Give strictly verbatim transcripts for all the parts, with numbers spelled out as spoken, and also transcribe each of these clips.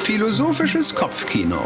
Philosophisches Kopfkino.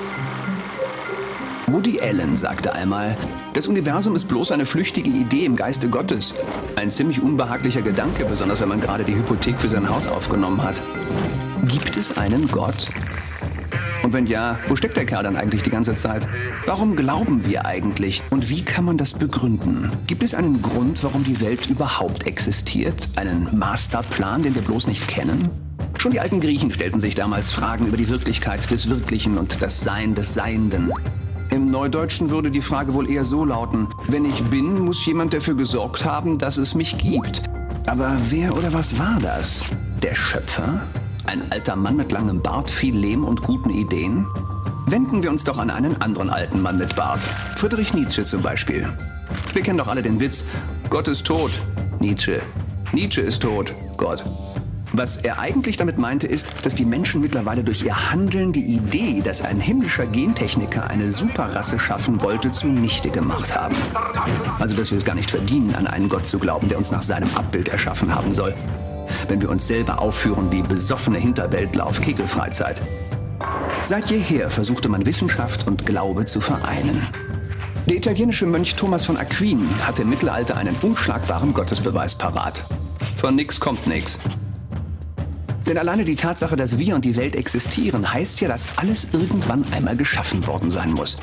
Woody Allen sagte einmal, das Universum ist bloß eine flüchtige Idee im Geiste Gottes. Ein ziemlich unbehaglicher Gedanke, besonders wenn man gerade die Hypothek für sein Haus aufgenommen hat. Gibt es einen Gott? Und wenn ja, wo steckt der Kerl dann eigentlich die ganze Zeit? Warum glauben wir eigentlich? Und wie kann man das begründen? Gibt es einen Grund, warum die Welt überhaupt existiert? Einen Masterplan, den wir bloß nicht kennen? Schon die alten Griechen stellten sich damals Fragen über die Wirklichkeit des Wirklichen und das Sein des Seienden. Im Neudeutschen würde die Frage wohl eher so lauten: Wenn ich bin, muss jemand dafür gesorgt haben, dass es mich gibt. Aber wer oder was war das? Der Schöpfer? Ein alter Mann mit langem Bart, viel Lehm und guten Ideen? Wenden wir uns doch an einen anderen alten Mann mit Bart. Friedrich Nietzsche zum Beispiel. Wir kennen doch alle den Witz: Gott ist tot. Nietzsche. Nietzsche ist tot. Gott. Was er eigentlich damit meinte, ist, dass die Menschen mittlerweile durch ihr Handeln die Idee, dass ein himmlischer Gentechniker eine Superrasse schaffen wollte, zunichte gemacht haben. Also, dass wir es gar nicht verdienen, an einen Gott zu glauben, der uns nach seinem Abbild erschaffen haben soll. Wenn wir uns selber aufführen wie besoffene Hinterwäldler auf Kegelfreizeit. Seit jeher versuchte man Wissenschaft und Glaube zu vereinen. Der italienische Mönch Thomas von Aquin hatte im Mittelalter einen unschlagbaren Gottesbeweis parat. Von nix kommt nix. Denn alleine die Tatsache, dass wir und die Welt existieren, heißt ja, dass alles irgendwann einmal geschaffen worden sein muss.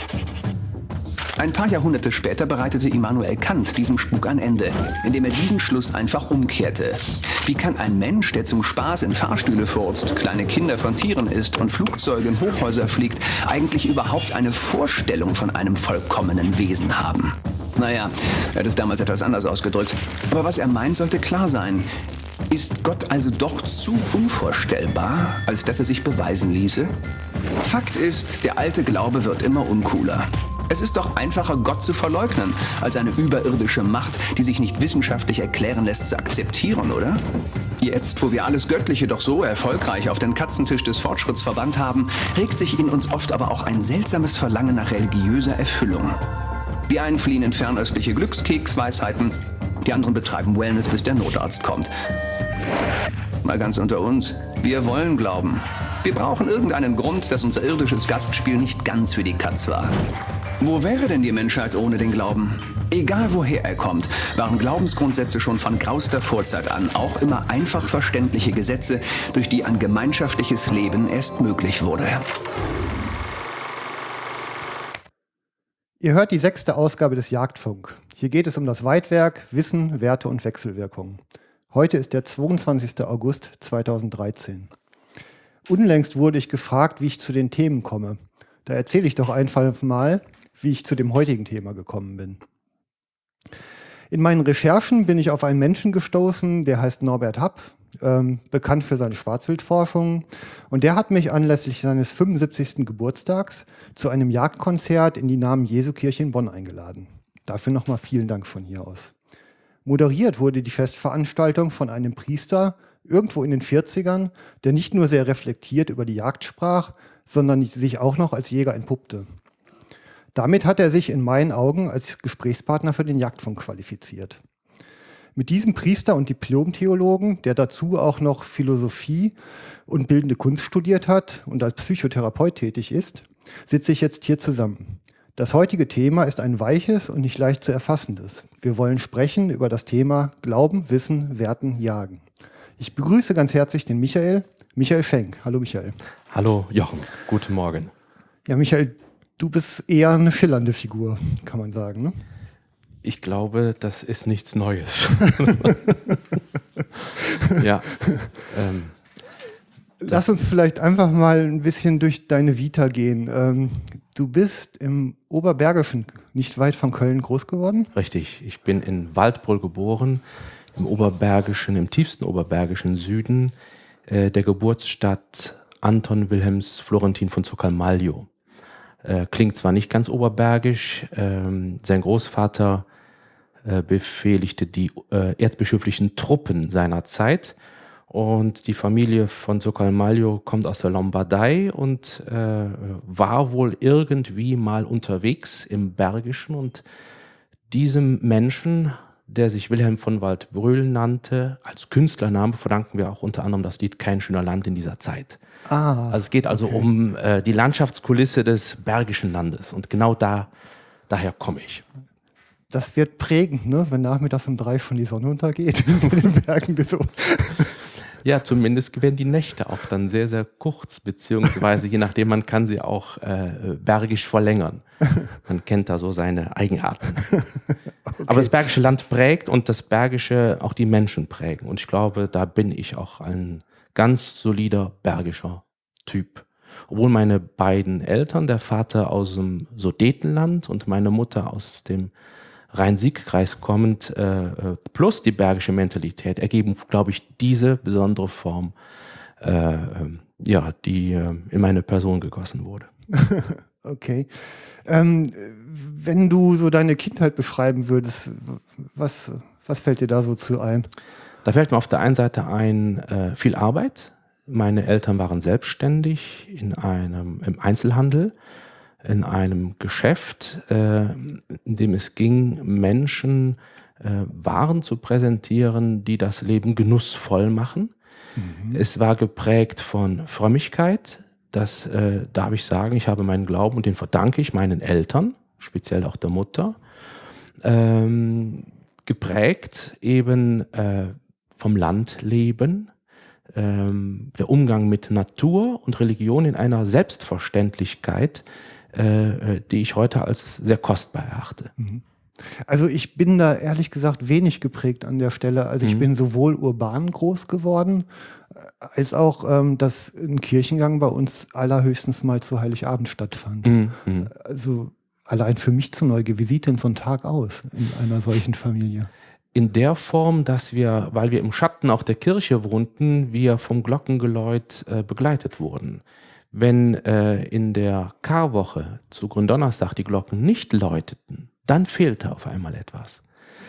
Ein paar Jahrhunderte später bereitete Immanuel Kant diesem Spuk ein Ende, indem er diesen Schluss einfach umkehrte. Wie kann ein Mensch, der zum Spaß in Fahrstühle furzt, kleine Kinder von Tieren isst und Flugzeuge in Hochhäuser fliegt, eigentlich überhaupt eine Vorstellung von einem vollkommenen Wesen haben? Naja, er hat es damals etwas anders ausgedrückt. Aber was er meint, sollte klar sein. Ist Gott also doch zu unvorstellbar, als dass er sich beweisen ließe? Fakt ist, der alte Glaube wird immer uncooler. Es ist doch einfacher, Gott zu verleugnen, als eine überirdische Macht, die sich nicht wissenschaftlich erklären lässt, zu akzeptieren, oder? Jetzt, wo wir alles Göttliche doch so erfolgreich auf den Katzentisch des Fortschritts verbannt haben, regt sich in uns oft aber auch ein seltsames Verlangen nach religiöser Erfüllung. Die einen fliehen in fernöstliche Glückskeksweisheiten, die anderen betreiben Wellness, bis der Notarzt kommt. Mal ganz unter uns, wir wollen glauben. Wir brauchen irgendeinen Grund, dass unser irdisches Gastspiel nicht ganz für die Katz war. Wo wäre denn die Menschheit ohne den Glauben? Egal woher er kommt, waren Glaubensgrundsätze schon von grauster Vorzeit an auch immer einfach verständliche Gesetze, durch die ein gemeinschaftliches Leben erst möglich wurde. Ihr hört die sechste Ausgabe des Jagdfunk. Hier geht es um das Weitwerk, Wissen, Werte und Wechselwirkungen. Heute ist der zweiundzwanzigster August zweitausenddreizehn. Unlängst wurde ich gefragt, wie ich zu den Themen komme. Da erzähle ich doch einfach mal, wie ich zu dem heutigen Thema gekommen bin. In meinen Recherchen bin ich auf einen Menschen gestoßen, der heißt Norbert Happ, ähm, bekannt für seine Schwarzwildforschung. Und der hat mich anlässlich seines fünfundsiebzigsten Geburtstags zu einem Jagdkonzert in die Namen-Jesu-Kirche in Bonn eingeladen. Dafür nochmal vielen Dank von hier aus. Moderiert wurde die Festveranstaltung von einem Priester irgendwo in den vierzigern, der nicht nur sehr reflektiert über die Jagd sprach, sondern sich auch noch als Jäger entpuppte. Damit hat er sich in meinen Augen als Gesprächspartner für den Jagdfunk qualifiziert. Mit diesem Priester und Diplom-Theologen, der dazu auch noch Philosophie und bildende Kunst studiert hat und als Psychotherapeut tätig ist, sitze ich jetzt hier zusammen. Das heutige Thema ist ein weiches und nicht leicht zu erfassendes. Wir wollen sprechen über das Thema Glauben, Wissen, Werten, Jagen. Ich begrüße ganz herzlich den Michael, Michael Schenk. Hallo Michael. Hallo Jochen, guten Morgen. Ja Michael, du bist eher eine schillernde Figur, kann man sagen, ne? Ich glaube, das ist nichts Neues. ja. Ähm, Lass uns vielleicht einfach mal ein bisschen durch deine Vita gehen. Ähm, du bist im Oberbergischen, nicht weit von Köln, groß geworden? Richtig, ich bin in Waldbröl geboren, im Oberbergischen, im tiefsten Oberbergischen Süden, äh, der Geburtsstadt Anton Wilhelms Florentin von Zuccalmaglio. Äh, klingt zwar nicht ganz oberbergisch, ähm, sein Großvater äh, befehligte die äh, erzbischöflichen Truppen seiner Zeit und die Familie von Zuccalmaglio kommt aus der Lombardei und äh, war wohl irgendwie mal unterwegs im Bergischen und diesem Menschen, der sich Wilhelm von Waldbröl nannte. Als Künstlername verdanken wir auch unter anderem das Lied Kein schöner Land in dieser Zeit. Ah, Also es geht also okay. um äh, die Landschaftskulisse des Bergischen Landes und genau da, daher komme ich. Das wird prägend, ne? Wenn nachmittags um drei schon die Sonne untergeht in den Bergen. So. Ja, zumindest werden die Nächte auch dann sehr, sehr kurz, beziehungsweise je nachdem, man kann sie auch äh, bergisch verlängern. Man kennt da so seine Eigenarten. Okay. Aber das Bergische Land prägt und das Bergische auch die Menschen prägen. Und ich glaube, da bin ich auch ein ganz solider bergischer Typ. Obwohl meine beiden Eltern, der Vater aus dem Sudetenland und meine Mutter aus dem Rhein-Sieg-Kreis kommend, äh, plus die bergische Mentalität, ergeben, glaube ich, diese besondere Form, äh, ja, die äh, in meine Person gegossen wurde. Okay. Ähm, wenn du so deine Kindheit beschreiben würdest, was, was fällt dir da so zu ein? Da fällt mir auf der einen Seite ein, äh, viel Arbeit. Meine Eltern waren selbstständig in einem, im Einzelhandel, in einem Geschäft, äh, in dem es ging, Menschen äh, Waren zu präsentieren, die das Leben genussvoll machen. Mhm. Es war geprägt von Frömmigkeit. Das äh, darf ich sagen, ich habe meinen Glauben und den verdanke ich meinen Eltern, speziell auch der Mutter. Ähm, geprägt eben äh, vom Landleben, ähm, der Umgang mit Natur und Religion in einer Selbstverständlichkeit, äh, die ich heute als sehr kostbar erachte. Also ich bin da ehrlich gesagt wenig geprägt an der Stelle. Also ich Mhm. bin sowohl urban groß geworden, als auch, ähm, dass ein Kirchengang bei uns allerhöchstens mal zu Heiligabend stattfand. Mhm. Also allein für mich zu Neugier, wie sieht denn so ein Tag aus in einer solchen Familie? In der Form, dass wir, weil wir im Schatten auch der Kirche wohnten, wir vom Glockengeläut äh, begleitet wurden. Wenn äh, in der Karwoche zu Gründonnerstag die Glocken nicht läuteten, dann fehlte auf einmal etwas.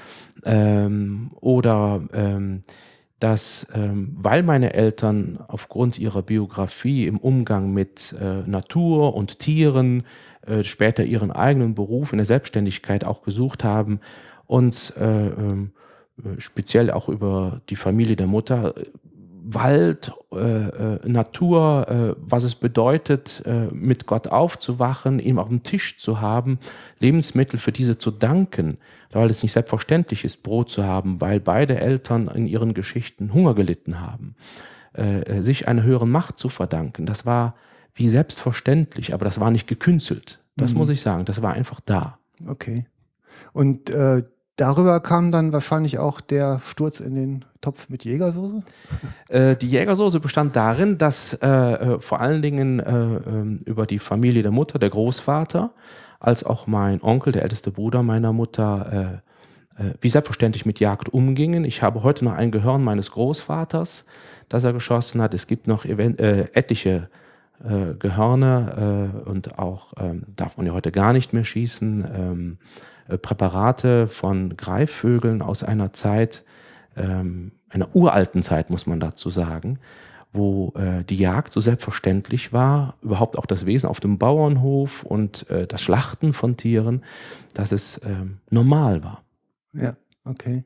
Ähm, oder ähm, dass, ähm, weil meine Eltern aufgrund ihrer Biografie im Umgang mit äh, Natur und Tieren äh, später ihren eigenen Beruf in der Selbstständigkeit auch gesucht haben, uns äh, äh, speziell auch über die Familie der Mutter, Wald, äh, äh, Natur, äh, was es bedeutet, äh, mit Gott aufzuwachen, ihm auf dem Tisch zu haben, Lebensmittel für diese zu danken, weil es nicht selbstverständlich ist, Brot zu haben, weil beide Eltern in ihren Geschichten Hunger gelitten haben, äh, sich einer höheren Macht zu verdanken. Das war wie selbstverständlich, aber das war nicht gekünstelt. Das Mhm. muss ich sagen, das war einfach da. Okay. Und äh, darüber kam dann wahrscheinlich auch der Sturz in den Topf mit Jägersoße? Äh, die Jägersoße bestand darin, dass äh, äh, vor allen Dingen äh, äh, über die Familie der Mutter, der Großvater, als auch mein Onkel, der älteste Bruder meiner Mutter, äh, äh, wie selbstverständlich mit Jagd umgingen. Ich habe heute noch ein Gehörn meines Großvaters, das er geschossen hat. Es gibt noch event- äh, etliche äh, Gehörne äh, und auch, ähm, darf man ja heute gar nicht mehr schießen, ähm, äh, Präparate von Greifvögeln aus einer Zeit, ähm, einer uralten Zeit, muss man dazu sagen, wo äh, die Jagd so selbstverständlich war, überhaupt auch das Wesen auf dem Bauernhof und äh, das Schlachten von Tieren, dass es ähm, normal war. Ja, okay.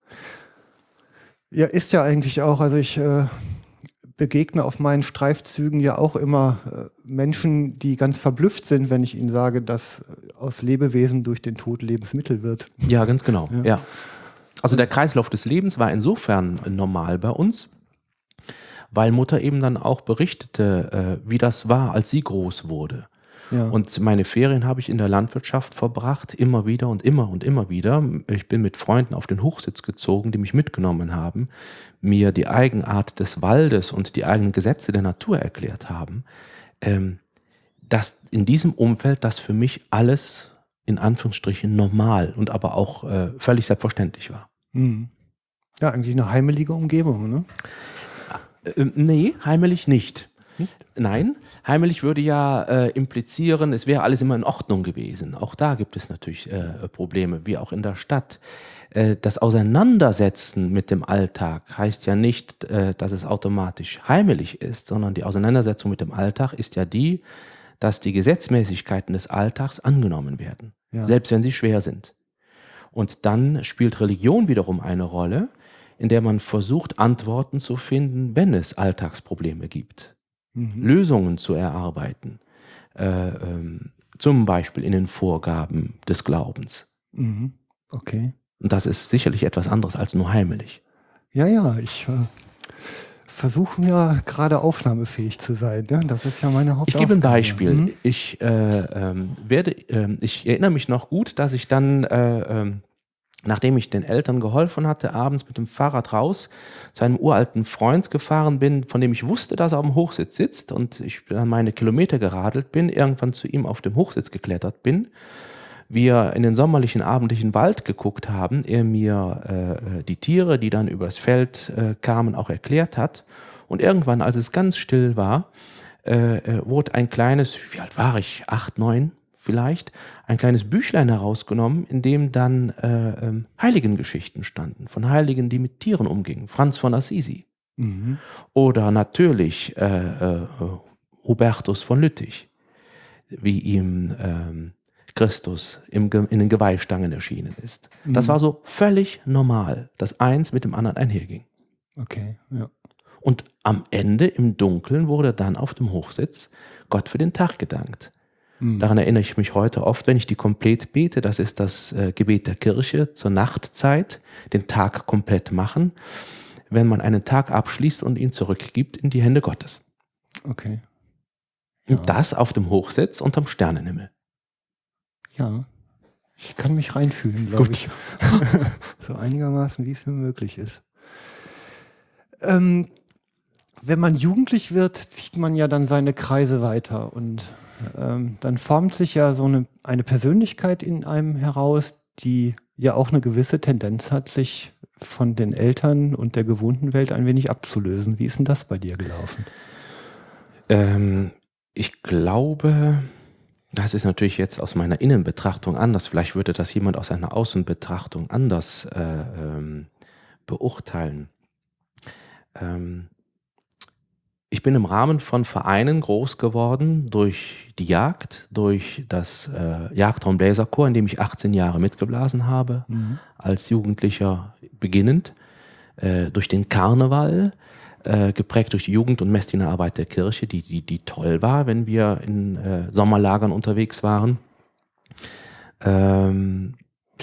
Ja, ist ja eigentlich auch, also ich äh, begegne auf meinen Streifzügen ja auch immer äh, Menschen, die ganz verblüfft sind, wenn ich ihnen sage, dass aus Lebewesen durch den Tod Lebensmittel wird. Ja, ganz genau. Ja. Ja. Also der Kreislauf des Lebens war insofern normal bei uns, weil Mutter eben dann auch berichtete, äh, wie das war, als sie groß wurde. Ja. Und meine Ferien habe ich in der Landwirtschaft verbracht, immer wieder und immer und immer wieder. Ich bin mit Freunden auf den Hochsitz gezogen, die mich mitgenommen haben, mir die Eigenart des Waldes und die eigenen Gesetze der Natur erklärt haben. Ähm, dass in diesem Umfeld das für mich alles in Anführungsstrichen normal und aber auch äh, völlig selbstverständlich war. Hm. Ja, eigentlich eine heimelige Umgebung, ne? Äh, nee, heimelig nicht. Nicht? Nein, heimelig würde ja äh, implizieren, es wäre alles immer in Ordnung gewesen. Auch da gibt es natürlich äh, Probleme, wie auch in der Stadt. Äh, das Auseinandersetzen mit dem Alltag heißt ja nicht, äh, dass es automatisch heimelig ist, sondern die Auseinandersetzung mit dem Alltag ist ja die, dass die Gesetzmäßigkeiten des Alltags angenommen werden, Ja. selbst wenn sie schwer sind. Und dann spielt Religion wiederum eine Rolle, in der man versucht, Antworten zu finden, wenn es Alltagsprobleme gibt. Mhm. Lösungen zu erarbeiten. Äh, ähm, zum Beispiel in den Vorgaben des Glaubens. Mhm. Okay. Und das ist sicherlich etwas anderes als nur heimelig. Ja, ja, ich äh, versuche mir gerade aufnahmefähig zu sein. Ne? Das ist ja meine Hauptaufgabe. Ich gebe ein Beispiel. Mhm. Ich, äh, ähm, werde, äh, ich erinnere mich noch gut, dass ich dann, äh, ähm, nachdem ich den Eltern geholfen hatte, abends mit dem Fahrrad raus zu einem uralten Freund gefahren bin, von dem ich wusste, dass er am Hochsitz sitzt und ich dann meine Kilometer geradelt bin, irgendwann zu ihm auf dem Hochsitz geklettert bin. Wir in den sommerlichen, abendlichen Wald geguckt haben, er mir äh, die Tiere, die dann übers Feld äh, kamen, auch erklärt hat. Und irgendwann, als es ganz still war, äh, äh, wurde ein kleines, wie alt war ich, acht, neun vielleicht, ein kleines Büchlein herausgenommen, in dem dann äh, äh, Heiligengeschichten standen, von Heiligen, die mit Tieren umgingen. Franz von Assisi. Mhm. Oder natürlich äh, äh, Hubertus von Lüttich, wie ihm ähm, Christus im, in den Geweihstangen erschienen ist. Mhm. Das war so völlig normal, dass eins mit dem anderen einherging. Okay, ja. Und am Ende im Dunkeln wurde dann auf dem Hochsitz Gott für den Tag gedankt. Mhm. Daran erinnere ich mich heute oft, wenn ich die komplett bete. Das ist das äh, Gebet der Kirche zur Nachtzeit, den Tag komplett machen, wenn man einen Tag abschließt und ihn zurückgibt in die Hände Gottes. Okay. Ja. Und das auf dem Hochsitz unterm Sternenhimmel. Ja, ich kann mich reinfühlen, glaube ich. So einigermaßen, wie es mir möglich ist. Ähm, wenn man jugendlich wird, zieht man ja dann seine Kreise weiter und ähm, dann formt sich ja so eine, eine Persönlichkeit in einem heraus, die ja auch eine gewisse Tendenz hat, sich von den Eltern und der gewohnten Welt ein wenig abzulösen. Wie ist denn das bei dir gelaufen? Ähm, ich glaube... Das ist natürlich jetzt aus meiner Innenbetrachtung anders. Vielleicht würde das jemand aus einer Außenbetrachtung anders äh, ähm, beurteilen. Ähm, ich bin im Rahmen von Vereinen groß geworden, durch die Jagd, durch das äh, Jagd- und Bläserchor, in dem ich achtzehn Jahre mitgeblasen habe, mhm. als Jugendlicher beginnend, äh, durch den Karneval, Äh, geprägt durch die Jugend- und Messdienerarbeit der Kirche, die, die, die toll war, wenn wir in äh, Sommerlagern unterwegs waren. Ähm,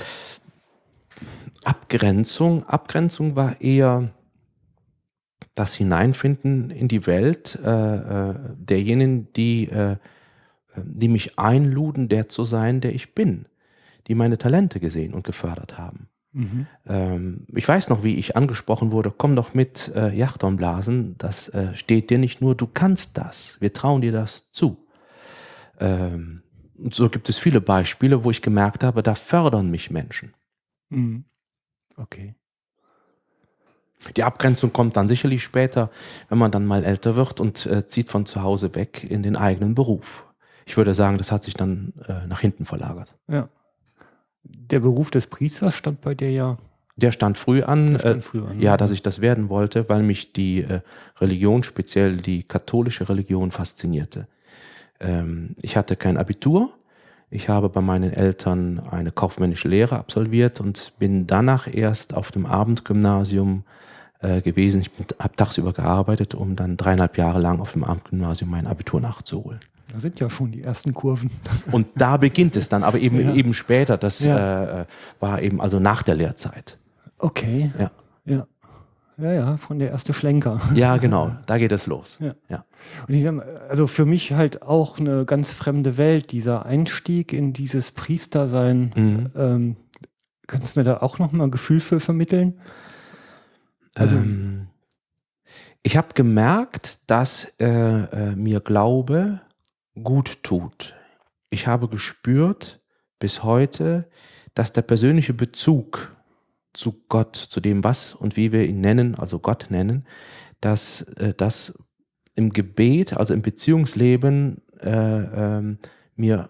Abgrenzung. Abgrenzung war eher das Hineinfinden in die Welt äh, äh, derjenigen, die, äh, die mich einluden, der zu sein, der ich bin, die meine Talente gesehen und gefördert haben. Mhm. Ähm, ich weiß noch, wie ich angesprochen wurde, komm doch mit äh, Yachthornblasen, das äh, steht dir nicht nur, du kannst das, wir trauen dir das zu. Ähm, und so gibt es viele Beispiele, wo ich gemerkt habe, da fördern mich Menschen. Mhm. Okay. Die Abgrenzung kommt dann sicherlich später, wenn man dann mal älter wird und äh, zieht von zu Hause weg in den eigenen Beruf. Ich würde sagen, das hat sich dann äh, nach hinten verlagert. Ja. Der Beruf des Priesters stand bei dir ja. Der stand früh an, Der stand früh an äh, ja, dass ich das werden wollte, weil mich die äh, Religion, speziell die katholische Religion, faszinierte. Ähm, ich hatte kein Abitur, ich habe bei meinen Eltern eine kaufmännische Lehre absolviert und bin danach erst auf dem Abendgymnasium äh, gewesen. Ich habe tagsüber gearbeitet, um dann dreieinhalb Jahre lang auf dem Abendgymnasium mein Abitur nachzuholen. Da sind ja schon die ersten Kurven. Und da beginnt es dann, aber eben, ja. eben später. Das ja. äh, war eben also nach der Lehrzeit. Okay. Ja. Ja. Ja, ja, von der erste Schlenker. Ja, genau, da geht es los. Ja. Ja. Und ich sag, also für mich halt auch eine ganz fremde Welt, dieser Einstieg in dieses Priestersein. Mhm. Ähm, kannst du mir da auch noch mal ein Gefühl für vermitteln? Also ähm, ich habe gemerkt, dass äh, äh, mir Glaube gut tut. Ich habe gespürt bis heute, dass der persönliche Bezug zu Gott, zu dem, was und wie wir ihn nennen, also Gott nennen, dass äh, das im Gebet, also im Beziehungsleben äh, äh, mir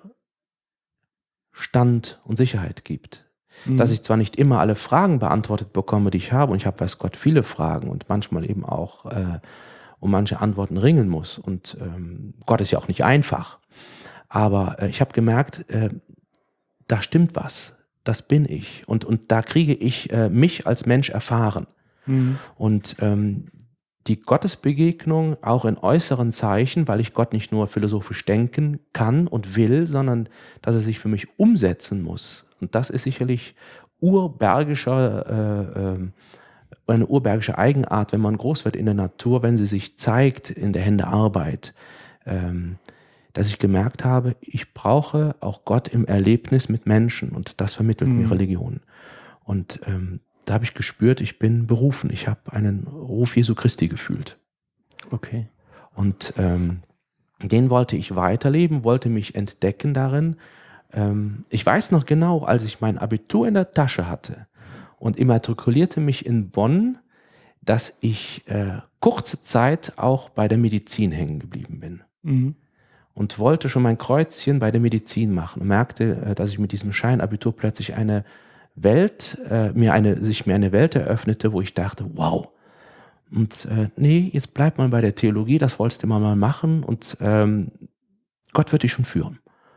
Stand und Sicherheit gibt. Mhm. Dass ich zwar nicht immer alle Fragen beantwortet bekomme, die ich habe, und ich habe, weiß Gott, viele Fragen und manchmal eben auch äh, um manche Antworten ringen muss. Und ähm, Gott ist ja auch nicht einfach. Aber äh, ich habe gemerkt, äh, da stimmt was. das bin ich. Und, und da kriege ich äh, mich als Mensch erfahren. Mhm. Und ähm, die Gottesbegegnung auch in äußeren Zeichen, weil ich Gott nicht nur philosophisch denken kann und will, sondern dass er sich für mich umsetzen muss. Und das ist sicherlich urbergischer, äh, äh, eine urbergische Eigenart, wenn man groß wird in der Natur, wenn sie sich zeigt in der Hände Arbeit. Ähm, dass ich gemerkt habe, ich brauche auch Gott im Erlebnis mit Menschen und das vermittelt mhm. mir Religion. Und ähm, da habe ich gespürt, ich bin berufen. Ich habe einen Ruf Jesu Christi gefühlt. Okay. Und ähm, den wollte ich weiterleben, wollte mich entdecken darin. Ähm, ich weiß noch genau, als ich mein Abitur in der Tasche hatte und immatrikulierte mich in Bonn, dass ich äh, kurze Zeit auch bei der Medizin hängen geblieben bin. Mhm. Und wollte schon mein Kreuzchen bei der Medizin machen und merkte, äh, dass ich mit diesem Scheinabitur plötzlich eine Welt, äh, mir eine, sich mir eine Welt eröffnete, wo ich dachte, wow. Und äh, nee, jetzt bleib mal bei der Theologie, das wolltest du mal, mal machen und ähm, Gott wird dich schon führen.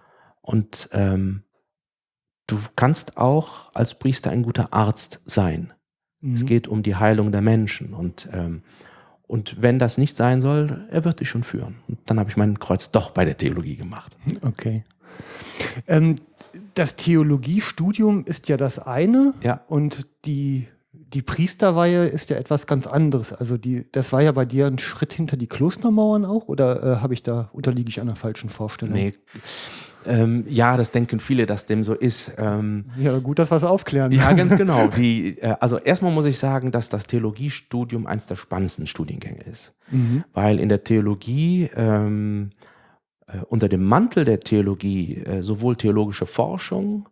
Und ähm, du kannst auch als Priester ein guter Arzt sein. Mhm. Es geht um die Heilung der Menschen und ähm, Und wenn das nicht sein soll, er wird dich schon führen. Und dann habe ich mein Kreuz doch bei der Theologie gemacht. Okay. Ähm, das Theologiestudium ist ja das eine ja. und die, die Priesterweihe ist ja etwas ganz anderes. Also die, das war ja bei dir ein Schritt hinter die Klostermauern auch oder äh, habe ich da, unterliege ich einer falschen Vorstellung? Nee. Ähm, ja, das denken viele, dass dem so ist. Ähm, ja, gut, dass wir es aufklären. Ja, ganz genau. Die, äh, also erstmal muss ich sagen, dass das Theologiestudium eines der spannendsten Studiengänge ist. Mhm. Weil in der Theologie, ähm, äh, unter dem Mantel der Theologie, äh, sowohl theologische Forschung,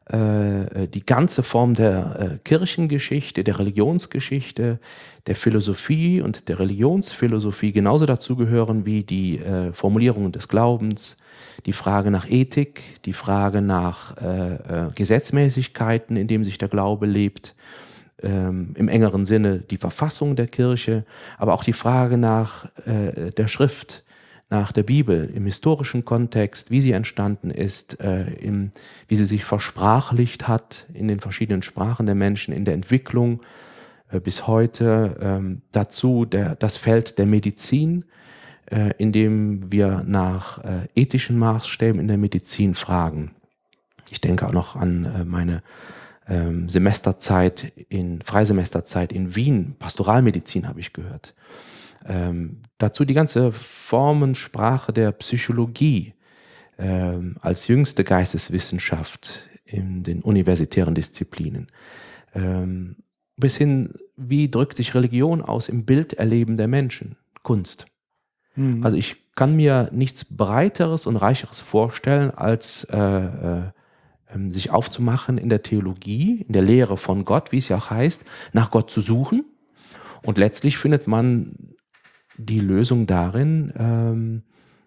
äh, die ganze Form der äh, Kirchengeschichte, der Religionsgeschichte, der Philosophie und der Religionsphilosophie genauso dazugehören wie die äh, Formulierungen des Glaubens, die Frage nach Ethik, die Frage nach äh, äh, Gesetzmäßigkeiten, in dem sich der Glaube lebt, ähm, im engeren Sinne die Verfassung der Kirche, aber auch die Frage nach äh, der Schrift, nach der Bibel im historischen Kontext, wie sie entstanden ist, äh, im, wie sie sich versprachlicht hat in den verschiedenen Sprachen der Menschen, in der Entwicklung äh, bis heute. Ähm, dazu der, das Feld der Medizin, äh, in dem wir nach äh, ethischen Maßstäben in der Medizin fragen. Ich denke auch noch an äh, meine ähm, Semesterzeit, in Freisemesterzeit in Wien. Pastoralmedizin habe ich gehört. Ähm, dazu die ganze Formensprache der Psychologie ähm, als jüngste Geisteswissenschaft in den universitären Disziplinen. Ähm, bis hin, wie drückt sich Religion aus im Bilderleben der Menschen? Kunst. Mhm. Also ich kann mir nichts Breiteres und Reicheres vorstellen, als äh, äh, äh, sich aufzumachen in der Theologie, in der Lehre von Gott, wie es ja auch heißt, nach Gott zu suchen. Und letztlich findet man die Lösung darin, ähm,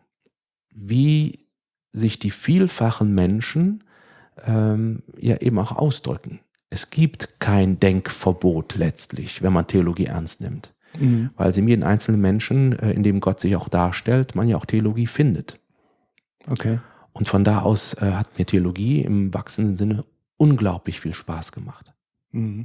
wie sich die vielfachen Menschen ähm, ja eben auch ausdrücken. Es gibt kein Denkverbot letztlich, wenn man Theologie ernst nimmt. Mhm. Weil sie in jedem einzelnen Menschen, äh, in dem Gott sich auch darstellt, man ja auch Theologie findet. Okay. Und von da aus äh, hat mir Theologie im wachsenden Sinne unglaublich viel Spaß gemacht. Mhm.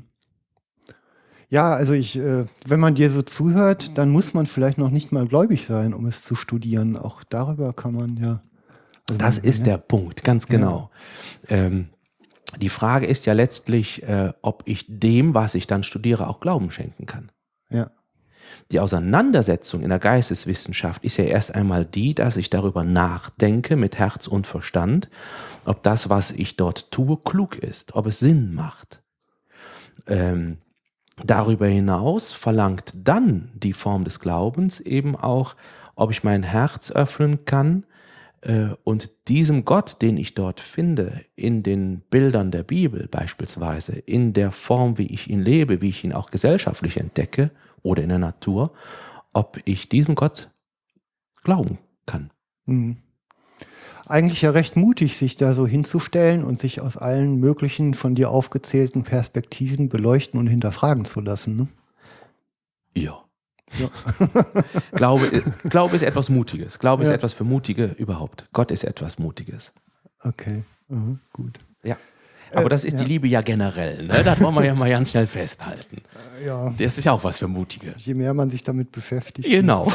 Ja, also ich, äh, wenn man dir so zuhört, dann muss man vielleicht noch nicht mal gläubig sein, um es zu studieren. Auch darüber kann man ja. Also das man, ist ja. der Punkt, ganz genau. Ja. Ähm, die Frage ist ja letztlich, äh, ob ich dem, was ich dann studiere, auch Glauben schenken kann. Ja. Die Auseinandersetzung in der Geisteswissenschaft ist ja erst einmal die, dass ich darüber nachdenke mit Herz und Verstand, ob das, was ich dort tue, klug ist, ob es Sinn macht. Ähm, Darüber hinaus verlangt dann die Form des Glaubens eben auch, ob ich mein Herz öffnen kann äh, und diesem Gott, den ich dort finde, in den Bildern der Bibel beispielsweise, in der Form, wie ich ihn lebe, wie ich ihn auch gesellschaftlich entdecke oder in der Natur, ob ich diesem Gott glauben kann. Mhm. Eigentlich ja recht mutig, sich da so hinzustellen und sich aus allen möglichen von dir aufgezählten Perspektiven beleuchten und hinterfragen zu lassen. Ne? Ja. ja. Glaube, Glaube ist etwas Mutiges. Glaube ja. ist etwas für Mutige überhaupt. Gott ist etwas Mutiges. Okay, mhm, gut. Ja. Aber das ist ja. die Liebe ja generell. Ne? Das wollen wir ja mal ganz schnell festhalten. Ja, Das ist ja auch was für Mutige. je mehr man sich damit beschäftigt. Genau.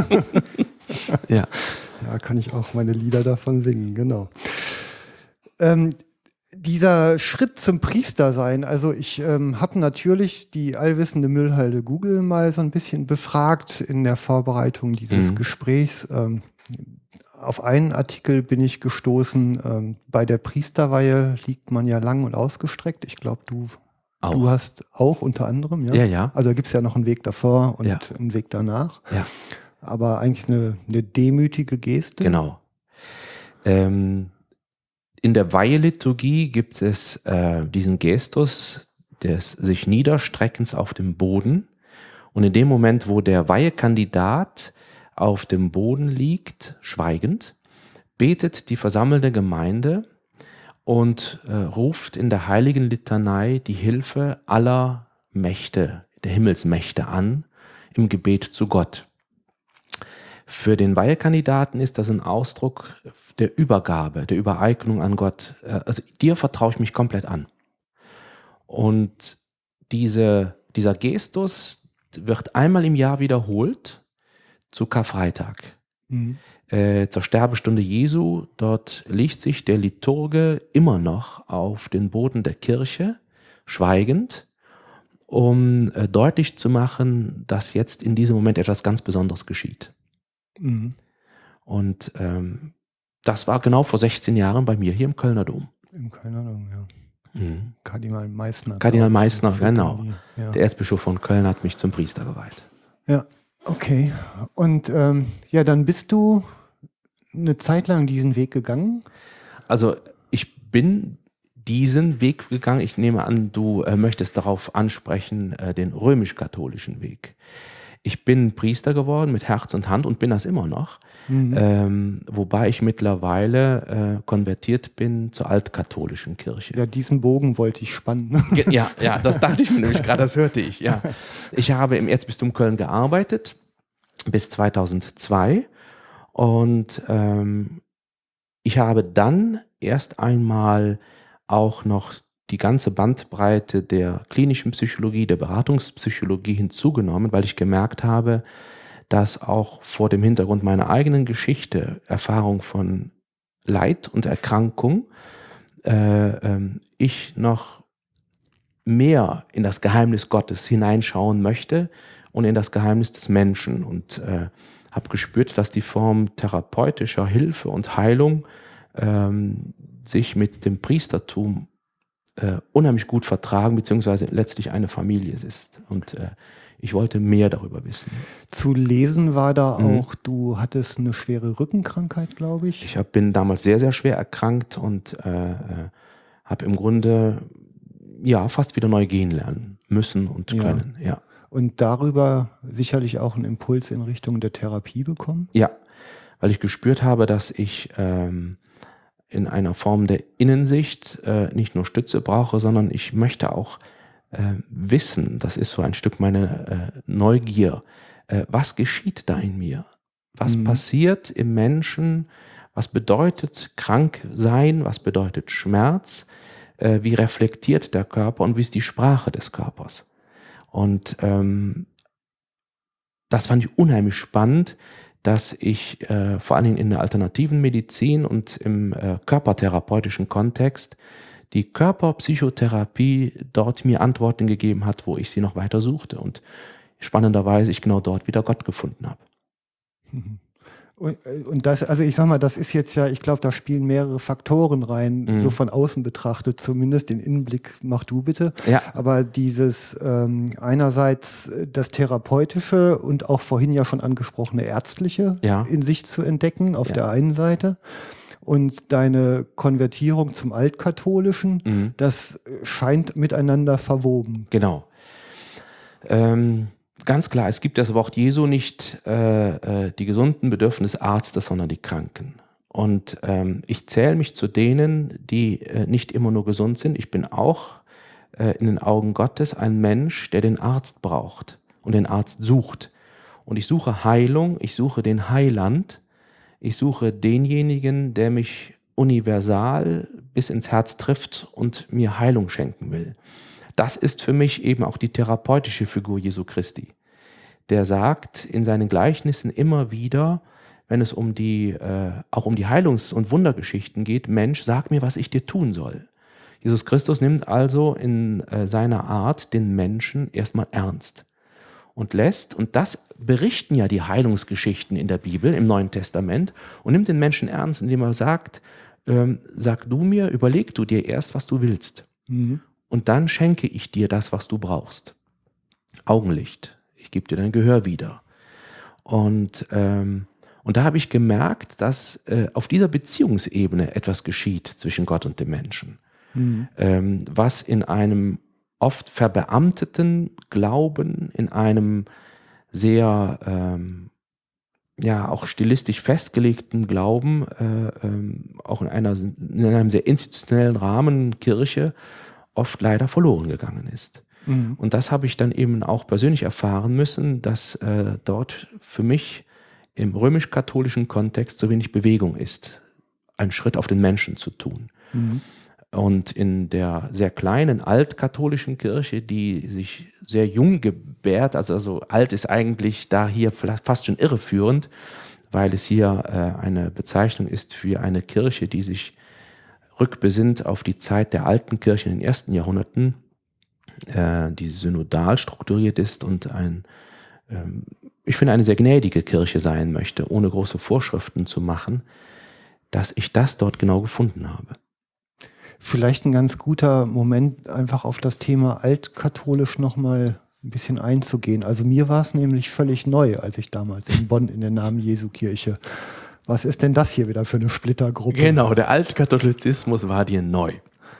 ja. Ja, kann ich auch meine Lieder davon singen, genau. Ähm, dieser Schritt zum Priester sein, also ich ähm, habe natürlich die allwissende Müllhalde Google mal so ein bisschen befragt in der Vorbereitung dieses Mhm. Gesprächs. Ähm, auf einen Artikel bin ich gestoßen, ähm, bei der Priesterweihe liegt man ja lang und ausgestreckt. Ich glaube, du, Auch. du hast auch unter anderem, ja? Ja, ja. Also gibt es ja noch einen Weg davor und Ja. einen Weg danach. Ja. Aber eigentlich eine, eine demütige Geste. Genau. Ähm, in der Weiheliturgie gibt es äh, diesen Gestus des sich Niederstreckens auf dem Boden. Und in dem Moment, wo der Weihekandidat auf dem Boden liegt, schweigend, betet die versammelte Gemeinde und äh, ruft in der heiligen Litanei die Hilfe aller Mächte, der Himmelsmächte an, im Gebet zu Gott. Für den Weihekandidaten ist das ein Ausdruck der Übergabe, der Übereignung an Gott. Also dir vertraue ich mich komplett an. Und diese, dieser Gestus wird einmal im Jahr wiederholt zu Karfreitag. Mhm. Äh, zur Sterbestunde Jesu, dort legt sich der Liturge immer noch auf den Boden der Kirche, schweigend, um äh, deutlich zu machen, dass jetzt in diesem Moment etwas ganz Besonderes geschieht. Mhm. Und ähm, das war genau vor sechzehn Jahren bei mir hier im Kölner Dom. Im Kölner Dom, ja. Mhm. Kardinal Meißner. Kardinal glaub ich, Meißner, führt genau. dann die- Ja. Der Erzbischof von Köln hat mich zum Priester geweiht. ja, okay. Und ähm, ja, dann bist du eine Zeit lang diesen Weg gegangen. Also ich bin diesen Weg gegangen. Ich nehme an, du äh, möchtest darauf ansprechen, äh, den römisch-katholischen Weg. Ich bin Priester geworden mit Herz und Hand und bin das immer noch. Mhm. Ähm, wobei ich mittlerweile äh, konvertiert bin zur altkatholischen Kirche. Ja, diesen Bogen wollte ich spannen. Ge- Ja, ja, das dachte ich mir nämlich gerade, das hörte ich, ja. Ich habe im Erzbistum Köln gearbeitet bis zweitausendzwei und ähm, ich habe dann erst einmal auch noch die ganze Bandbreite der klinischen Psychologie, der Beratungspsychologie hinzugenommen, weil ich gemerkt habe, dass auch vor dem Hintergrund meiner eigenen Geschichte, Erfahrung von Leid und Erkrankung, äh, ähm, ich noch mehr in das Geheimnis Gottes hineinschauen möchte und in das Geheimnis des Menschen und äh, habe gespürt, dass die Form therapeutischer Hilfe und Heilung ähm, sich mit dem Priestertum äh, unheimlich gut vertragen, beziehungsweise letztlich eine Familie ist. Und äh, ich wollte mehr darüber wissen. Zu lesen war da Mhm. auch, du hattest eine schwere Rückenkrankheit, glaube ich. Ich hab, bin damals sehr, sehr schwer erkrankt und äh, äh, habe im Grunde ja fast wieder neu gehen lernen müssen und Ja. können. Ja. Und darüber sicherlich auch einen Impuls in Richtung der Therapie bekommen. Ja, weil ich gespürt habe, dass ich ähm, in einer Form der Innensicht äh, nicht nur Stütze brauche, sondern ich möchte auch äh, wissen, das ist so ein Stück meine äh, Neugier, äh, was geschieht da in mir? Was Mhm. passiert im Menschen? Was bedeutet krank sein? Was bedeutet Schmerz? Äh, wie reflektiert der Körper und wie ist die Sprache des Körpers? Und ähm, das fand ich unheimlich spannend, dass ich äh, vor allen Dingen in der alternativen Medizin und im äh, körpertherapeutischen Kontext die Körperpsychotherapie dort mir Antworten gegeben hat, wo ich sie noch weiter suchte und spannenderweise ich genau dort wieder Gott gefunden habe. Mhm. Und, und das, also ich sag mal, das ist jetzt ja, ich glaube, da spielen mehrere Faktoren rein, Mhm. so von außen betrachtet zumindest. Den Innenblick mach du bitte. Ja, Aber dieses ähm, einerseits äh, das Therapeutische und auch vorhin ja schon angesprochene Ärztliche Ja. in sich zu entdecken, auf Ja. der einen Seite. Und deine Konvertierung zum Altkatholischen, mhm. das äh, scheint miteinander verwoben. Genau. Ähm, ganz klar, es gibt das Wort Jesu nicht, äh, äh, die Gesunden bedürfen des Arztes, sondern die Kranken. Und ähm, ich zähle mich zu denen, die äh, nicht immer nur gesund sind. Ich bin auch äh, in den Augen Gottes ein Mensch, der den Arzt braucht und den Arzt sucht. Und ich suche Heilung, ich suche den Heiland, ich suche denjenigen, der mich universal bis ins Herz trifft und mir Heilung schenken will. Das ist für mich eben auch die therapeutische Figur Jesu Christi. Der sagt in seinen Gleichnissen immer wieder, wenn es um die, äh, auch um die Heilungs- und Wundergeschichten geht, Mensch, sag mir, was ich dir tun soll. Jesus Christus nimmt also in äh, seiner Art den Menschen erstmal ernst und lässt, und das berichten ja die Heilungsgeschichten in der Bibel, im Neuen Testament, und nimmt den Menschen ernst, indem er sagt, ähm, sag du mir, überleg du dir erst, was du willst. Mhm. Und dann schenke ich dir das, was du brauchst. Augenlicht, ich gebe dir dein Gehör wieder. Und, ähm, und da habe ich gemerkt, dass äh, auf dieser Beziehungsebene etwas geschieht zwischen Gott und dem Menschen. Mhm. Ähm, was in einem oft verbeamteten Glauben, in einem sehr, ähm, ja, auch stilistisch festgelegten Glauben, äh, ähm, auch in, einer, in einem sehr institutionellen Rahmen Kirche, oft leider verloren gegangen ist. Mhm. Und das habe ich dann eben auch persönlich erfahren müssen, dass äh, dort für mich im römisch-katholischen Kontext so wenig Bewegung ist, einen Schritt auf den Menschen zu tun. Mhm. Und in der sehr kleinen altkatholischen Kirche, die sich sehr jung gebärt, also, also alt ist eigentlich da hier fast schon irreführend, weil es hier äh, eine Bezeichnung ist für eine Kirche, die sich rückbesinnt auf die Zeit der alten Kirche in den ersten Jahrhunderten, äh, die synodal strukturiert ist und ein, ähm, ich finde, eine sehr gnädige Kirche sein möchte, ohne große Vorschriften zu machen, dass ich das dort genau gefunden habe. Vielleicht ein ganz guter Moment, einfach auf das Thema altkatholisch nochmal ein bisschen einzugehen. Also mir war es nämlich völlig neu, als ich damals in Bonn in der Namen Jesu Kirche. Was ist denn das hier wieder für eine Splittergruppe? Genau, der Altkatholizismus war dir neu.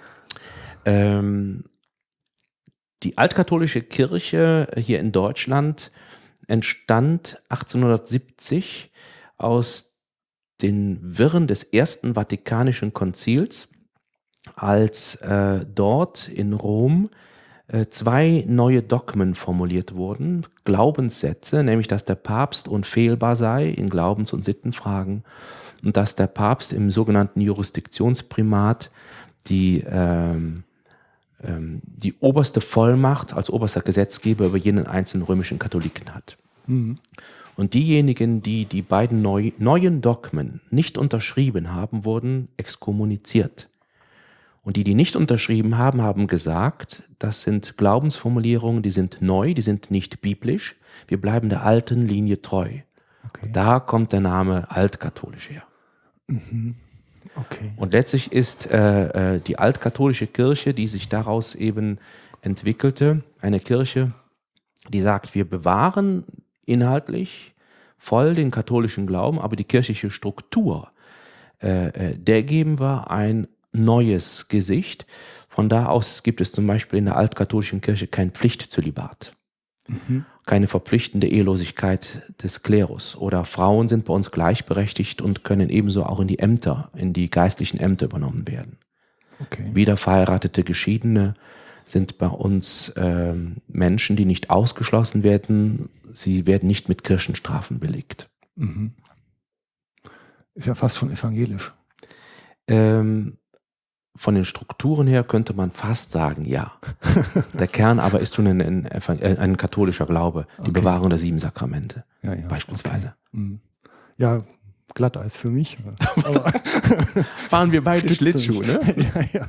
Ähm, die altkatholische Kirche hier in Deutschland entstand achtzehnhundertsiebzig aus den Wirren des Ersten Vatikanischen Konzils, als äh, dort in Rom äh, zwei neue Dogmen formuliert wurden, Glaubenssätze, nämlich dass der Papst unfehlbar sei in Glaubens- und Sittenfragen und dass der Papst im sogenannten Jurisdiktionsprimat die, ähm, ähm, die oberste Vollmacht als oberster Gesetzgeber über jeden einzelnen römischen Katholiken hat. Mhm. Und diejenigen, die die beiden neu, neuen Dogmen nicht unterschrieben haben, wurden exkommuniziert. Und die, die nicht unterschrieben haben, haben gesagt, das sind Glaubensformulierungen, die sind neu, die sind nicht biblisch. Wir bleiben der alten Linie treu. Okay. Da kommt der Name altkatholisch her. Mhm. Okay. Und letztlich ist äh, die altkatholische Kirche, die sich daraus eben entwickelte, eine Kirche, die sagt, wir bewahren inhaltlich voll den katholischen Glauben, aber die kirchliche Struktur, äh, der geben wir ein neues Gesicht. Von da aus gibt es zum Beispiel in der altkatholischen Kirche kein Pflichtzölibat, mhm. keine verpflichtende Ehelosigkeit des Klerus oder Frauen sind bei uns gleichberechtigt und können ebenso auch in die Ämter, in die geistlichen Ämter übernommen werden. Okay. Wiederverheiratete Geschiedene sind bei uns ähm, Menschen, die nicht ausgeschlossen werden. Sie werden nicht mit Kirchenstrafen belegt. Mhm. Ist ja fast schon evangelisch. Ähm, Von den Strukturen her könnte man fast sagen, ja. Der Kern aber ist schon ein, ein, ein katholischer Glaube, die okay. Bewahrung der sieben Sakramente ja, ja. beispielsweise. Okay. Ja, Glatteis für mich. Fahren wir beide Schlittschuh, ne? Ja, ja.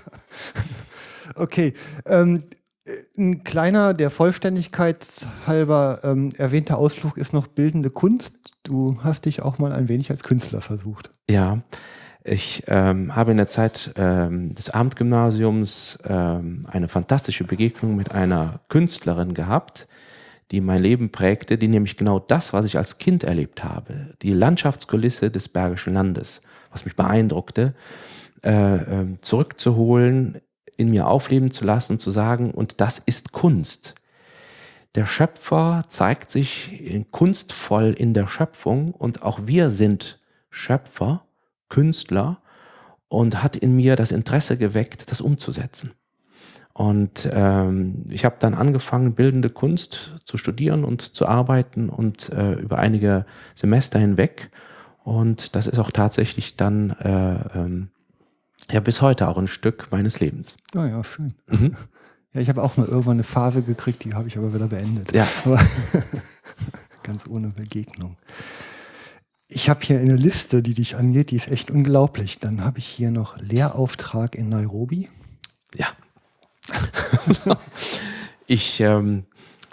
Okay. Ähm, ein kleiner, der Vollständigkeit halber ähm, erwähnter Ausflug ist noch bildende Kunst. Du hast dich auch mal ein wenig als Künstler versucht. Ja. Ich ähm, habe in der Zeit ähm, des Abendgymnasiums ähm, eine fantastische Begegnung mit einer Künstlerin gehabt, die mein Leben prägte, die nämlich genau das, was ich als Kind erlebt habe, die Landschaftskulisse des Bergischen Landes, was mich beeindruckte, äh, äh, zurückzuholen, in mir aufleben zu lassen und zu sagen, und das ist Kunst. Der Schöpfer zeigt sich kunstvoll in der Schöpfung und auch wir sind Schöpfer, Künstler und hat in mir das Interesse geweckt, das umzusetzen. Und ähm, ich habe dann angefangen, bildende Kunst zu studieren und zu arbeiten und äh, über einige Semester hinweg. Und das ist auch tatsächlich dann äh, ähm, ja bis heute auch ein Stück meines Lebens. Ah ja, schön. Mhm. Ja, ich habe auch mal irgendwann eine Phase gekriegt, die habe ich aber wieder beendet. Ja. Aber ganz ohne Begegnung. Ich habe hier eine Liste, die dich angeht, die ist echt unglaublich. Dann habe ich hier noch Lehrauftrag in Nairobi. Ja. ich ähm,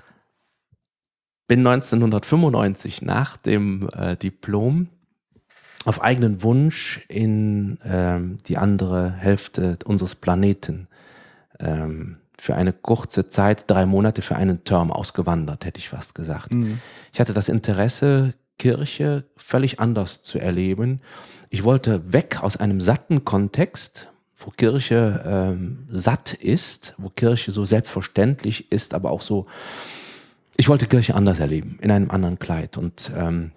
bin neunzehnhundertfünfundneunzig nach dem äh, Diplom auf eigenen Wunsch in ähm, die andere Hälfte unseres Planeten ähm, für eine kurze Zeit, drei Monate für einen Term ausgewandert, hätte ich fast gesagt. Mhm. Ich hatte das Interesse, Kirche völlig anders zu erleben. Ich wollte weg aus einem satten Kontext, wo Kirche ähm, satt ist, wo Kirche so selbstverständlich ist, aber auch so, ich wollte Kirche anders erleben, in einem anderen Kleid. Und ähm,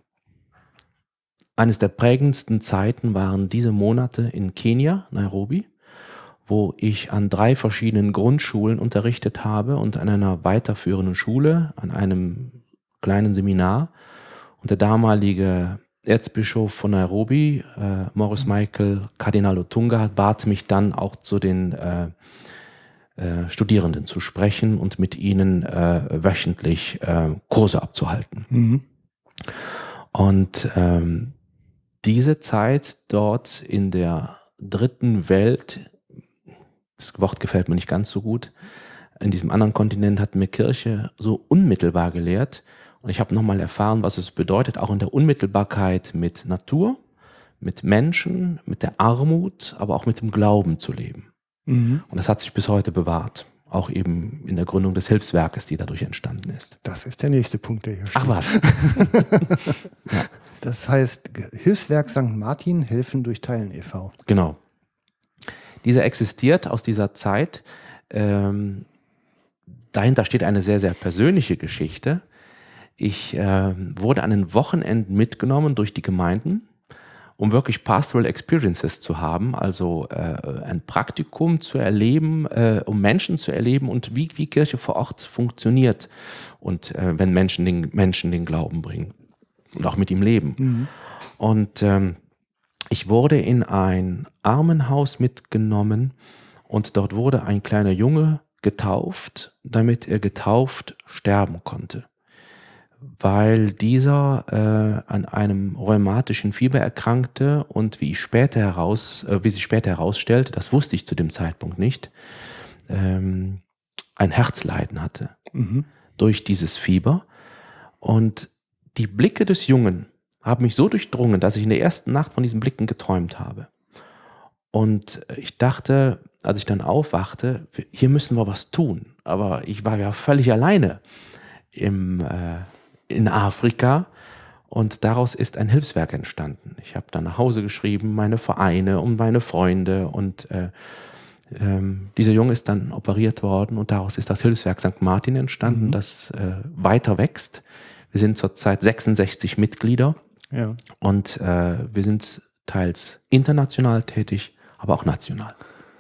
eines der prägendsten Zeiten waren diese Monate in Kenia, Nairobi, wo ich an drei verschiedenen Grundschulen unterrichtet habe und an einer weiterführenden Schule, an einem kleinen Seminar. Und der damalige Erzbischof von Nairobi, äh, Morris Michael Kardinal Otunga, bat mich dann auch zu den äh, äh, Studierenden zu sprechen und mit ihnen äh, wöchentlich äh, Kurse abzuhalten. Mhm. Und ähm, diese Zeit dort in der dritten Welt, das Wort gefällt mir nicht ganz so gut, in diesem anderen Kontinent hat mir Kirche so unmittelbar gelehrt. Und ich habe nochmal erfahren, was es bedeutet, auch in der Unmittelbarkeit mit Natur, mit Menschen, mit der Armut, aber auch mit dem Glauben zu leben. Mhm. Und das hat sich bis heute bewahrt. Auch eben in der Gründung des Hilfswerkes, die dadurch entstanden ist. Das ist der nächste Punkt, der hier steht. Ach was. Ja. Das heißt, Hilfswerk Sankt Martin, Helfen durch Teilen e V Genau. Dieser existiert aus dieser Zeit. Ähm, dahinter steht eine sehr, sehr persönliche Geschichte. Ich äh, wurde an den Wochenenden mitgenommen durch die Gemeinden, um wirklich Pastoral Experiences zu haben, also äh, ein Praktikum zu erleben, äh, um Menschen zu erleben und wie, wie Kirche vor Ort funktioniert und äh, wenn Menschen den, Menschen den Glauben bringen und auch mit ihm leben. Mhm. Und ähm, ich wurde in ein Armenhaus mitgenommen und dort wurde ein kleiner Junge getauft, damit er getauft sterben konnte. Weil dieser äh, an einem rheumatischen Fieber erkrankte und wie ich später heraus, äh, wie sich später herausstellte, das wusste ich zu dem Zeitpunkt nicht, ähm, ein Herzleiden hatte mhm. durch dieses Fieber. Und die Blicke des Jungen haben mich so durchdrungen, dass ich in der ersten Nacht von diesen Blicken geträumt habe. Und ich dachte, als ich dann aufwachte, hier müssen wir was tun. Aber ich war ja völlig alleine im äh, in Afrika und daraus ist ein Hilfswerk entstanden. Ich habe dann nach Hause geschrieben, meine Vereine und meine Freunde und äh, ähm, dieser Junge ist dann operiert worden und daraus ist das Hilfswerk Sankt Martin entstanden, mhm. das äh, weiter wächst. Wir sind zurzeit sechsundsechzig Mitglieder ja. und äh, wir sind teils international tätig, aber auch national.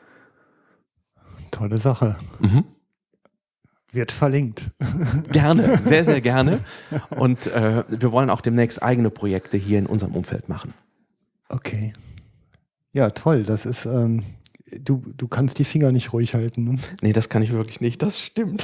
Tolle Sache. Mhm. Wird verlinkt. Gerne, sehr, sehr gerne. Und äh, wir wollen auch demnächst eigene Projekte hier in unserem Umfeld machen. Okay. Ja, toll. Das ist, ähm, du, du kannst die Finger nicht ruhig halten. Ne? Nee, das kann ich wirklich nicht. Das stimmt.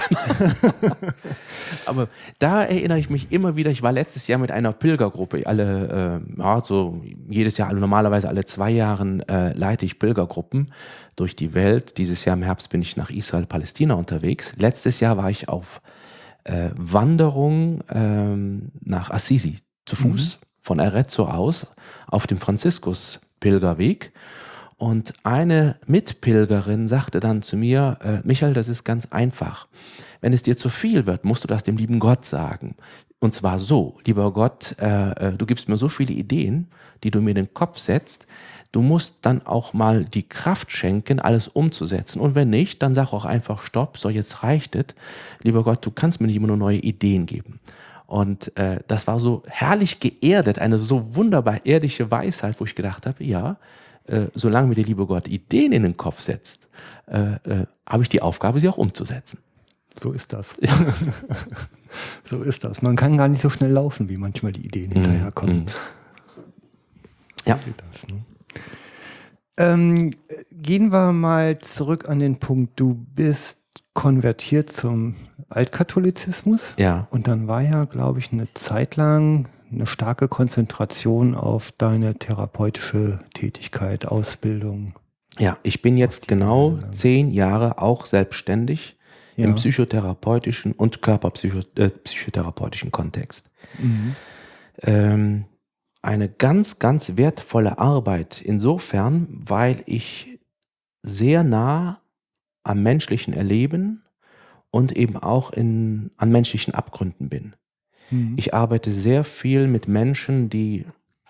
Aber da erinnere ich mich immer wieder, ich war letztes Jahr mit einer Pilgergruppe, alle, äh, ja, so jedes Jahr, also normalerweise alle zwei Jahren äh, leite ich Pilgergruppen durch die Welt. Dieses Jahr im Herbst bin ich nach Israel, Palästina unterwegs. Letztes Jahr war ich auf äh, Wanderung ähm, nach Assisi zu Fuß, mhm. von Arezzo aus, auf dem Franziskus-Pilgerweg. Und eine Mitpilgerin sagte dann zu mir, äh, Michael, das ist ganz einfach. Wenn es dir zu viel wird, musst du das dem lieben Gott sagen. Und zwar so, lieber Gott, äh, du gibst mir so viele Ideen, die du mir in den Kopf setzt, du musst dann auch mal die Kraft schenken, alles umzusetzen. Und wenn nicht, dann sag auch einfach Stopp, so jetzt reicht es. Lieber Gott, du kannst mir nicht immer nur neue Ideen geben. Und äh, das war so herrlich geerdet, eine so wunderbar ehrliche Weisheit, wo ich gedacht habe, ja, äh, solange mir der liebe Gott Ideen in den Kopf setzt, äh, äh, habe ich die Aufgabe, sie auch umzusetzen. So ist das. Ja. So ist das. Man kann gar nicht so schnell laufen, wie manchmal die Ideen hinterherkommen. Mm, mm. Ja. Das, ne? Ähm, gehen wir mal zurück an den Punkt, du bist konvertiert zum Altkatholizismus. Ja. Und dann war ja, glaube ich, eine Zeit lang eine starke Konzentration auf deine therapeutische Tätigkeit, Ausbildung. Ja, ich bin jetzt genau zehn Jahre auch selbstständig Ja. im psychotherapeutischen und körperpsychotherapeutischen Kontext. Mhm. Ähm, eine ganz, ganz wertvolle Arbeit insofern, weil ich sehr nah am menschlichen Erleben und eben auch in, an menschlichen Abgründen bin. Mhm. Ich arbeite sehr viel mit Menschen, die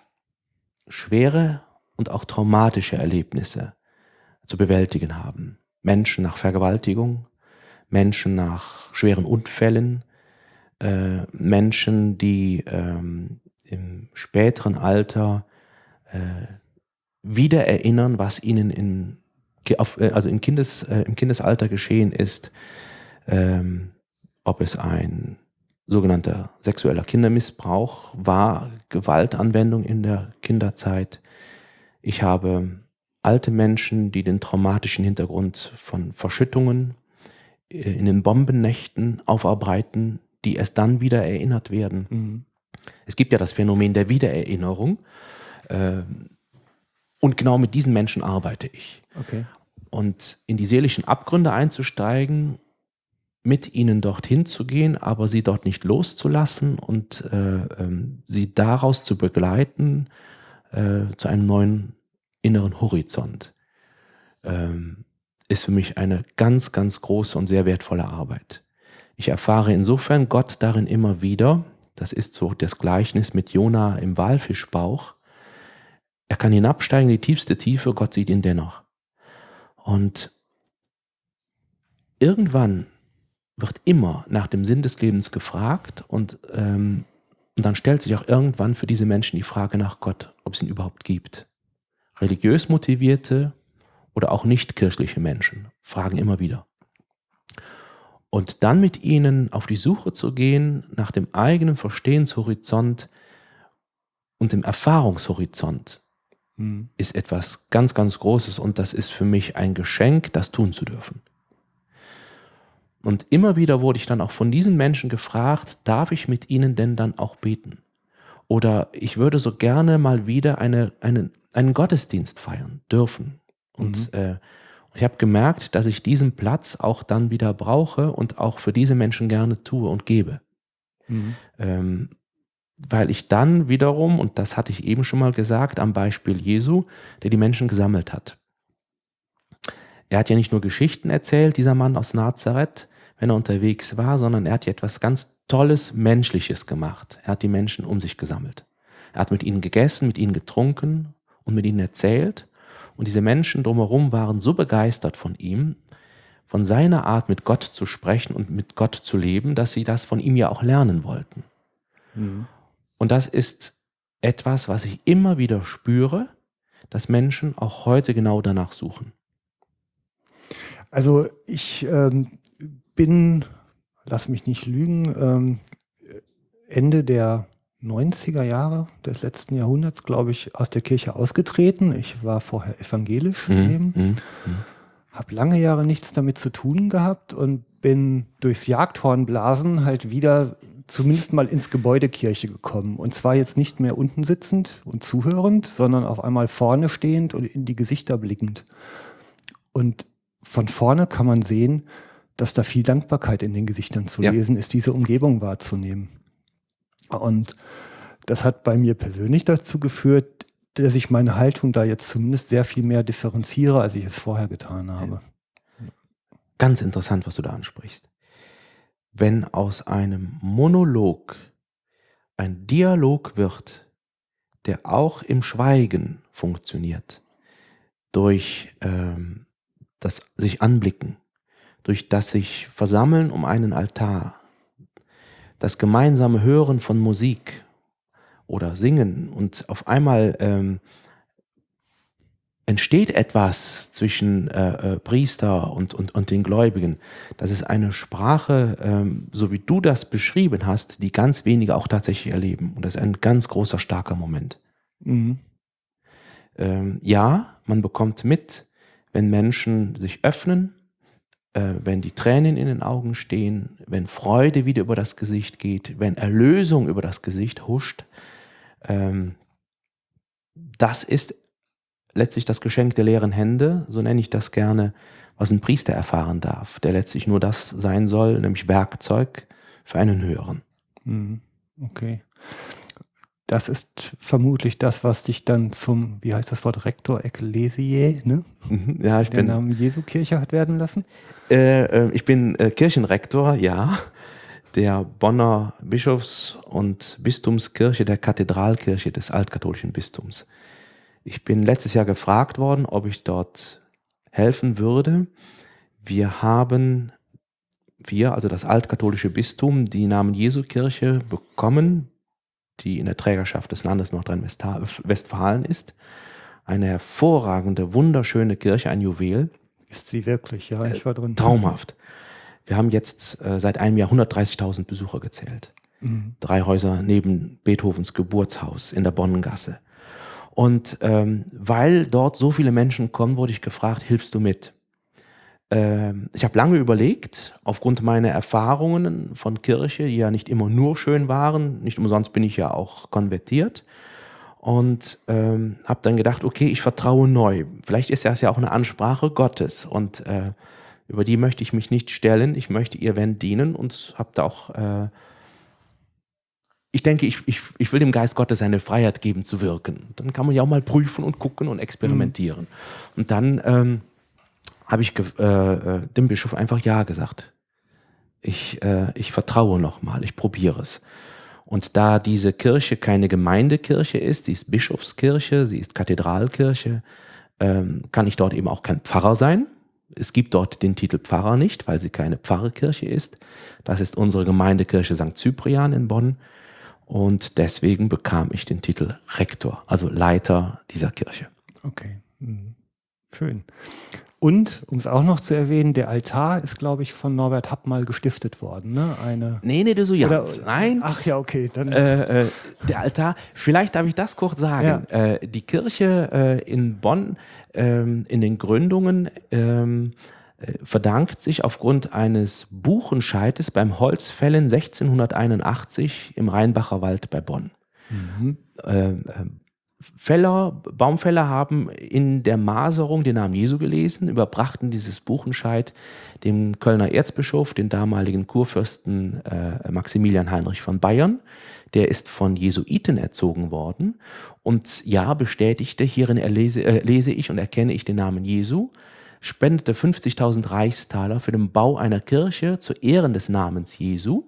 schwere und auch traumatische Erlebnisse zu bewältigen haben. Menschen nach Vergewaltigung, Menschen nach schweren Unfällen, äh, Menschen, die ähm, im späteren Alter äh, wieder erinnern, was ihnen in, auf, also im, Kindes, äh, im Kindesalter geschehen ist, ähm, ob es ein sogenannter sexueller Kindermissbrauch war, Gewaltanwendung in der Kinderzeit. Ich habe alte Menschen, die den traumatischen Hintergrund von Verschüttungen in den Bombennächten aufarbeiten, die erst dann wieder erinnert werden. Mhm. Es gibt ja das Phänomen der Wiedererinnerung. Äh, und genau mit diesen Menschen arbeite ich. Okay. Und in die seelischen Abgründe einzusteigen, mit ihnen dorthin zu gehen, aber sie dort nicht loszulassen und äh, ähm, sie daraus zu begleiten äh, zu einem neuen inneren Horizont, ähm, ist für mich eine ganz, ganz große und sehr wertvolle Arbeit. Ich erfahre insofern Gott darin immer wieder. Das ist so das Gleichnis mit Jona im Walfischbauch. Er kann hinabsteigen in die tiefste Tiefe, Gott sieht ihn dennoch. Und irgendwann wird immer nach dem Sinn des Lebens gefragt und, ähm, und dann stellt sich auch irgendwann für diese Menschen die Frage nach Gott, ob es ihn überhaupt gibt. Religiös motivierte oder auch nicht kirchliche Menschen fragen immer wieder. Und dann mit ihnen auf die Suche zu gehen nach dem eigenen Verstehenshorizont und dem Erfahrungshorizont Mhm. ist etwas ganz, ganz Großes und das ist für mich ein Geschenk, das tun zu dürfen. Und immer wieder wurde ich dann auch von diesen Menschen gefragt, darf ich mit ihnen denn dann auch beten? Oder ich würde so gerne mal wieder eine, eine, einen Gottesdienst feiern dürfen. Und Mhm. äh, ich habe gemerkt, dass ich diesen Platz auch dann wieder brauche und auch für diese Menschen gerne tue und gebe. Mhm. Ähm, weil ich dann wiederum, und das hatte ich eben schon mal gesagt, am Beispiel Jesu, der die Menschen gesammelt hat. Er hat ja nicht nur Geschichten erzählt, dieser Mann aus Nazareth, wenn er unterwegs war, sondern er hat ja etwas ganz Tolles, Menschliches gemacht. Er hat die Menschen um sich gesammelt. Er hat mit ihnen gegessen, mit ihnen getrunken und mit ihnen erzählt. Und diese Menschen drumherum waren so begeistert von ihm, von seiner Art, mit Gott zu sprechen und mit Gott zu leben, dass sie das von ihm ja auch lernen wollten. Mhm. Und das ist etwas, was ich immer wieder spüre, dass Menschen auch heute genau danach suchen. Also ich ähm, bin, lass mich nicht lügen, ähm, Ende der neunziger Jahre des letzten Jahrhunderts, glaube ich, aus der Kirche ausgetreten. Ich war vorher evangelisch eben, Mhm. Mhm. habe lange Jahre nichts damit zu tun gehabt und bin durchs Jagdhornblasen halt wieder zumindest mal ins Gebäude Kirche gekommen. Und zwar jetzt nicht mehr unten sitzend und zuhörend, sondern auf einmal vorne stehend und in die Gesichter blickend. Und von vorne kann man sehen, dass da viel Dankbarkeit in den Gesichtern zu Ja. lesen ist, diese Umgebung wahrzunehmen. Und das hat bei mir persönlich dazu geführt, dass ich meine Haltung da jetzt zumindest sehr viel mehr differenziere, als ich es vorher getan habe. Ganz interessant, was du da ansprichst. Wenn aus einem Monolog ein Dialog wird, der auch im Schweigen funktioniert, durch ähm, das sich anblicken, durch das sich versammeln um einen Altar, das gemeinsame Hören von Musik oder Singen und auf einmal ähm, entsteht etwas zwischen äh, äh, Priester und, und, und den Gläubigen. Das ist eine Sprache, ähm, so wie du das beschrieben hast, die ganz wenige auch tatsächlich erleben. Und das ist ein ganz großer, starker Moment. Mhm. Ähm, ja, man bekommt mit, wenn Menschen sich öffnen, äh, wenn die Tränen in den Augen stehen, wenn Freude wieder über das Gesicht geht, wenn Erlösung über das Gesicht huscht. Ähm, das ist letztlich das Geschenk der leeren Hände, so nenne ich das gerne, was ein Priester erfahren darf, der letztlich nur das sein soll, nämlich Werkzeug für einen Höheren. Mhm. Okay. Das ist vermutlich das, was dich dann zum, wie heißt das Wort, Rector Ecclesiae, ne? Mhm, ja, ich Der bin, Namen Jesu Kirche hat werden lassen? äh, äh, ich bin äh, Kirchenrektor, ja, der Bonner Bischofs- und Bistumskirche, der Kathedralkirche des altkatholischen Bistums. Ich bin letztes Jahr gefragt worden, ob ich dort helfen würde. Wir haben, wir, also das altkatholische Bistum, die Namen Jesu Kirche bekommen, die in der Trägerschaft des Landes Nordrhein-Westfalen ist. Eine hervorragende, wunderschöne Kirche, ein Juwel. Ist sie wirklich, ja, ich war drin. Traumhaft. Wir haben jetzt äh, seit einem Jahr hundertdreißigtausend Besucher gezählt. Mhm. Drei Häuser neben Beethovens Geburtshaus in der Bonnengasse. Und ähm, weil dort so viele Menschen kommen, wurde ich gefragt, hilfst du mit? Ähm, ich habe lange überlegt, aufgrund meiner Erfahrungen von Kirche, die ja nicht immer nur schön waren, nicht umsonst bin ich ja auch konvertiert, und ähm, habe dann gedacht, okay, ich vertraue neu. Vielleicht ist das ja auch eine Ansprache Gottes, und äh, über die möchte ich mich nicht stellen, ich möchte ihr wenn dienen, und habe da auch... Äh, Ich denke, ich, ich, ich will dem Geist Gottes eine Freiheit geben zu wirken. Dann kann man ja auch mal prüfen und gucken und experimentieren. Mhm. Und dann ähm, habe ich äh, äh, dem Bischof einfach Ja gesagt. Ich, äh, ich vertraue nochmal, ich probiere es. Und da diese Kirche keine Gemeindekirche ist, sie ist Bischofskirche, sie ist Kathedralkirche, ähm, kann ich dort eben auch kein Pfarrer sein. Es gibt dort den Titel Pfarrer nicht, weil sie keine Pfarrkirche ist. Das ist unsere Gemeindekirche Sankt Cyprian in Bonn. Und deswegen bekam ich den Titel Rektor, also Leiter dieser Kirche. Okay, mhm. Schön. Und, um es auch noch zu erwähnen, der Altar ist, glaube ich, von Norbert Happ mal gestiftet worden. Ne? Eine, nee, nee, du so oder, ganz. Nein. Ach ja, okay. Dann äh, äh, der Altar, vielleicht darf ich das kurz sagen. Ja. Äh, die Kirche äh, in Bonn, ähm, in den Gründungen, ähm, verdankt sich aufgrund eines Buchenscheites beim Holzfällen sechzehnhunderteinundachtzig im Rheinbacher Wald bei Bonn. Mhm. Äh, Fäller, Baumfäller haben in der Maserung den Namen Jesu gelesen, überbrachten dieses Buchenscheit dem Kölner Erzbischof, den damaligen Kurfürsten äh, Maximilian Heinrich von Bayern. Der ist von Jesuiten erzogen worden, und ja, bestätigte, hierin erlese, äh, lese ich und erkenne ich den Namen Jesu, spendete fünfzigtausend Reichstaler für den Bau einer Kirche zu Ehren des Namens Jesu,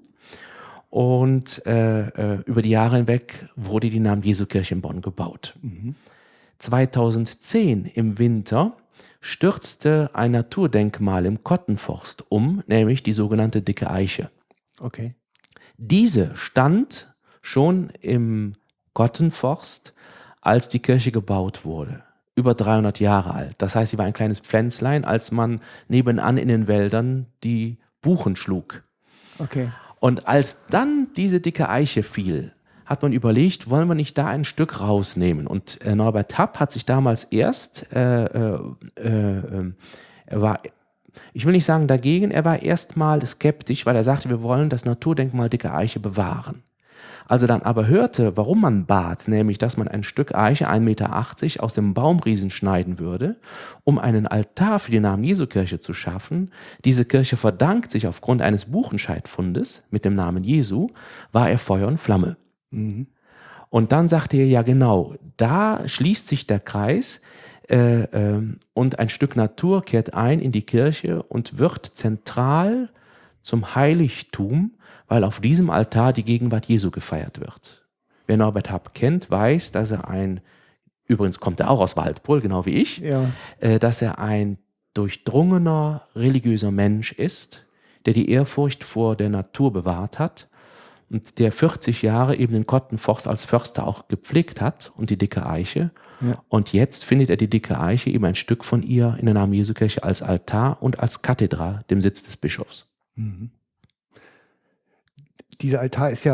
und äh, äh, über die Jahre hinweg wurde die Namen Jesu Kirche in Bonn gebaut. Mhm. zweitausendzehn im Winter stürzte ein Naturdenkmal im Kottenforst um, nämlich die sogenannte Dicke Eiche. Okay. Diese stand schon im Kottenforst, als die Kirche gebaut wurde. Über dreihundert Jahre alt. Das heißt, sie war ein kleines Pflänzlein, als man nebenan in den Wäldern die Buchen schlug. Okay. Und als dann diese dicke Eiche fiel, hat man überlegt, wollen wir nicht da ein Stück rausnehmen? Und äh, Norbert Happ hat sich damals erst, äh, äh, äh, er war, ich will nicht sagen dagegen, er war erstmal skeptisch, weil er sagte, wir wollen das Naturdenkmal Dicke Eiche bewahren. Als er dann aber hörte, warum man bat, nämlich, dass man ein Stück Eiche, ein Meter achtzig, aus dem Baumriesen schneiden würde, um einen Altar für die Namen Jesu Kirche zu schaffen, diese Kirche verdankt sich aufgrund eines Buchenscheitfundes mit dem Namen Jesu, war er Feuer und Flamme. Mhm. Und dann sagte er, ja genau, da schließt sich der Kreis, äh, äh, und ein Stück Natur kehrt ein in die Kirche und wird zentral zum Heiligtum, weil auf diesem Altar die Gegenwart Jesu gefeiert wird. Wer Norbert Happ kennt, weiß, dass er ein, übrigens kommt er auch aus Waldbröl, genau wie ich, ja. äh, dass er ein durchdrungener religiöser Mensch ist, der die Ehrfurcht vor der Natur bewahrt hat und der vierzig Jahre eben den Kottenforst als Förster auch gepflegt hat und die Dicke Eiche. Ja. Und jetzt findet er die Dicke Eiche, eben ein Stück von ihr in der Namen Jesu Kirche, als Altar und als Kathedra, dem Sitz des Bischofs. Mhm. Dieser Altar ist ja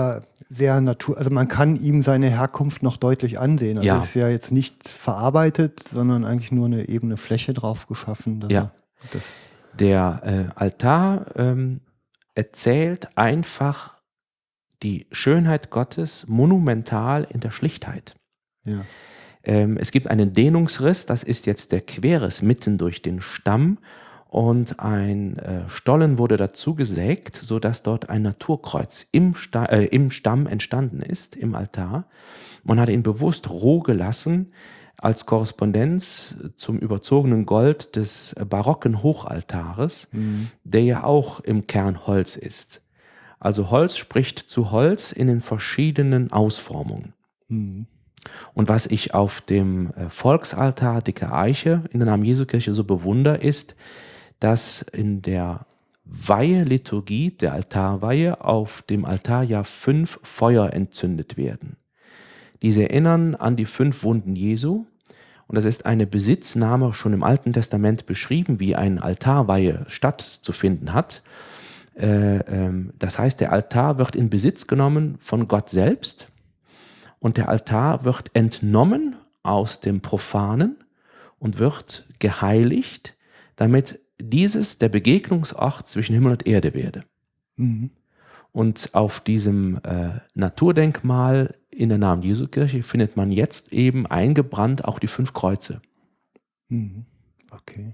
sehr natur, also man kann ihm seine Herkunft noch deutlich ansehen. Also Ja. es ist ja jetzt nicht verarbeitet, sondern eigentlich nur eine ebene Fläche drauf geschaffen. dass Ja. er Das, Der äh, Altar ähm, erzählt einfach die Schönheit Gottes monumental in der Schlichtheit. ja. Ähm, es gibt einen Dehnungsriss, das ist jetzt der Querriss mitten durch den Stamm, und ein äh, Stollen wurde dazu gesägt, sodass dort ein Naturkreuz im, Sta äh, im Stamm entstanden ist, im Altar. Man hat ihn bewusst roh gelassen, als Korrespondenz zum überzogenen Gold des barocken Hochaltares, Mhm. der ja auch im Kern Holz ist. Also Holz spricht zu Holz in den verschiedenen Ausformungen. Mhm. Und was ich auf dem äh, Volksaltar Dicke Eiche in der Namen-Jesu-Kirche so bewundere, ist, dass in der Weihe-Liturgie, der Altarweihe, auf dem Altar ja fünf Feuer entzündet werden. Diese erinnern an die fünf Wunden Jesu, und das ist eine Besitznahme schon im Alten Testament beschrieben, wie eine Altarweihe stattzufinden hat. Äh, ähm, das heißt, der Altar wird in Besitz genommen von Gott selbst, und der Altar wird entnommen aus dem Profanen und wird geheiligt, damit dieses der Begegnungsort zwischen Himmel und Erde werde. Mhm. Und auf diesem äh, Naturdenkmal in der Namen-Jesu-Kirche findet man jetzt eben eingebrannt auch die fünf Kreuze. Mhm. Okay.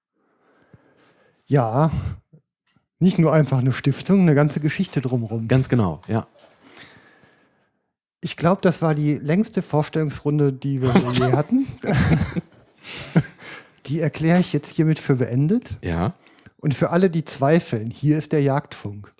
Ja, nicht nur einfach eine Stiftung, eine ganze Geschichte drumherum. Ganz genau, ja. Ich glaube, das war die längste Vorstellungsrunde, die wir je hatten. Die erkläre ich jetzt hiermit für beendet. Ja. Und für alle, die zweifeln, hier ist der Jagdfunk.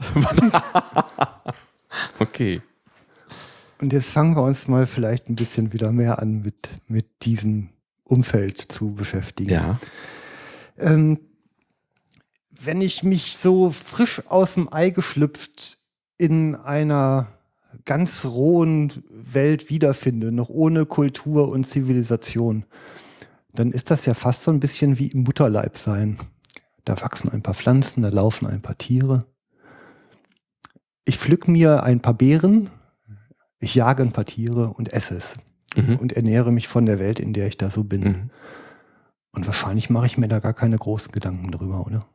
Okay. Und jetzt fangen wir uns mal vielleicht ein bisschen wieder mehr an, mit, mit diesem Umfeld zu beschäftigen. Ja. Ähm, wenn ich mich so frisch aus dem Ei geschlüpft in einer ganz rohen Welt wiederfinde, noch ohne Kultur und Zivilisation, dann ist das ja fast so ein bisschen wie im Mutterleib sein. Da wachsen ein paar Pflanzen, da laufen ein paar Tiere. Ich pflück mir ein paar Beeren, ich jage ein paar Tiere und esse es. Mhm. Und ernähre mich von der Welt, in der ich da so bin. Mhm. Und wahrscheinlich mache ich mir da gar keine großen Gedanken drüber, oder?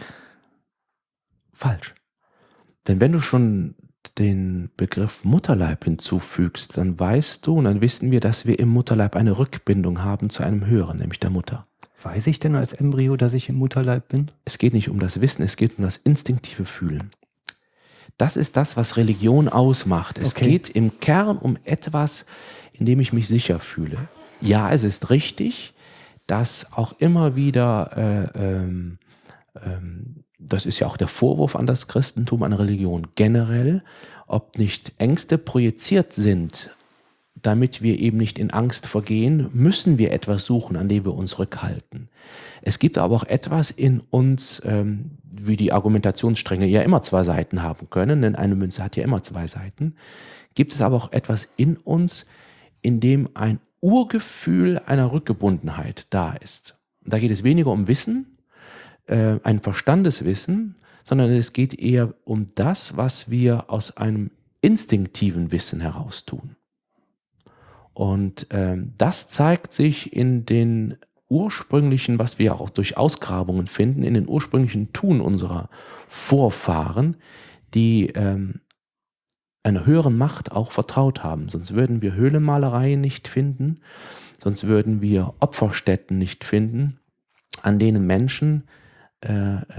Falsch. Denn wenn du schon den Begriff Mutterleib hinzufügst, dann weißt du und dann wissen wir, dass wir im Mutterleib eine Rückbindung haben zu einem Höheren, nämlich der Mutter. Weiß ich denn als Embryo, dass ich im Mutterleib bin? Es geht nicht um das Wissen, es geht um das instinktive Fühlen. Das ist das, was Religion ausmacht. Es Okay. geht im Kern um etwas, in dem ich mich sicher fühle. Ja, es ist richtig, dass auch immer wieder, äh, ähm, ähm, das ist ja auch der Vorwurf an das Christentum, an Religion generell, ob nicht Ängste projiziert sind, damit wir eben nicht in Angst vergehen, müssen wir etwas suchen, an dem wir uns rückhalten. Es gibt aber auch etwas in uns, ähm, wie die Argumentationsstränge ja immer zwei Seiten haben können, denn eine Münze hat ja immer zwei Seiten, gibt es aber auch etwas in uns, in dem ein Urgefühl einer Rückgebundenheit da ist. Da geht es weniger um Wissen, äh, ein Verstandeswissen, sondern es geht eher um das, was wir aus einem instinktiven Wissen heraus tun. Und ähm, das zeigt sich in den ursprünglichen, was wir auch durch Ausgrabungen finden, in den ursprünglichen Tun unserer Vorfahren, die ähm, einer höheren Macht auch vertraut haben. Sonst würden wir Höhlenmalereien nicht finden, sonst würden wir Opferstätten nicht finden, an denen Menschen äh, äh,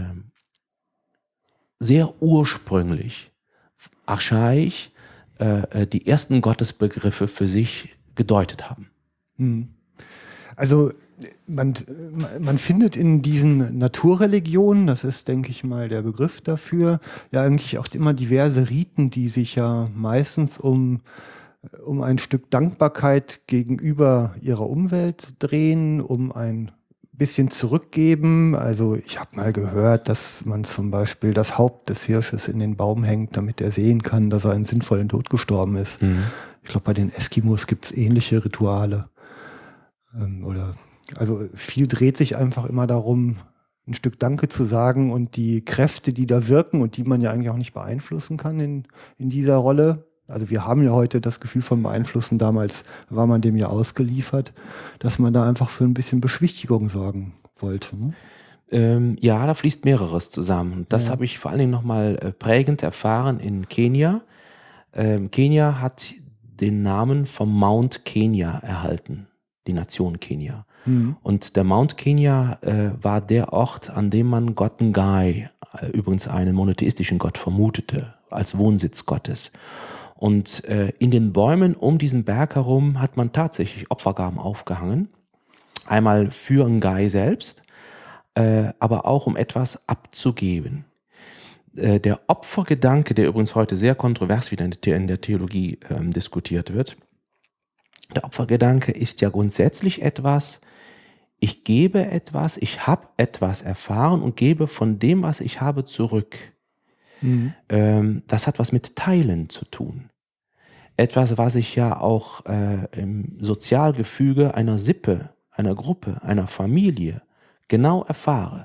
sehr ursprünglich, archaisch, äh, die ersten Gottesbegriffe für sich gedeutet haben. Hm. Also man, man findet in diesen Naturreligionen, das ist, denke ich mal, der Begriff dafür, ja eigentlich auch immer diverse Riten, die sich ja meistens um, um ein Stück Dankbarkeit gegenüber ihrer Umwelt drehen, um ein bisschen zurückgeben. Also ich habe mal gehört, dass man zum Beispiel das Haupt des Hirsches in den Baum hängt, damit er sehen kann, dass er einen sinnvollen Tod gestorben ist. Mhm. Ich glaube, bei den Eskimos gibt es ähnliche Rituale. Ähm, oder, also viel dreht sich einfach immer darum, ein Stück Danke zu sagen und die Kräfte, die da wirken und die man ja eigentlich auch nicht beeinflussen kann in, in dieser Rolle, Also wir haben ja heute das Gefühl von Beeinflussen, damals war man dem ja ausgeliefert, dass man da einfach für ein bisschen Beschwichtigung sorgen wollte. Ne? Ähm, ja, da fließt mehreres zusammen. Und das Ja. habe ich vor allen Dingen nochmal äh, prägend erfahren in Kenia. Ähm, Kenia hat den Namen vom Mount Kenya erhalten, die Nation Kenia. Mhm. Und der Mount Kenya äh, war der Ort, an dem man Gott Ngai, äh, übrigens einen monotheistischen Gott, vermutete, als Wohnsitz Gottes. Und äh, in den Bäumen um diesen Berg herum hat man tatsächlich Opfergaben aufgehangen. Einmal für Ngai selbst, äh, aber auch um etwas abzugeben. Äh, der Opfergedanke, der übrigens heute sehr kontrovers wieder in der, in der Theologie ähm, diskutiert wird, der Opfergedanke ist ja grundsätzlich etwas, ich gebe etwas, ich habe etwas erfahren und gebe von dem, was ich habe, zurück. Mhm. Ähm, das hat was mit Teilen zu tun. Etwas, was ich ja auch äh, im Sozialgefüge einer Sippe, einer Gruppe, einer Familie genau erfahre.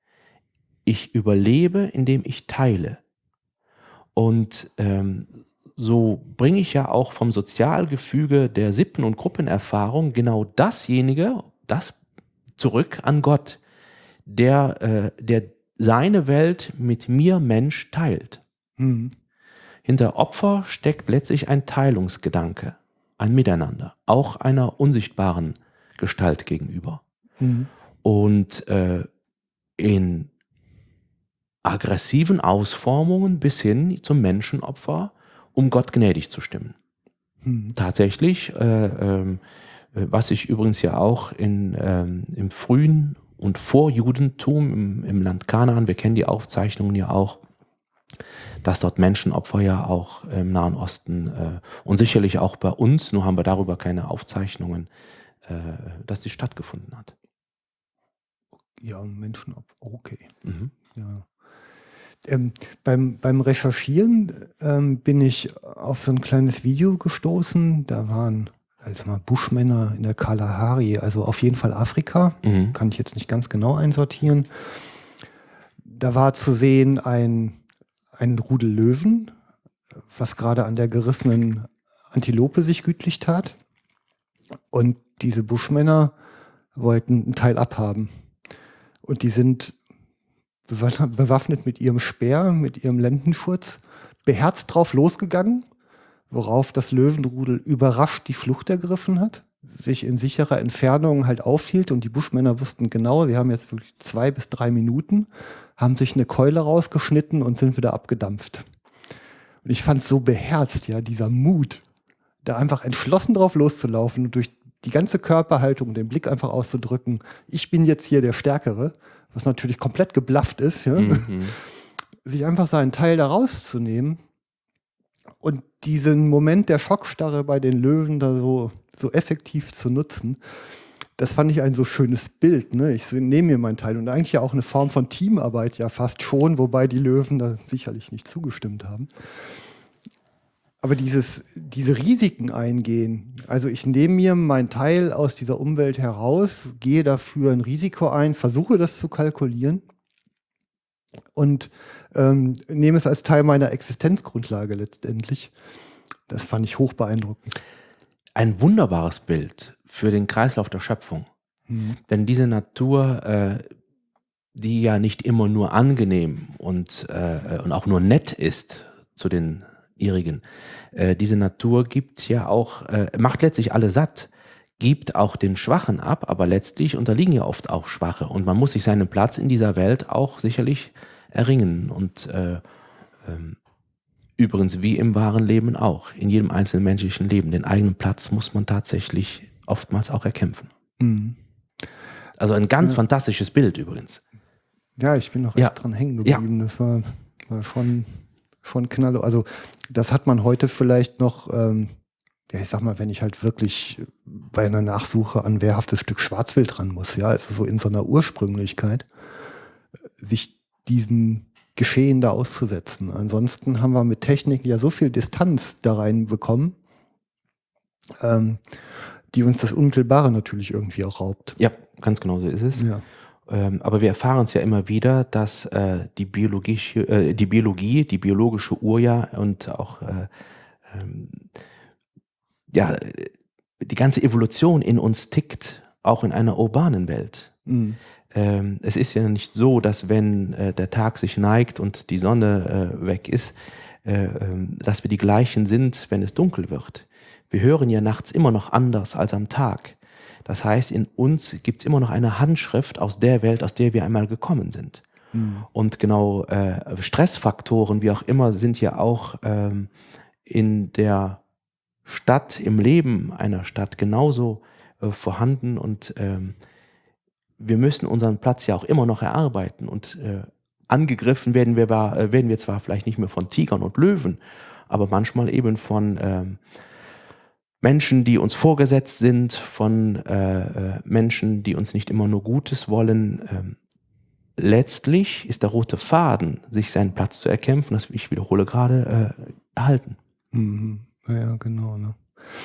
Ich überlebe, indem ich teile. Und ähm, so bringe ich ja auch vom Sozialgefüge der Sippen- und Gruppenerfahrung genau dasjenige, das zurück an Gott, der, äh, der seine Welt mit mir, Mensch, teilt. Mhm. Hinter Opfer steckt letztlich ein Teilungsgedanke, ein Miteinander, auch einer unsichtbaren Gestalt gegenüber. Mhm. Und äh, in aggressiven Ausformungen bis hin zum Menschenopfer, um Gott gnädig zu stimmen. Mhm. Tatsächlich, äh, ähm, was sich übrigens ja auch in, ähm, im frühen und Vorjudentum im, im Land Kanaan, wir kennen die Aufzeichnungen ja auch, dass dort Menschenopfer ja auch im Nahen Osten äh, und sicherlich auch bei uns, nur haben wir darüber keine Aufzeichnungen, äh, dass die stattgefunden hat. Ja, Menschen, okay. Mhm. Ja. Ähm, beim, beim Recherchieren ähm, bin ich auf so ein kleines Video gestoßen. Da waren also mal Buschmänner in der Kalahari, also auf jeden Fall Afrika. Mhm. Kann ich jetzt nicht ganz genau einsortieren. Da war zu sehen ein, ein Rudel Löwen, was gerade an der gerissenen Antilope sich gütlich tat. Und diese Buschmänner wollten einen Teil abhaben. Und die sind bewaffnet mit ihrem Speer, mit ihrem Lendenschurz, beherzt drauf losgegangen, worauf das Löwenrudel überrascht die Flucht ergriffen hat, sich in sicherer Entfernung halt aufhielt und die Buschmänner wussten genau, sie haben jetzt wirklich zwei bis drei Minuten, haben sich eine Keule rausgeschnitten und sind wieder abgedampft. Und ich fand es so beherzt, ja, dieser Mut, da einfach entschlossen drauf loszulaufen und durch die ganze Körperhaltung, den Blick einfach auszudrücken, ich bin jetzt hier der Stärkere, was natürlich komplett geblufft ist, ja? Mhm. Sich einfach seinen Teil da rauszunehmen und diesen Moment der Schockstarre bei den Löwen da so, so effektiv zu nutzen, das fand ich ein so schönes Bild. Ne? Ich nehme mir meinen Teil und eigentlich ja auch eine Form von Teamarbeit ja fast schon, wobei die Löwen da sicherlich nicht zugestimmt haben. Aber dieses, diese Risiken eingehen, also ich nehme mir meinen Teil aus dieser Umwelt heraus, gehe dafür ein Risiko ein, versuche das zu kalkulieren und ähm, nehme es als Teil meiner Existenzgrundlage letztendlich. Das fand ich hoch beeindruckend. Ein wunderbares Bild für den Kreislauf der Schöpfung. Mhm. Denn diese Natur, äh, die ja nicht immer nur angenehm und, äh, und auch nur nett ist zu den ihrigen, äh, diese Natur gibt ja auch, äh, macht letztlich alle satt, gibt auch den Schwachen ab, aber letztlich unterliegen ja oft auch Schwache und man muss sich seinen Platz in dieser Welt auch sicherlich erringen und äh, ähm, übrigens wie im wahren Leben auch, in jedem einzelnen menschlichen Leben, den eigenen Platz muss man tatsächlich oftmals auch erkämpfen. Mhm. Also ein ganz Ja. fantastisches Bild übrigens. Ja, ich bin noch echt Ja. dran hängen geblieben. Das war, war schon, schon knalle. Also das hat man heute vielleicht noch, ähm, ja, ich sag mal, wenn ich halt wirklich bei einer Nachsuche an wehrhaftes Stück Schwarzwild ran muss, ja, also so in so einer Ursprünglichkeit, sich diesen Geschehen da auszusetzen. Ansonsten haben wir mit Technik ja so viel Distanz da reinbekommen, ähm, die uns das Unmittelbare natürlich irgendwie auch raubt. Ja, ganz genau so ist es. Ja. Ähm, aber wir erfahren es ja immer wieder, dass äh, die, biologische, äh, die Biologie, die biologische Uhr ja und auch äh, ähm, ja, die ganze Evolution in uns tickt auch in einer urbanen Welt. Mhm. Ähm, es ist ja nicht so, dass wenn äh, der Tag sich neigt und die Sonne äh, weg ist, äh, ähm, dass wir die gleichen sind, wenn es dunkel wird. Wir hören ja nachts immer noch anders als am Tag. Das heißt, in uns gibt es immer noch eine Handschrift aus der Welt, aus der wir einmal gekommen sind. Mhm. Und genau äh, Stressfaktoren, wie auch immer, sind ja auch ähm, in der Stadt, im Leben einer Stadt genauso äh, vorhanden. Und ähm, wir müssen unseren Platz ja auch immer noch erarbeiten. Und äh, angegriffen werden wir, äh, werden wir zwar vielleicht nicht mehr von Tigern und Löwen, aber manchmal eben von ähm, Menschen, die uns vorgesetzt sind, von äh, äh, Menschen, die uns nicht immer nur Gutes wollen. Ähm, letztlich ist der rote Faden, sich seinen Platz zu erkämpfen, das ich wiederhole gerade, äh, erhalten. Mhm. Ja, genau. Ne?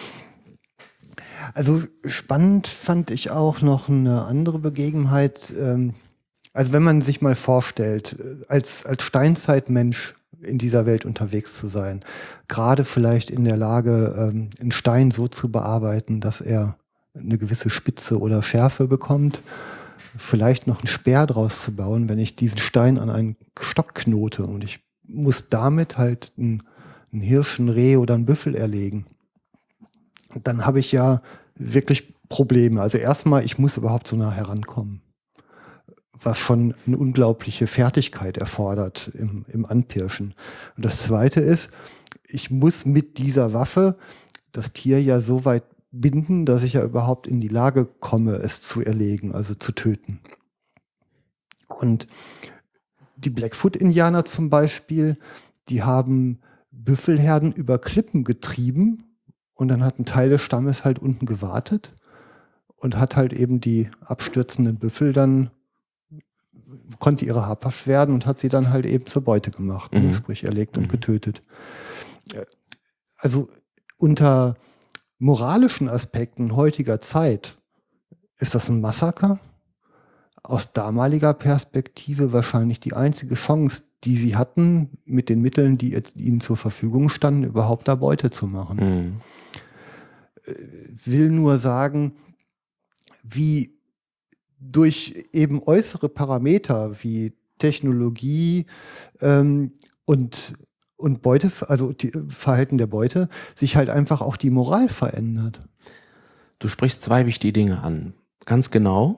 Also spannend fand ich auch noch eine andere Begebenheit. Ähm, also wenn man sich mal vorstellt, äh, als, als Steinzeitmensch in dieser Welt unterwegs zu sein, gerade vielleicht in der Lage, ähm, einen Stein so zu bearbeiten, dass er eine gewisse Spitze oder Schärfe bekommt, vielleicht noch einen Speer draus zu bauen, wenn ich diesen Stein an einen Stock knote und ich muss damit halt einen, einen Hirsch, ein Reh oder einen Büffel erlegen. Dann habe ich ja wirklich Probleme. Also erstmal, ich muss überhaupt so nah herankommen, was schon eine unglaubliche Fertigkeit erfordert im, im Anpirschen. Und das Zweite ist, ich muss mit dieser Waffe das Tier ja so weit binden, dass ich ja überhaupt in die Lage komme, es zu erlegen, also zu töten. Und die Blackfoot-Indianer zum Beispiel, die haben Büffelherden über Klippen getrieben und dann hat ein Teil des Stammes halt unten gewartet und hat halt eben die abstürzenden Büffel dann, konnte ihre habhaft werden und hat sie dann halt eben zur Beute gemacht, Mhm. ne? Sprich erlegt Mhm. und getötet. Also unter moralischen Aspekten heutiger Zeit ist das ein Massaker. Aus damaliger Perspektive wahrscheinlich die einzige Chance, die sie hatten, mit den Mitteln, die jetzt ihnen zur Verfügung standen, überhaupt da Beute zu machen. Mhm. Will nur sagen, wie durch eben äußere Parameter wie Technologie ähm, und, und Beute, also die Verhalten der Beute, sich halt einfach auch die Moral verändert. Du sprichst zwei wichtige Dinge an. Ganz genau.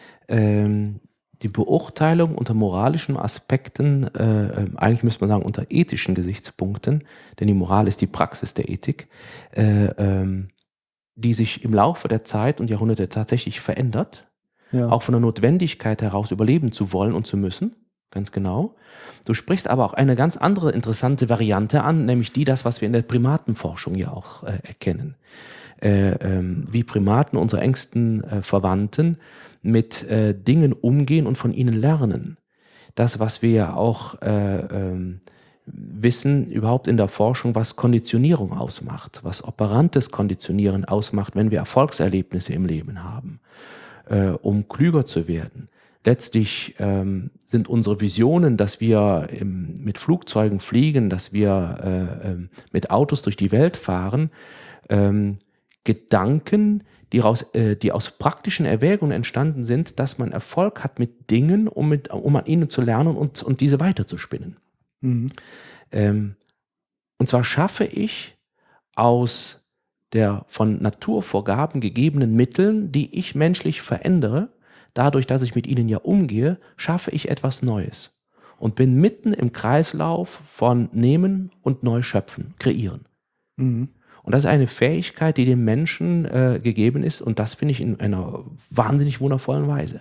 Ähm, die Beurteilung unter moralischen Aspekten, äh, äh, eigentlich müsste man sagen unter ethischen Gesichtspunkten, denn die Moral ist die Praxis der Ethik, äh, ähm, die sich im Laufe der Zeit und Jahrhunderte tatsächlich verändert, Ja. auch von der Notwendigkeit heraus überleben zu wollen und zu müssen, ganz genau. Du sprichst aber auch eine ganz andere interessante Variante an, nämlich die, das, was wir in der Primatenforschung ja auch äh, erkennen. Äh, ähm, wie Primaten, unsere engsten äh, Verwandten, mit äh, Dingen umgehen und von ihnen lernen. Das, was wir ja auch äh, ähm, wissen, überhaupt in der Forschung, was Konditionierung ausmacht, was operantes Konditionieren ausmacht, wenn wir Erfolgserlebnisse im Leben haben, äh, um klüger zu werden. Letztlich ähm, sind unsere Visionen, dass wir im, mit Flugzeugen fliegen, dass wir äh, äh, mit Autos durch die Welt fahren, ähm, Gedanken, die, raus, äh, die aus praktischen Erwägungen entstanden sind, dass man Erfolg hat mit Dingen, um, mit, um an ihnen zu lernen und, und diese weiterzuspinnen. Mhm. Ähm, und zwar schaffe ich aus der von Naturvorgaben gegebenen Mitteln, die ich menschlich verändere, dadurch, dass ich mit ihnen ja umgehe, schaffe ich etwas Neues und bin mitten im Kreislauf von Nehmen und Neuschöpfen, kreieren. Mhm. Und das ist eine Fähigkeit, die dem Menschen äh, gegeben ist und das finde ich in einer wahnsinnig wundervollen Weise.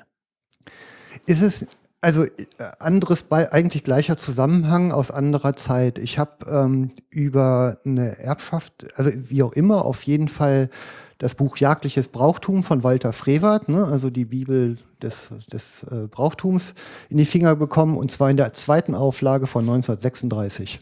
Ist es, also äh, anderes, bei, eigentlich gleicher Zusammenhang aus anderer Zeit. Ich habe ähm, über eine Erbschaft, also wie auch immer, auf jeden Fall das Buch Jagdliches Brauchtum von Walter Frevert, ne, also die Bibel des, des äh, Brauchtums, in die Finger bekommen, und zwar in der zweiten Auflage von neunzehnhundertsechsunddreißig.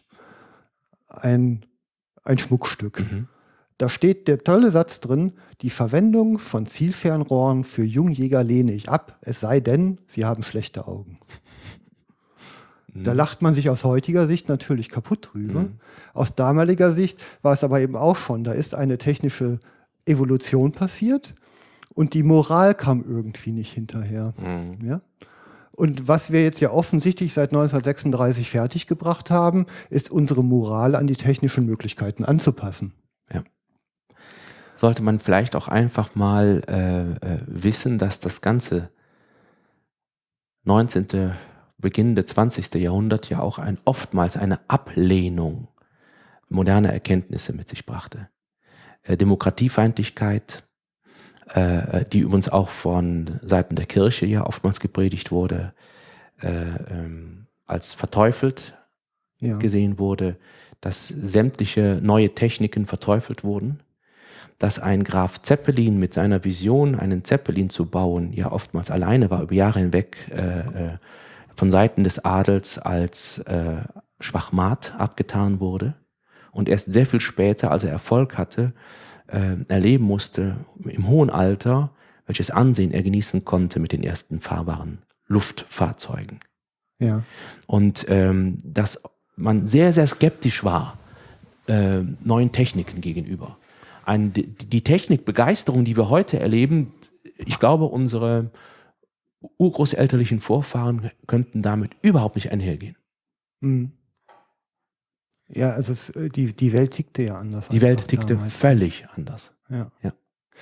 Ein, ein Schmuckstück. Mhm. Da steht der tolle Satz drin: Die Verwendung von Zielfernrohren für Jungjäger lehne ich ab, es sei denn, sie haben schlechte Augen. Da lacht man sich aus heutiger Sicht natürlich kaputt drüber. Mhm. Aus damaliger Sicht war es aber eben auch schon, da ist eine technische Evolution passiert und die Moral kam irgendwie nicht hinterher. Mhm. Ja? Und was wir jetzt ja offensichtlich seit neunzehnhundertsechsunddreißig fertiggebracht haben, ist unsere Moral an die technischen Möglichkeiten anzupassen. Ja. Sollte man vielleicht auch einfach mal äh, äh, wissen, dass das ganze neunzehnte beginnende zwanzigste Jahrhundert ja auch ein, oftmals eine Ablehnung moderner Erkenntnisse mit sich brachte. Äh, Demokratiefeindlichkeit, äh, die übrigens auch von Seiten der Kirche ja oftmals gepredigt wurde, äh, ähm, als verteufelt Ja. gesehen wurde, dass sämtliche neue Techniken verteufelt wurden, dass ein Graf Zeppelin mit seiner Vision, einen Zeppelin zu bauen, ja oftmals alleine war, über Jahre hinweg äh, äh, von Seiten des Adels als äh, Schwachmat abgetan wurde und erst sehr viel später, als er Erfolg hatte, äh, erleben musste, im hohen Alter, welches Ansehen er genießen konnte mit den ersten fahrbaren Luftfahrzeugen. Ja. Und ähm, dass man sehr, sehr skeptisch war äh, neuen Techniken gegenüber. Ein, die, die Technikbegeisterung, die wir heute erleben, ich glaube, unsere urgroßelterlichen Vorfahren könnten damit überhaupt nicht einhergehen. Mhm. Ja, also es, die, die Welt tickte ja anders. Die Welt einfach tickte damals. völlig anders. Ja. Ja.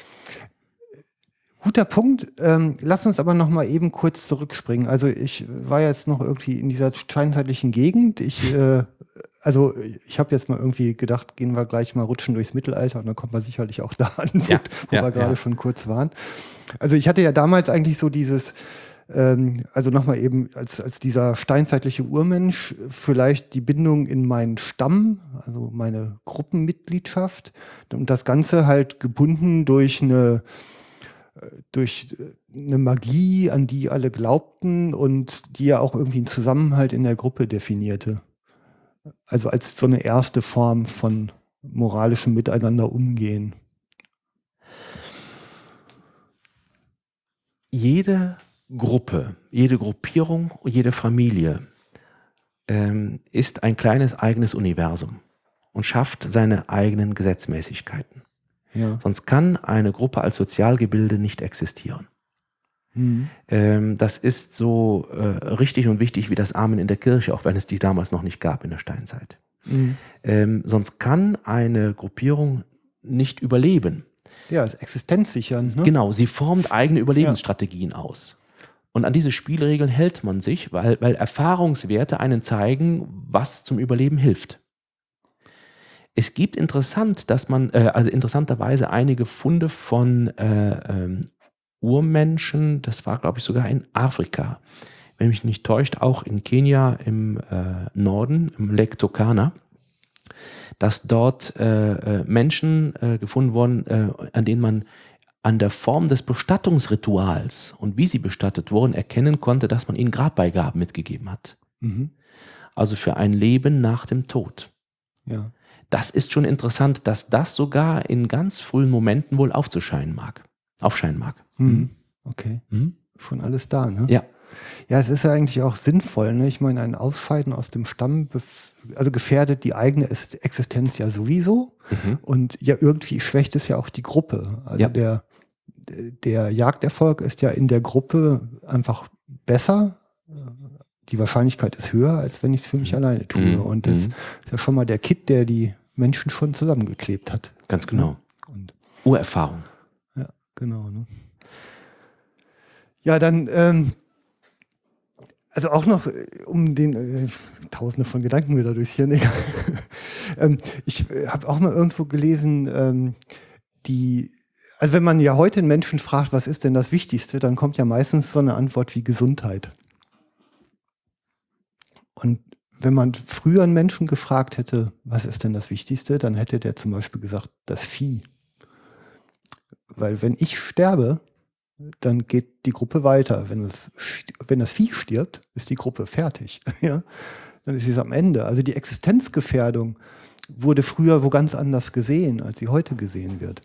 Guter Punkt. Ähm, lass uns aber noch mal eben kurz zurückspringen. Also ich war jetzt noch irgendwie in dieser steinzeitlichen Gegend. Ich, äh, also ich habe jetzt mal irgendwie gedacht, gehen wir gleich mal rutschen durchs Mittelalter und dann kommt man sicherlich auch da an, wo, Ja, wo ja, wir gerade ja. schon kurz waren. Also ich hatte ja damals eigentlich so dieses, ähm, also nochmal eben als, als dieser steinzeitliche Urmensch vielleicht die Bindung in meinen Stamm, also meine Gruppenmitgliedschaft und das Ganze halt gebunden durch eine durch eine Magie, an die alle glaubten und die ja auch irgendwie einen Zusammenhalt in der Gruppe definierte. Also als so eine erste Form von moralischem Miteinander umgehen. Jede Gruppe, jede Gruppierung, jede Familie ähm, ist ein kleines eigenes Universum und schafft seine eigenen Gesetzmäßigkeiten. Ja. Sonst kann eine Gruppe als Sozialgebilde nicht existieren. Mhm. Ähm, das ist so äh, richtig und wichtig wie das Amen in der Kirche, auch wenn es die damals noch nicht gab in der Steinzeit. Mhm. Ähm, sonst kann eine Gruppierung nicht überleben. Ja, ist existenzsichernd. Ne? Genau, sie formt eigene Überlebensstrategien aus. Und an diese Spielregeln hält man sich, weil, weil Erfahrungswerte einen zeigen, was zum Überleben hilft. Es gibt interessant, dass man, äh, also interessanterweise einige Funde von äh, ähm, Urmenschen, das war glaube ich sogar in Afrika, wenn mich nicht täuscht, auch in Kenia im äh, Norden, im Lake Turkana, dass dort äh, äh, Menschen äh, gefunden wurden, äh, an denen man an der Form des Bestattungsrituals und wie sie bestattet wurden, erkennen konnte, dass man ihnen Grabbeigaben mitgegeben hat. Mhm. Also für ein Leben nach dem Tod. Ja. Das ist schon interessant, dass das sogar in ganz frühen Momenten wohl aufzuscheinen mag. Aufscheinen mag. Mhm. Okay. Mhm. Schon alles da, ne? Ja. Ja, es ist ja eigentlich auch sinnvoll. Ne? Ich meine, ein Ausscheiden aus dem Stamm bef- also gefährdet die eigene Es- Existenz ja sowieso. Mhm. Und ja, irgendwie schwächt es ja auch die Gruppe. Also Ja. der, der Jagderfolg ist ja in der Gruppe einfach besser. Die Wahrscheinlichkeit ist höher, als wenn ich es für mich Mhm. alleine tue. Mhm. Und das Mhm. ist ja schon mal der Kit, der die Menschen schon zusammengeklebt hat. Ganz genau. Und Urerfahrung. ja, genau. Ne? Ja, dann, ähm, also auch noch, äh, um den, äh, tausende von Gedanken wieder durchs Hirn. egal. ähm, ich äh, habe auch mal irgendwo gelesen, ähm, die, also wenn man ja heute einen Menschen fragt, was ist denn das Wichtigste, dann kommt ja meistens so eine Antwort wie Gesundheit. Und wenn man früher einen Menschen gefragt hätte, was ist denn das Wichtigste, dann hätte der zum Beispiel gesagt, das Vieh. Weil wenn ich sterbe, dann geht die Gruppe weiter. Wenn das, wenn das Vieh stirbt, ist die Gruppe fertig. Ja? Dann ist es am Ende. Also die Existenzgefährdung wurde früher wo ganz anders gesehen, als sie heute gesehen wird.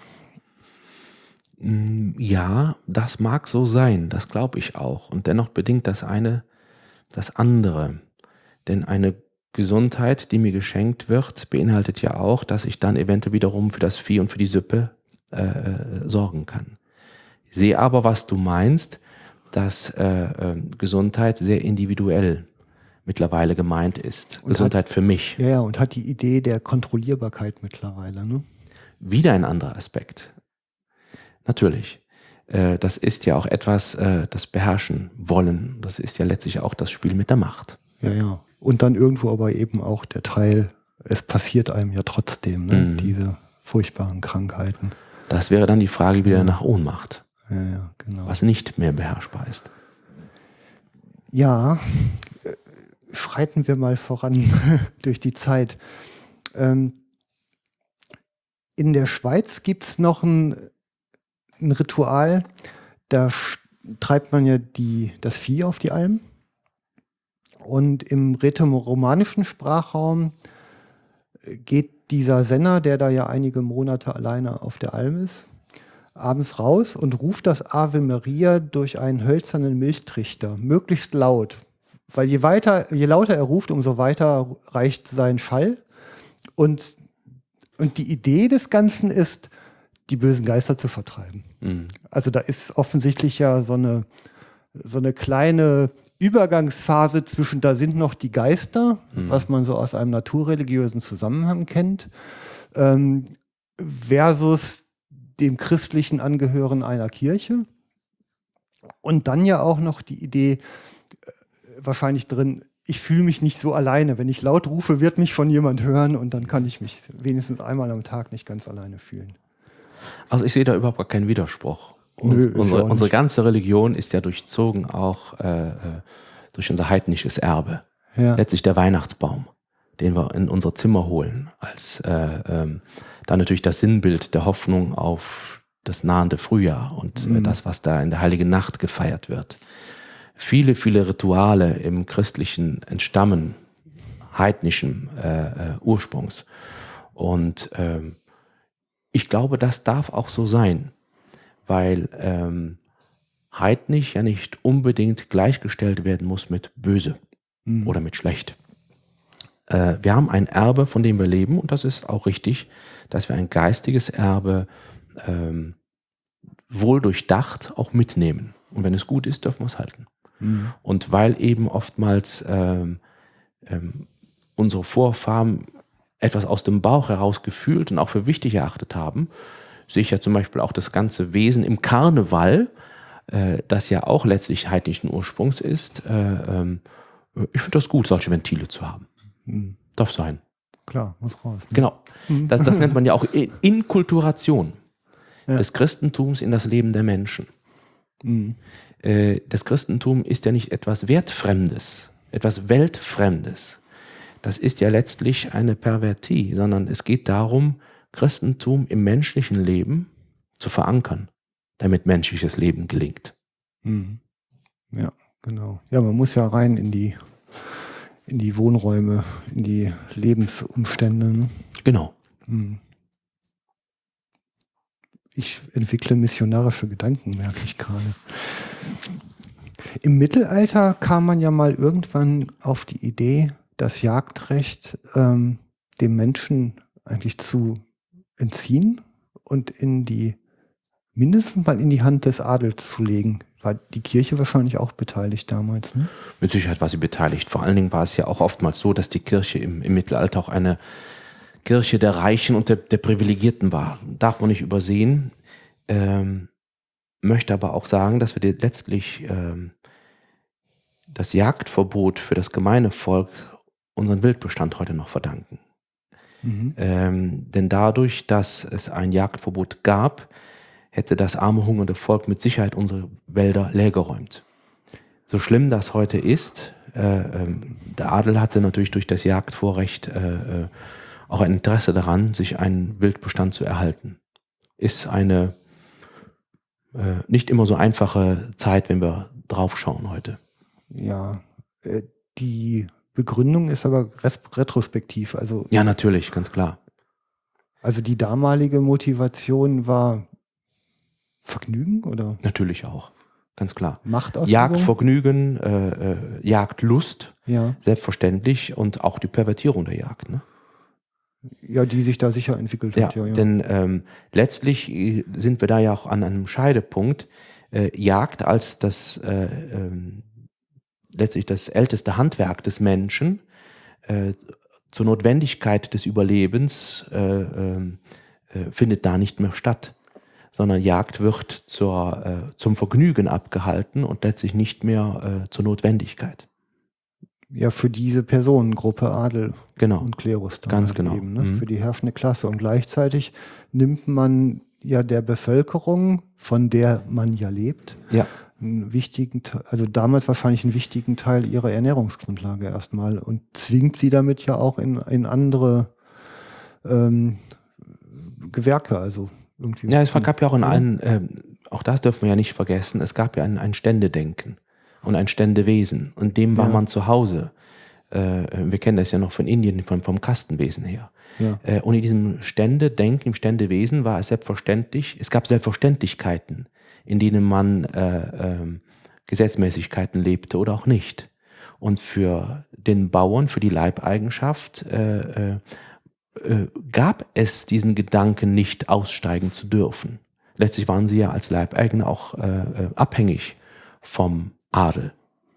Ja, das mag so sein, das glaube ich auch. Und dennoch bedingt das eine das andere. Denn eine Gesundheit, die mir geschenkt wird, beinhaltet ja auch, dass ich dann eventuell wiederum für das Vieh und für die Süppe äh, sorgen kann. Ich sehe aber, was du meinst, dass äh, äh, Gesundheit sehr individuell mittlerweile gemeint ist. Und Gesundheit hat, für mich. Ja, ja, und hat die Idee der Kontrollierbarkeit mittlerweile. Ne? Wieder ein anderer Aspekt. Natürlich. Äh, das ist ja auch etwas, äh, das beherrschen wollen. Das ist ja letztlich auch das Spiel mit der Macht. Ja, ja. Und dann irgendwo aber eben auch der Teil, es passiert einem ja trotzdem, ne? Mhm. Diese furchtbaren Krankheiten. Das wäre dann die Frage wieder nach Ohnmacht, Ja, ja, genau. was nicht mehr beherrschbar ist. Ja, äh, schreiten wir mal voran durch die Zeit. Ähm, in der Schweiz gibt es noch ein, ein Ritual, da sch- treibt man ja die, das Vieh auf die Alm. Und im rätoromanischen Sprachraum geht dieser Senner, der da ja einige Monate alleine auf der Alm ist, abends raus und ruft das Ave Maria durch einen hölzernen Milchtrichter, möglichst laut. Weil je weiter, je lauter er ruft, umso weiter reicht sein Schall. Und, und die Idee des Ganzen ist, die bösen Geister zu vertreiben. Mhm. Also da ist offensichtlich ja so eine, so eine kleine Übergangsphase zwischen, da sind noch die Geister, mhm. was man so aus einem naturreligiösen Zusammenhang kennt, ähm, versus dem christlichen Angehören einer Kirche. Und dann ja auch noch die Idee, äh, wahrscheinlich drin, ich fühle mich nicht so alleine. Wenn ich laut rufe, wird mich von jemand hören und dann kann ich mich wenigstens einmal am Tag nicht ganz alleine fühlen. Also ich sehe da überhaupt gar keinen Widerspruch. Uns, Nö, ist unsere, ja auch unsere nicht. ganze Religion ist ja durchzogen auch äh, äh, durch unser heidnisches Erbe. Ja. Letztlich der Weihnachtsbaum, den wir in unser Zimmer holen, als äh, ähm, dann natürlich das Sinnbild der Hoffnung auf das nahende Frühjahr und Mhm. äh, das, was da in der Heiligen Nacht gefeiert wird. Viele, viele Rituale im Christlichen entstammen heidnischen äh, äh, Ursprungs. Und ähm, ich glaube, das darf auch so sein, weil ähm, heidnisch ja nicht unbedingt gleichgestellt werden muss mit böse Mhm. oder mit schlecht. Äh, wir haben ein Erbe, von dem wir leben, und das ist auch richtig, dass wir ein geistiges Erbe ähm, wohl durchdacht auch mitnehmen. Und wenn es gut ist, dürfen wir es halten. Mhm. Und weil eben oftmals ähm, ähm, unsere Vorfahren etwas aus dem Bauch heraus gefühlt und auch für wichtig erachtet haben, sehe ich ja zum Beispiel auch das ganze Wesen im Karneval, äh, das ja auch letztlich heidnischen Ursprungs ist. Äh, ähm, ich finde das gut, solche Ventile zu haben. Mhm. Darf sein. Klar, muss raus. Ne? Genau. Mhm. Das, das nennt man ja auch In- Inkulturation Ja. des Christentums in das Leben der Menschen. Mhm. Äh, das Christentum ist ja nicht etwas Wertfremdes, etwas Weltfremdes. Das ist ja letztlich eine Pervertie, sondern es geht darum, Christentum im menschlichen Leben zu verankern, damit menschliches Leben gelingt. Mhm. Ja, genau. Ja, man muss ja rein in die, in die Wohnräume, in die Lebensumstände. Ne? Genau. Mhm. Ich entwickle missionarische Gedanken, merke ich gerade. Im Mittelalter kam man ja mal irgendwann auf die Idee, das Jagdrecht ähm, dem Menschen eigentlich zu entziehen und in die, mindestens mal in die Hand des Adels zu legen. War die Kirche wahrscheinlich auch beteiligt damals, ne? Mit Sicherheit war sie beteiligt. Vor allen Dingen war es ja auch oftmals so, dass die Kirche im, im Mittelalter auch eine Kirche der Reichen und der, der Privilegierten war. Darf man nicht übersehen. Ähm, möchte aber auch sagen, dass wir dir letztlich ähm, das Jagdverbot für das gemeine Volk unseren Wildbestand heute noch verdanken. Mhm. Ähm, denn dadurch, dass es ein Jagdverbot gab, hätte das arme, hungernde Volk mit Sicherheit unsere Wälder leergeräumt. So schlimm das heute ist, äh, ähm, der Adel hatte natürlich durch das Jagdvorrecht äh, äh, auch ein Interesse daran, sich einen Wildbestand zu erhalten. Ist eine äh, nicht immer so einfache Zeit, wenn wir drauf schauen heute. Ja, äh, die Begründung ist aber res- retrospektiv. Also, Ja, natürlich, ganz klar. also die damalige Motivation war Vergnügen, oder? Natürlich auch. ganz klar. Machtausübung? Jagdvergnügen, äh, äh, Jagdlust, Ja. selbstverständlich, und auch die Pervertierung der Jagd. Ne? Ja, die sich da sicher entwickelt Ja, hat. Ja, ja. denn ähm, letztlich äh, sind wir da ja auch an einem Scheidepunkt. Äh, Jagd als das äh, ähm, letztlich das älteste Handwerk des Menschen, äh, zur Notwendigkeit des Überlebens äh, äh, äh, findet da nicht mehr statt, sondern Jagd wird zur, äh, zum Vergnügen abgehalten und letztlich nicht mehr äh, zur Notwendigkeit. Ja, für diese Personengruppe Adel Genau. und Klerus. Dann Ganz halt genau. Eben, ne? Mhm. Für die herrschende Klasse. Und gleichzeitig nimmt man ja der Bevölkerung, von der man ja lebt, Ja. einen wichtigen, Te- also damals wahrscheinlich einen wichtigen Teil ihrer Ernährungsgrundlage erstmal und zwingt sie damit ja auch in, in andere ähm, Gewerke, also irgendwie. Ja, es gab ja auch in Oder? einen, ähm, auch das dürfen wir ja nicht vergessen, es gab ja ein, ein Ständedenken und ein Ständewesen, und dem war Ja. man zu Hause. Äh, wir kennen das ja noch von Indien, vom, vom Kastenwesen her. Ja. Äh, und in diesem Ständedenken, im Ständewesen war es selbstverständlich, es gab Selbstverständlichkeiten, in denen man äh, ähm, Gesetzmäßigkeiten lebte oder auch nicht. Und für den Bauern, für die Leibeigenschaft äh, äh, äh, gab es diesen Gedanken nicht, aussteigen zu dürfen. Letztlich waren sie ja als Leibeigene auch äh, äh, abhängig vom Adel.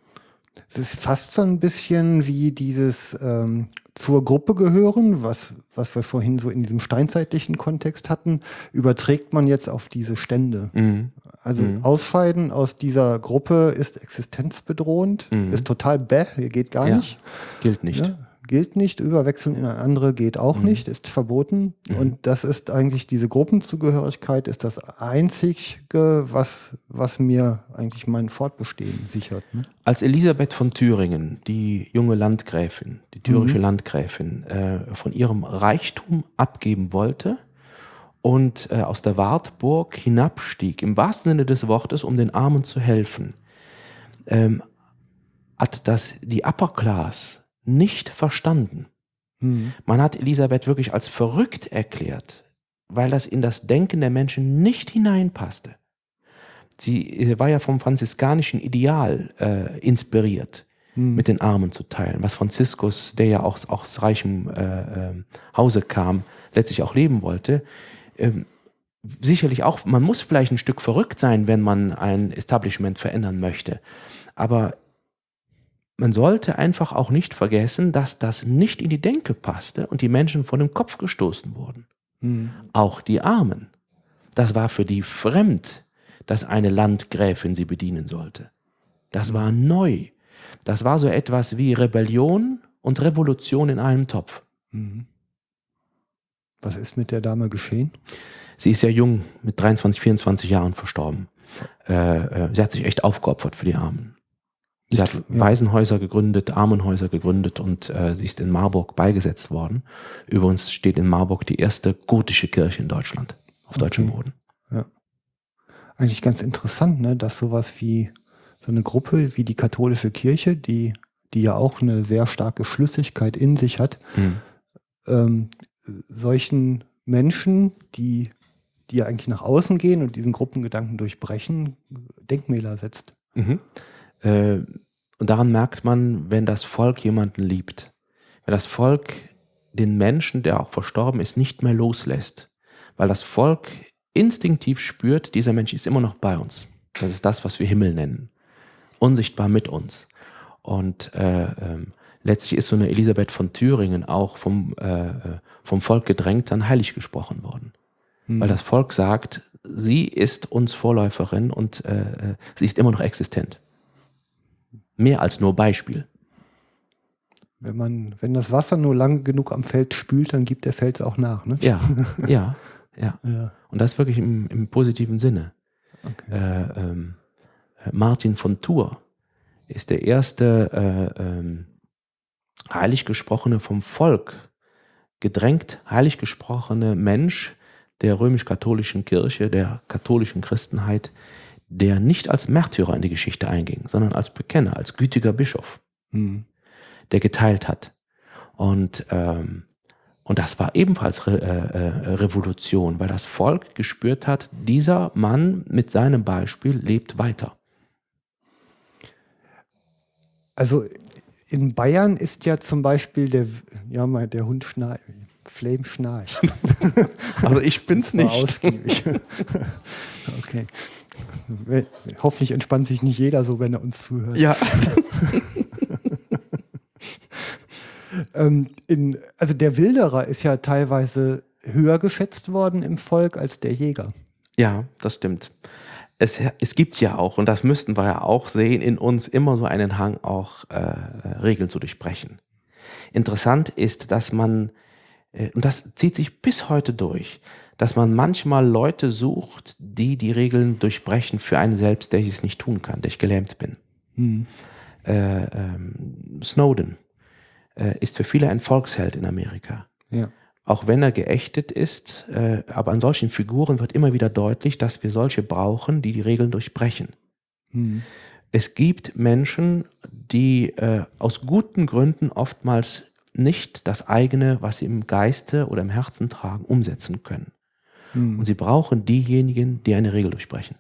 Es ist fast so ein bisschen wie dieses ähm, zur Gruppe gehören, was, was wir vorhin so in diesem steinzeitlichen Kontext hatten, überträgt man jetzt auf diese Stände. Mhm. Also Mhm. Ausscheiden aus dieser Gruppe ist existenzbedrohend, Mhm. ist total bäh, geht gar Ja. nicht. Gilt nicht. Ja, gilt nicht, überwechseln in eine andere geht auch Mhm. nicht, ist verboten. Mhm. Und das ist eigentlich, diese Gruppenzugehörigkeit ist das Einzige, was, was mir eigentlich mein Fortbestehen sichert. Ne? Als Elisabeth von Thüringen, die junge Landgräfin, die thüringische Mhm. Landgräfin, äh, von ihrem Reichtum abgeben wollte und äh, aus der Wartburg hinabstieg, im wahrsten Sinne des Wortes, um den Armen zu helfen, ähm, hat das die Upper Class nicht verstanden. Mhm. Man hat Elisabeth wirklich als verrückt erklärt, weil das in das Denken der Menschen nicht hineinpasste. Sie äh, war ja vom franziskanischen Ideal äh, inspiriert, Mhm. mit den Armen zu teilen, was Franziskus, der ja auch aus reichem äh, äh, Hause kam, letztlich auch leben wollte. Ähm, sicherlich auch, man muss vielleicht ein Stück verrückt sein, wenn man ein Establishment verändern möchte, aber man sollte einfach auch nicht vergessen, dass das nicht in die Denke passte und die Menschen vor den Kopf gestoßen wurden. Mhm. Auch die Armen. Das war für die fremd, dass eine Landgräfin sie bedienen sollte. Das war neu. Das war so etwas wie Rebellion und Revolution in einem Topf. Mhm. Was ist mit der Dame geschehen? Sie ist sehr jung, mit dreiundzwanzig, vierundzwanzig Jahren verstorben. Äh, äh, sie hat sich echt aufgeopfert für die Armen. Sie hat Ja. Waisenhäuser gegründet, Armenhäuser gegründet und äh, sie ist in Marburg beigesetzt worden. Übrigens steht in Marburg die erste gotische Kirche in Deutschland, auf deutschem Okay. Boden. Ja. Eigentlich ganz interessant, ne, dass sowas wie so eine Gruppe wie die katholische Kirche, die, die ja auch eine sehr starke Schlüssigkeit in sich hat, Mhm. ähm, solchen Menschen, die, die ja eigentlich nach außen gehen und diesen Gruppengedanken durchbrechen, Denkmäler setzt. Mhm. Äh, und daran merkt man, wenn das Volk jemanden liebt, wenn das Volk den Menschen, der auch verstorben ist, nicht mehr loslässt, weil das Volk instinktiv spürt, dieser Mensch ist immer noch bei uns. Das ist das, was wir Himmel nennen. Unsichtbar mit uns. Und äh, ähm, letztlich ist so eine Elisabeth von Thüringen auch vom, äh, vom Volk gedrängt, dann heilig gesprochen worden. Hm. Weil das Volk sagt, sie ist uns Vorläuferin und äh, sie ist immer noch existent. Mehr als nur Beispiel. Wenn man, wenn das Wasser nur lang genug am Feld spült, dann gibt der Fels auch nach. Ne? Ja, ja, ja. Ja. Und das wirklich im, im positiven Sinne. Okay. Äh, ähm, Martin von Tours ist der erste äh, ähm, heilig gesprochene, vom Volk gedrängt heilig gesprochene Mensch der römisch-katholischen Kirche, der katholischen Christenheit, der nicht als Märtyrer in die Geschichte einging, sondern als Bekenner, als gütiger Bischof, Hm. der geteilt hat. Und, ähm, und das war ebenfalls Re äh, Revolution, weil das Volk gespürt hat, dieser Mann mit seinem Beispiel lebt weiter. Also in Bayern ist ja zum Beispiel der, ja, mal der Hund schnarcht, Flame schnarcht. Also ich bin's War nicht. ausgiebig. Okay. Hoffentlich entspannt sich nicht jeder so, wenn er uns zuhört. Ja. Ähm, in, also der Wilderer ist ja teilweise höher geschätzt worden im Volk als der Jäger. Ja, das stimmt. Es, es gibt ja auch, und das müssten wir ja auch sehen, in uns immer so einen Hang, auch äh, Regeln zu durchbrechen. Interessant ist, dass man, äh, und das zieht sich bis heute durch, dass man manchmal Leute sucht, die die Regeln durchbrechen für einen selbst, der ich es nicht tun kann, der ich gelähmt bin. Hm. Äh, ähm, Snowden äh, ist für viele ein Volksheld in Amerika. Ja. Auch wenn er geächtet ist, äh, aber an solchen Figuren wird immer wieder deutlich, dass wir solche brauchen, die die Regeln durchbrechen. Hm. Es gibt Menschen, die äh, aus guten Gründen oftmals nicht das eigene, was sie im Geiste oder im Herzen tragen, umsetzen können. Hm. Und sie brauchen diejenigen, die eine Regel durchbrechen.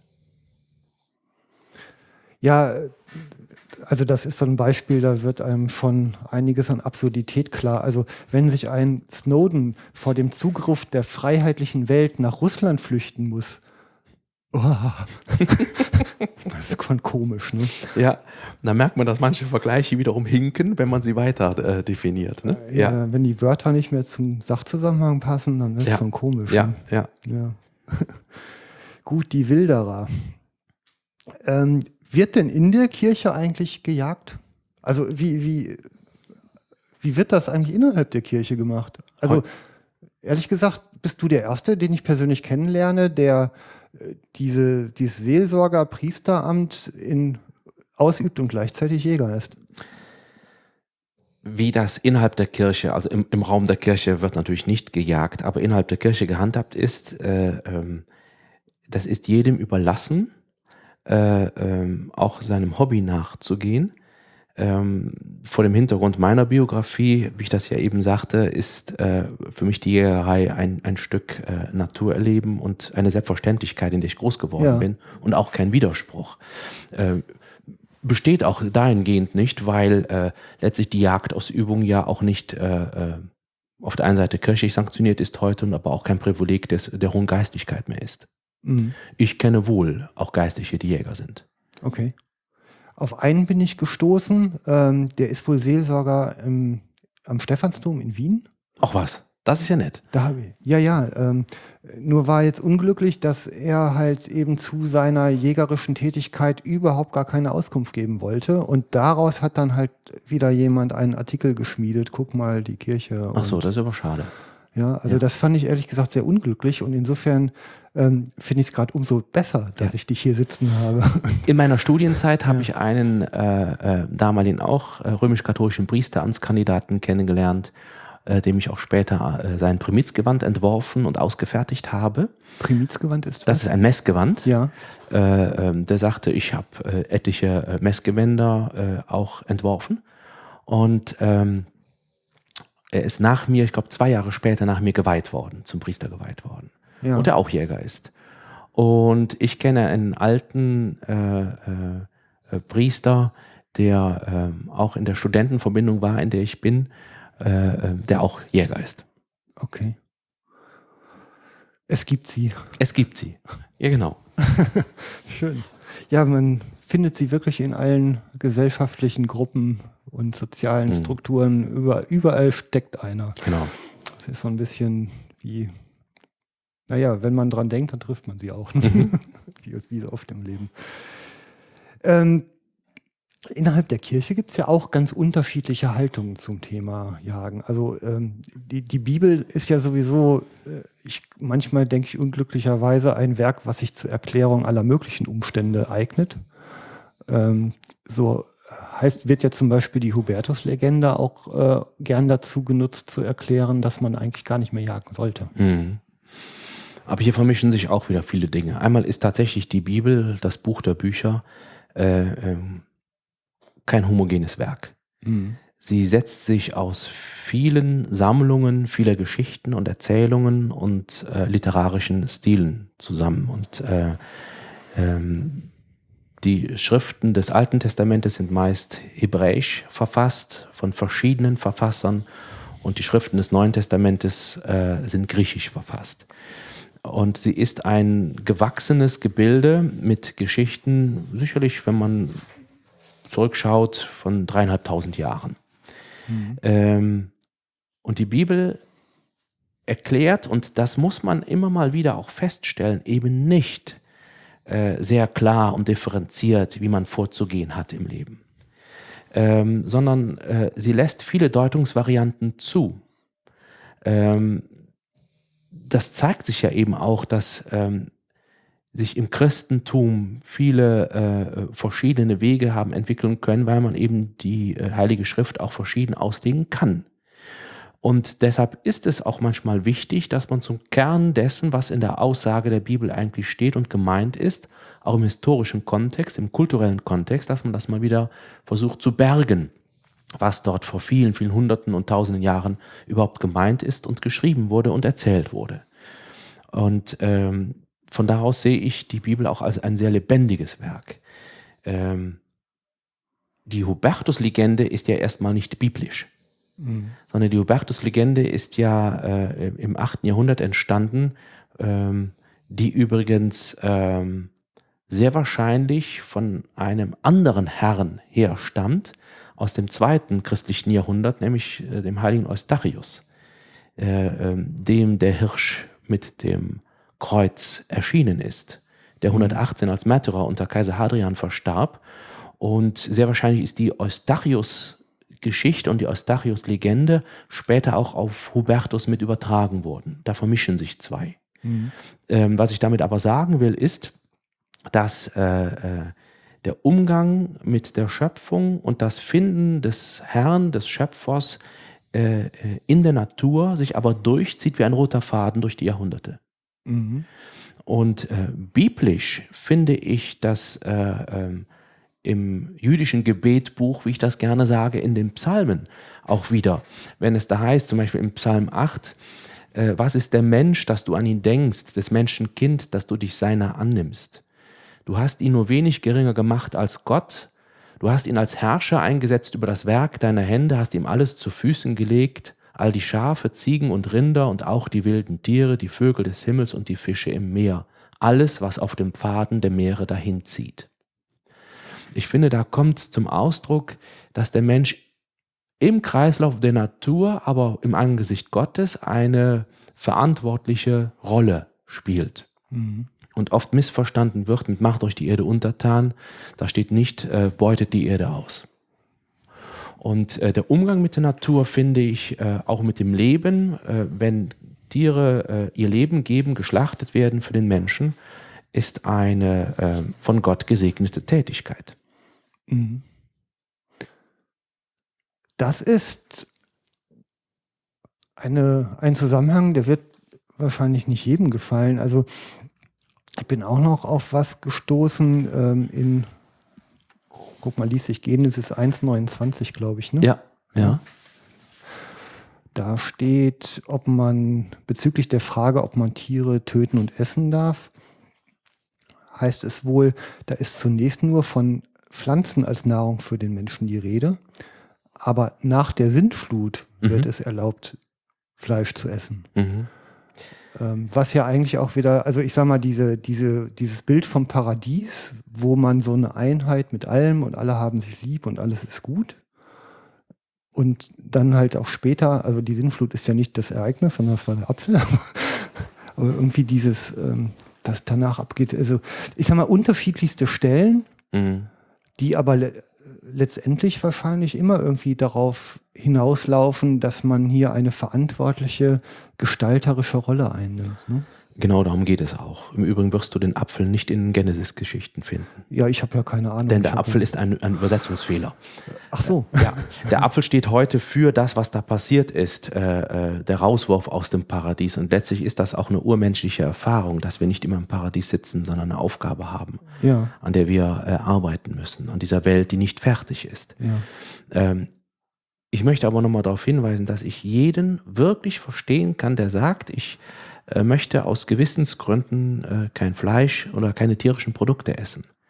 Ja, also das ist so ein Beispiel, da wird einem schon einiges an Absurdität klar. Also wenn sich ein Snowden vor dem Zugriff der freiheitlichen Welt nach Russland flüchten muss, oh, das ist schon komisch, ne? Ja, da merkt man, dass manche Vergleiche wiederum hinken, wenn man sie weiter äh, definiert. Ne? Ja, Ja, wenn die Wörter nicht mehr zum Sachzusammenhang passen, dann wird es Ja. schon komisch. ja, Ne? ja. Ja. Gut, die Wilderer. Ähm, wird denn in der Kirche eigentlich gejagt? Also wie, wie, wie wird das eigentlich innerhalb der Kirche gemacht? Also ehrlich gesagt, bist du der Erste, den ich persönlich kennenlerne, der äh, diese, dieses Seelsorger-Priesteramt in, ausübt und gleichzeitig Jäger ist. Wie das innerhalb der Kirche, also im, im Raum der Kirche wird natürlich nicht gejagt, aber innerhalb der Kirche gehandhabt ist, äh, ähm, das ist jedem überlassen, äh, ähm, auch seinem Hobby nachzugehen. Ähm, vor dem Hintergrund meiner Biografie, wie ich das ja eben sagte, ist äh, für mich die Jägerei ein, ein Stück äh, Naturerleben und eine Selbstverständlichkeit, in der ich groß geworden Ja. bin und auch kein Widerspruch. Äh, besteht auch dahingehend nicht, weil äh, letztlich die Jagdausübung ja auch nicht äh, äh, auf der einen Seite kirchlich sanktioniert ist heute und aber auch kein Privileg des, der hohen Geistlichkeit mehr ist. Mhm. Ich kenne wohl auch Geistliche, die Jäger sind. Okay. Auf einen bin ich gestoßen, ähm, der ist wohl Seelsorger im, am Stephansdom in Wien. Ach was, das ist ja nett. Da habe ich, ja, ja. Ähm, nur war jetzt unglücklich, dass er halt eben zu seiner jägerischen Tätigkeit überhaupt gar keine Auskunft geben wollte. Und daraus hat dann halt wieder jemand einen Artikel geschmiedet. Guck mal, die Kirche. Ach so, und, das ist aber schade. ja, also Ja. das fand ich ehrlich gesagt sehr unglücklich. Und insofern ähm, finde ich es gerade umso besser, dass Ja. ich dich hier sitzen habe. In meiner Studienzeit habe ich einen äh, äh, damaligen auch äh, römisch-katholischen Priesteramtskandidaten kennengelernt, äh, dem ich auch später äh, sein Primizgewand entworfen und ausgefertigt habe. Primizgewand ist Das ist ein Messgewand. Ja. Äh, ähm, der sagte, ich habe äh, etliche äh, Messgewänder äh, auch entworfen. Und ähm, er ist nach mir, ich glaube zwei Jahre später nach mir geweiht worden, zum Priester geweiht worden. Ja. Und der auch Jäger ist. Und ich kenne einen alten äh, äh, Priester, der äh, auch in der Studentenverbindung war, in der ich bin, äh, der auch Jäger ist. Okay. Es gibt sie. Es gibt sie. Ja, genau. Schön. Ja, man findet sie wirklich in allen gesellschaftlichen Gruppen und sozialen Mhm. Strukturen. Über, überall steckt einer. Genau. Das ist so ein bisschen wie, naja, wenn man dran denkt, dann trifft man sie auch. Ne? Mhm. wie, wie so oft im Leben. Ähm, innerhalb der Kirche gibt es ja auch ganz unterschiedliche Haltungen zum Thema Jagen. Also ähm, die, die Bibel ist ja sowieso, äh, ich, manchmal denke ich unglücklicherweise, ein Werk, was sich zur Erklärung aller möglichen Umstände eignet. Ähm, so heißt, wird ja zum Beispiel die Hubertus-Legende auch äh, gern dazu genutzt, zu erklären, dass man eigentlich gar nicht mehr jagen sollte. Mhm. Aber hier vermischen sich auch wieder viele Dinge. Einmal ist tatsächlich die Bibel, das Buch der Bücher, äh, ähm, kein homogenes Werk. Mhm. Sie setzt sich aus vielen Sammlungen, vieler Geschichten und Erzählungen und äh, literarischen Stilen zusammen. Und äh, ähm, Die Schriften des Alten Testamentes sind meist hebräisch verfasst, von verschiedenen Verfassern, und die Schriften des Neuen Testamentes äh, sind griechisch verfasst. Und sie ist ein gewachsenes Gebilde mit Geschichten, sicherlich, wenn man zurückschaut, von dreieinhalbtausend Jahren. Mhm. Ähm, und die Bibel erklärt, und das muss man immer mal wieder auch feststellen, eben nicht äh, sehr klar und differenziert, wie man vorzugehen hat im Leben, ähm, sondern äh, sie lässt viele Deutungsvarianten zu. Ähm, das zeigt sich ja eben auch, dass ähm, sich im Christentum viele äh, verschiedene Wege haben entwickeln können, weil man eben die äh, Heilige Schrift auch verschieden auslegen kann. Und deshalb ist es auch manchmal wichtig, dass man zum Kern dessen, was in der Aussage der Bibel eigentlich steht und gemeint ist, auch im historischen Kontext, im kulturellen Kontext, dass man das mal wieder versucht zu bergen, was dort vor vielen, vielen Hunderten und Tausenden Jahren überhaupt gemeint ist und geschrieben wurde und erzählt wurde. Und ähm, von daraus sehe ich die Bibel auch als ein sehr lebendiges Werk. Ähm, die Hubertus-Legende ist ja erstmal nicht biblisch. Mhm. Sondern die Hubertus-Legende ist ja äh, im achten Jahrhundert entstanden, ähm, die übrigens ähm, sehr wahrscheinlich von einem anderen Herrn herstammt, aus dem zweiten christlichen Jahrhundert, nämlich äh, dem heiligen Eustachius, äh, äh, dem der Hirsch mit dem Kreuz erschienen ist, der hundertachtzehn als Märtyrer unter Kaiser Hadrian verstarb. Und sehr wahrscheinlich ist die Eustachius Geschichte und die Eustachius-Legende später auch auf Hubertus mit übertragen worden. Da vermischen sich zwei. Mhm. Ähm, was ich damit aber sagen will, ist, dass äh, äh, der Umgang mit der Schöpfung und das Finden des Herrn, des Schöpfers äh, in der Natur sich aber durchzieht wie ein roter Faden durch die Jahrhunderte. Mhm. Und äh, biblisch finde ich, dass äh, äh, im jüdischen Gebetbuch, wie ich das gerne sage, in den Psalmen auch wieder. Wenn es da heißt, zum Beispiel im Psalm acht, äh, was ist der Mensch, dass du an ihn denkst, des Menschen Kind, dass du dich seiner annimmst. Du hast ihn nur wenig geringer gemacht als Gott, du hast ihn als Herrscher eingesetzt über das Werk deiner Hände, hast ihm alles zu Füßen gelegt, all die Schafe, Ziegen und Rinder und auch die wilden Tiere, die Vögel des Himmels und die Fische im Meer, alles, was auf dem Pfaden der Meere dahinzieht. Ich finde, da kommt zum Ausdruck, dass der Mensch im Kreislauf der Natur, aber im Angesicht Gottes eine verantwortliche Rolle spielt. Mhm. Und oft missverstanden wird mit macht euch die Erde untertan. Da steht nicht, äh, beutet die Erde aus. Und äh, der Umgang mit der Natur finde ich äh, auch mit dem Leben, äh, wenn Tiere äh, ihr Leben geben, geschlachtet werden für den Menschen, ist eine äh, von Gott gesegnete Tätigkeit. Das ist eine, ein Zusammenhang, der wird wahrscheinlich nicht jedem gefallen. Also ich bin auch noch auf was gestoßen ähm, in, guck mal, ließ sich gehen, das ist eins neunundzwanzig, glaube ich, ne? Ja, ja. Da steht, ob man bezüglich der Frage, ob man Tiere töten und essen darf, heißt es wohl, da ist zunächst nur von Pflanzen als Nahrung für den Menschen die Rede, aber nach der Sintflut mhm. wird es erlaubt, Fleisch zu essen. Mhm. Ähm, was ja eigentlich auch wieder, also ich sag mal, diese, diese, dieses Bild vom Paradies, wo man so eine Einheit mit allem und alle haben sich lieb und alles ist gut. Und dann halt auch später, also die Sintflut ist ja nicht das Ereignis, sondern das war der Apfel. Aber irgendwie dieses, ähm, das danach abgeht, also ich sag mal, unterschiedlichste Stellen, mhm. die aber le- letztendlich wahrscheinlich immer irgendwie darauf hinauslaufen, dass man hier eine verantwortliche, gestalterische Rolle einnimmt. Ne? Genau, darum geht es auch. Im Übrigen wirst du den Apfel nicht in Genesis-Geschichten finden. Ja, ich habe ja keine Ahnung. Denn der Apfel ist ein, ein Übersetzungsfehler. Ach so. Ja, der Apfel steht heute für das, was da passiert ist, äh, der Rauswurf aus dem Paradies. Und letztlich ist das auch eine urmenschliche Erfahrung, dass wir nicht immer im Paradies sitzen, sondern eine Aufgabe haben, ja. an der wir äh, arbeiten müssen, an dieser Welt, die nicht fertig ist. Ja. Ähm, ich möchte aber nochmal darauf hinweisen, dass ich jeden wirklich verstehen kann, der sagt, ich möchte aus Gewissensgründen äh, kein Fleisch oder keine tierischen Produkte essen.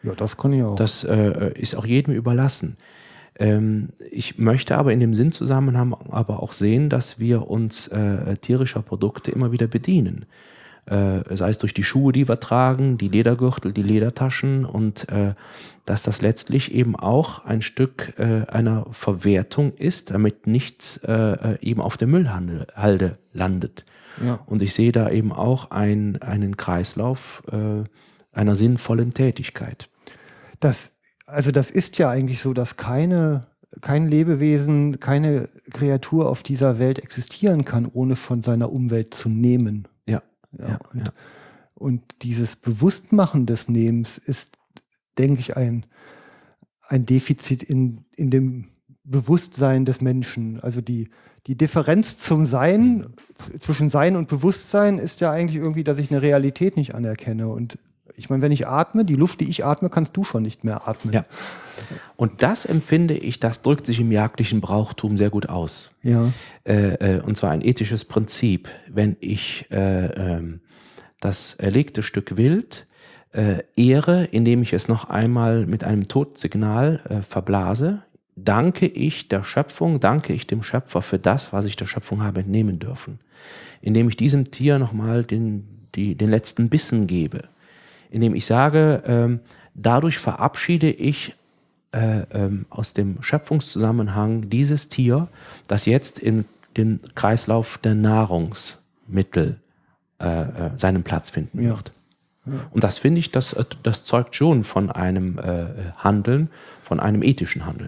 Ja, das kann ich auch. Das äh, ist auch jedem überlassen. Ähm, ich möchte aber in dem Sinnzusammenhang aber auch sehen, dass wir uns äh, tierischer Produkte immer wieder bedienen. Äh, sei es durch die Schuhe, die wir tragen, die Ledergürtel, die Ledertaschen und äh, dass das letztlich eben auch ein Stück äh, einer Verwertung ist, damit nichts äh, eben auf der Müllhalde landet. Ja. Und ich sehe da eben auch ein, einen Kreislauf äh, einer sinnvollen Tätigkeit. Das, also das ist ja eigentlich so, dass keine, kein Lebewesen, keine Kreatur auf dieser Welt existieren kann, ohne von seiner Umwelt zu nehmen. Ja. Ja, Ja, und, ja. und dieses Bewusstmachen des Nehmens ist, denke ich, ein, ein Defizit in, in dem Bewusstsein des Menschen. Also die, die Differenz zum Sein, z- zwischen Sein und Bewusstsein ist ja eigentlich irgendwie, dass ich eine Realität nicht anerkenne. Und ich meine, wenn ich atme, die Luft, die ich atme, kannst du schon nicht mehr atmen. Ja. Und das empfinde ich, das drückt sich im jagdlichen Brauchtum sehr gut aus. Ja. Äh, äh, und zwar ein ethisches Prinzip. Wenn ich äh, ähm, das erlegte Stück Wild äh, ehre, indem ich es noch einmal mit einem Todsignal äh, verblase, danke ich der Schöpfung, danke ich dem Schöpfer für das, was ich der Schöpfung habe entnehmen dürfen. Indem ich diesem Tier nochmal den, die, den letzten Bissen gebe. Indem ich sage, ähm, dadurch verabschiede ich äh, ähm, aus dem Schöpfungszusammenhang dieses Tier, das jetzt in den Kreislauf der Nahrungsmittel äh, äh, seinen Platz finden Ja. wird. Und das finde ich, das, äh, das zeugt schon von einem äh, Handeln, von einem ethischen Handeln.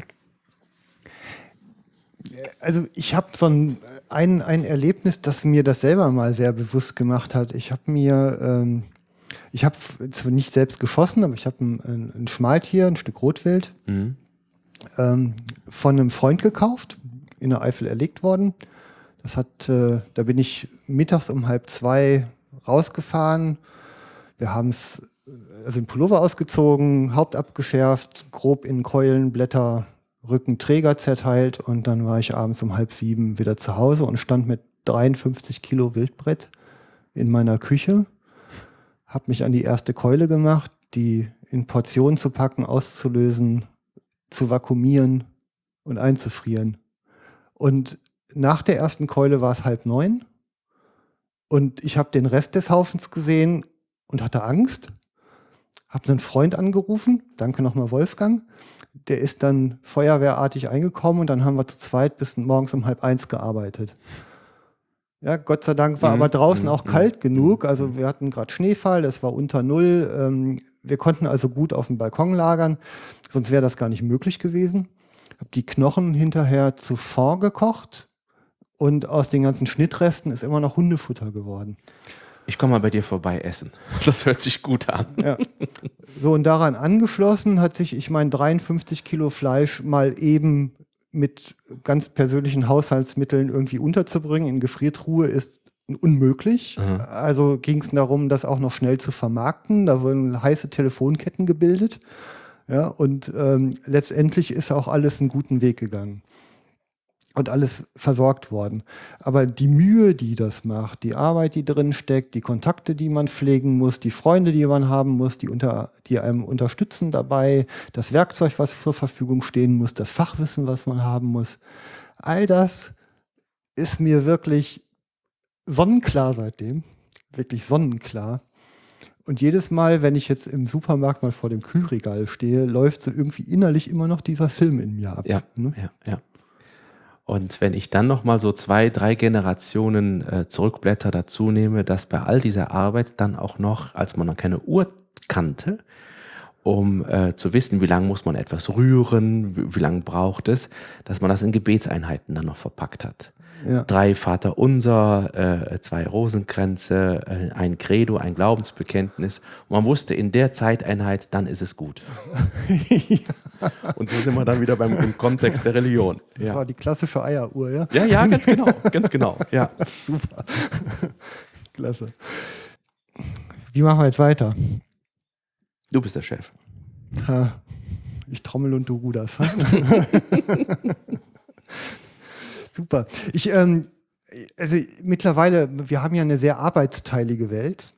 Also ich habe so ein, ein, ein Erlebnis, das mir das selber mal sehr bewusst gemacht hat. Ich habe mir, ähm, ich habe zwar nicht selbst geschossen, aber ich habe ein, ein, ein Schmaltier, ein Stück Rotwild, Mhm. ähm, von einem Freund gekauft, in der Eifel erlegt worden. Das hat, äh, da bin ich mittags um halb zwei rausgefahren. Wir haben es, also den Pullover ausgezogen, Haupt abgeschärft, grob in Keulen, Blätter, Rücken, Träger zerteilt und dann war ich abends um halb sieben wieder zu Hause und stand mit dreiundfünfzig Kilo Wildbrett in meiner Küche, habe mich an die erste Keule gemacht, die in Portionen zu packen, auszulösen, zu vakuumieren und einzufrieren. Und nach der ersten Keule war es halb neun und ich habe den Rest des Haufens gesehen und hatte Angst, habe einen Freund angerufen, danke nochmal Wolfgang, der ist dann feuerwehrartig eingekommen und dann haben wir zu zweit bis morgens um halb eins gearbeitet. Ja, Gott sei Dank war Mhm, aber draußen mhm, auch mhm, kalt genug, mhm. also wir hatten gerade Schneefall, es war unter Null, ähm, wir konnten also gut auf dem Balkon lagern, sonst wäre das gar nicht möglich gewesen. Habe die Knochen hinterher zu Fond gekocht und aus den ganzen Schnittresten ist immer noch Hundefutter geworden. Ich komme mal bei dir vorbei essen. Das hört sich gut an. Ja. So, und daran angeschlossen hat sich, ich meine, dreiundfünfzig Kilo Fleisch mal eben mit ganz persönlichen Haushaltsmitteln irgendwie unterzubringen in Gefriertruhe ist unmöglich. Mhm. Also ging es darum, das auch noch schnell zu vermarkten. Da wurden heiße Telefonketten gebildet. Ja, und ähm, letztendlich ist auch alles einen guten Weg gegangen. Und alles versorgt worden. Aber die Mühe, die das macht, die Arbeit, die drin steckt, die Kontakte, die man pflegen muss, die Freunde, die man haben muss, die, unter, die einem unterstützen dabei, das Werkzeug, was zur Verfügung stehen muss, das Fachwissen, was man haben muss, all das ist mir wirklich sonnenklar seitdem. Wirklich sonnenklar. Und jedes Mal, wenn ich jetzt im Supermarkt mal vor dem Kühlregal stehe, läuft so irgendwie innerlich immer noch dieser Film in mir ab. Ja, Ne? ja, ja. Und wenn ich dann noch mal so zwei, drei Generationen äh, Zurückblätter dazu nehme, dass bei all dieser Arbeit dann auch noch, als man noch keine Uhr kannte, um äh, zu wissen, wie lange muss man etwas rühren, wie, wie lange braucht es, dass man das in Gebetseinheiten dann noch verpackt hat. Ja. Drei Vaterunser, äh, zwei Rosenkränze, äh, ein Credo, ein Glaubensbekenntnis. Und man wusste in der Zeiteinheit, dann ist es gut. Und so sind wir dann wieder beim im Kontext der Religion. Das Ja. war die klassische Eieruhr, ja? Ja, ja, ganz genau, ganz genau, ja. Super. Klasse. Wie machen wir jetzt weiter? Du bist der Chef. Ha, ich trommel und du ruderst. Ha? Super. Ich, ähm, also mittlerweile, wir haben ja eine sehr arbeitsteilige Welt.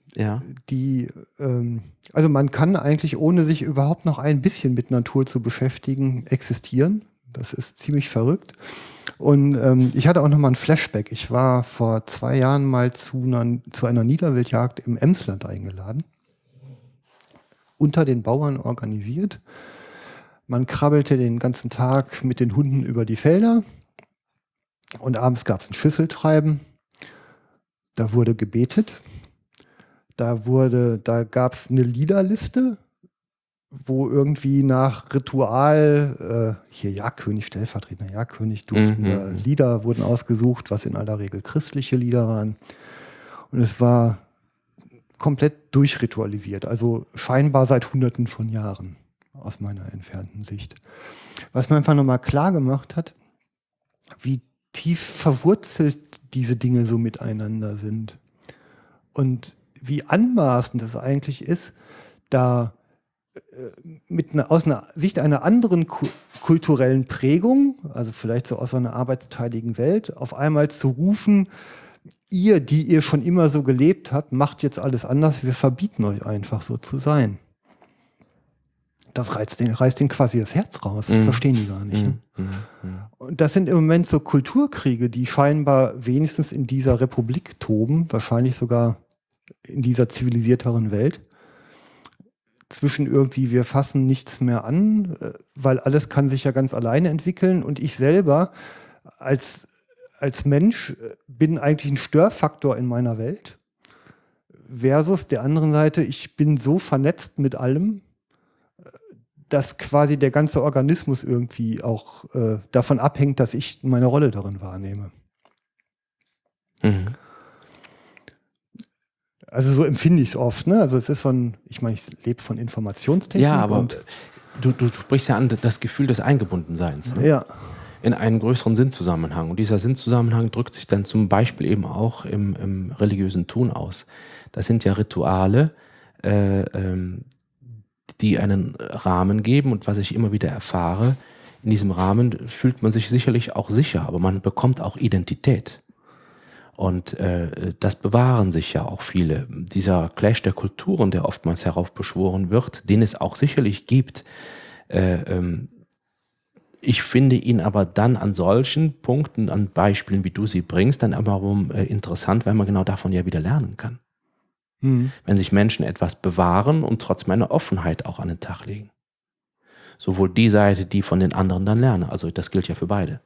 Ja. die, ähm, also man kann eigentlich, ohne sich überhaupt noch ein bisschen mit Natur zu beschäftigen, existieren. Das ist ziemlich verrückt. Und ähm, ich hatte auch noch mal ein Flashback. Ich war vor zwei Jahren mal zu einer, zu einer Niederwildjagd im Emsland eingeladen. Unter den Bauern organisiert. Man krabbelte den ganzen Tag mit den Hunden über die Felder. Und abends gab es ein Schüsseltreiben. Da wurde gebetet. Da wurde, da gab es eine Liederliste, wo irgendwie nach Ritual, äh, hier Jagdkönig, stellvertretender Jagdkönig, duftende Mhm. Lieder wurden ausgesucht, was in aller Regel christliche Lieder waren. Und es war komplett durchritualisiert, also scheinbar seit Hunderten von Jahren, aus meiner entfernten Sicht. Was mir einfach nochmal klar gemacht hat, wie tief verwurzelt diese Dinge so miteinander sind. Und wie anmaßend es eigentlich ist, da mit einer, aus einer Sicht einer anderen ku kulturellen Prägung, also vielleicht so aus einer arbeitsteiligen Welt, auf einmal zu rufen, ihr, die ihr schon immer so gelebt habt, macht jetzt alles anders, wir verbieten euch einfach so zu sein. Das reißt den, reißt den quasi das Herz raus, das Mhm. verstehen die gar nicht. Ne? Mhm. Mhm. Und das sind im Moment so Kulturkriege, die scheinbar wenigstens in dieser Republik toben, wahrscheinlich sogar in dieser zivilisierteren Welt. Zwischen irgendwie, wir fassen nichts mehr an, weil alles kann sich ja ganz alleine entwickeln. Und ich selber als, als Mensch bin eigentlich ein Störfaktor in meiner Welt. Versus der anderen Seite, ich bin so vernetzt mit allem, dass quasi der ganze Organismus irgendwie auch äh, davon abhängt, dass ich meine Rolle darin wahrnehme. Mhm. Also so empfinde ich es oft. Ne? Also es ist so ein, ich meine, ich lebe von Informationstechnik. Ja, aber und, du, du sprichst ja an das Gefühl des Eingebundenseins. Ne? ja. In einen größeren Sinnzusammenhang. Und dieser Sinnzusammenhang drückt sich dann zum Beispiel eben auch im, im religiösen Tun aus. Das sind ja Rituale, äh, ähm, die einen Rahmen geben. Und was ich immer wieder erfahre, in diesem Rahmen fühlt man sich sicherlich auch sicher, aber man bekommt auch Identität. Und äh, das bewahren sich ja auch viele. Dieser Clash der Kulturen, der oftmals heraufbeschworen wird, den es auch sicherlich gibt, äh, ähm, ich finde ihn aber dann an solchen Punkten, an Beispielen, wie du sie bringst, dann aber äh, interessant, weil man genau davon ja wieder lernen kann. Hm. Wenn sich Menschen etwas bewahren und trotzdem eine Offenheit auch an den Tag legen. Sowohl die Seite, die von den anderen dann lernen. Also das gilt ja für beide.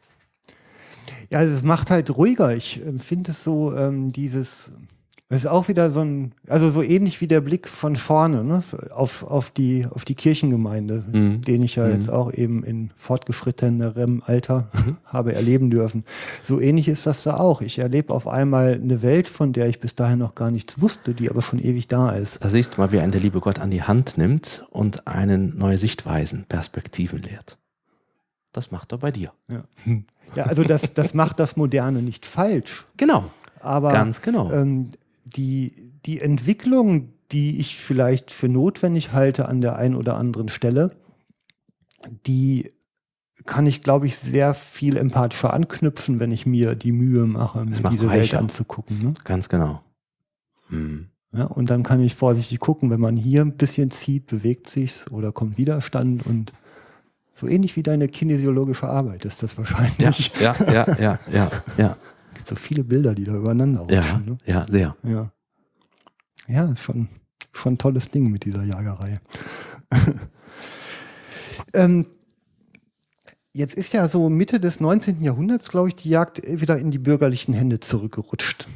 Ja, es macht halt ruhiger. Ich empfinde es so, ähm, dieses, es ist auch wieder so ein, also so ähnlich wie der Blick von vorne, ne, auf, auf, die, auf die Kirchengemeinde, Mhm. den ich ja Mhm. jetzt auch eben in fortgeschrittenerem Alter Mhm. habe erleben dürfen. So ähnlich ist das da auch. Ich erlebe auf einmal eine Welt, von der ich bis dahin noch gar nichts wusste, die aber schon ewig da ist. Da siehst du mal, wie einen der liebe Gott an die Hand nimmt und einen neue Sichtweisen, Perspektiven lehrt. Das macht er bei dir. Ja, ja, also das, das macht das Moderne nicht falsch. Genau, Aber ganz genau. ähm, die, die Entwicklung, die ich vielleicht für notwendig halte an der einen oder anderen Stelle, die kann ich, glaube ich, sehr viel empathischer anknüpfen, wenn ich mir die Mühe mache, mir macht diese reicher. Welt anzugucken. Ne? Ganz genau. Hm. Ja, und dann kann ich vorsichtig gucken, wenn man hier ein bisschen zieht, bewegt sich's oder kommt Widerstand, und so ähnlich wie deine kinesiologische Arbeit ist das Ja, wahrscheinlich. ja, ja, ja, ja, ja, Es gibt so viele Bilder, die da übereinander ja, rutschen. Ne? ja, sehr. Ja, ja, schon, schon ein tolles Ding mit dieser Jagerei. ähm, jetzt ist ja so Mitte des neunzehnten Jahrhunderts, glaube ich, die Jagd wieder in die bürgerlichen Hände zurückgerutscht.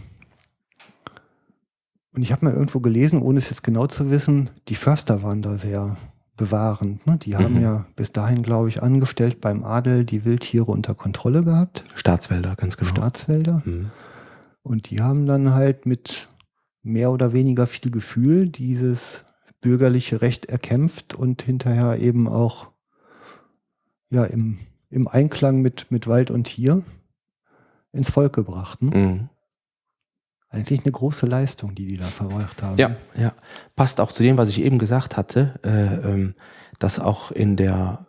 Und ich habe mal irgendwo gelesen, ohne es jetzt genau zu wissen, die Förster waren da sehr bewahrend. Ne? Die haben Mhm. ja bis dahin, glaube ich, angestellt beim Adel die Wildtiere unter Kontrolle gehabt, Staatswälder, ganz genau. Staatswälder. Hm. Und die haben dann halt mit mehr oder weniger viel Gefühl dieses bürgerliche Recht erkämpft und hinterher eben auch ja, im, im Einklang mit, mit Wald und Tier ins Volk gebracht. Ne? Mhm. Eigentlich eine große Leistung, die die da verbracht haben. Ja, ja. Passt auch zu dem, was ich eben gesagt hatte, äh, ähm, dass auch in der,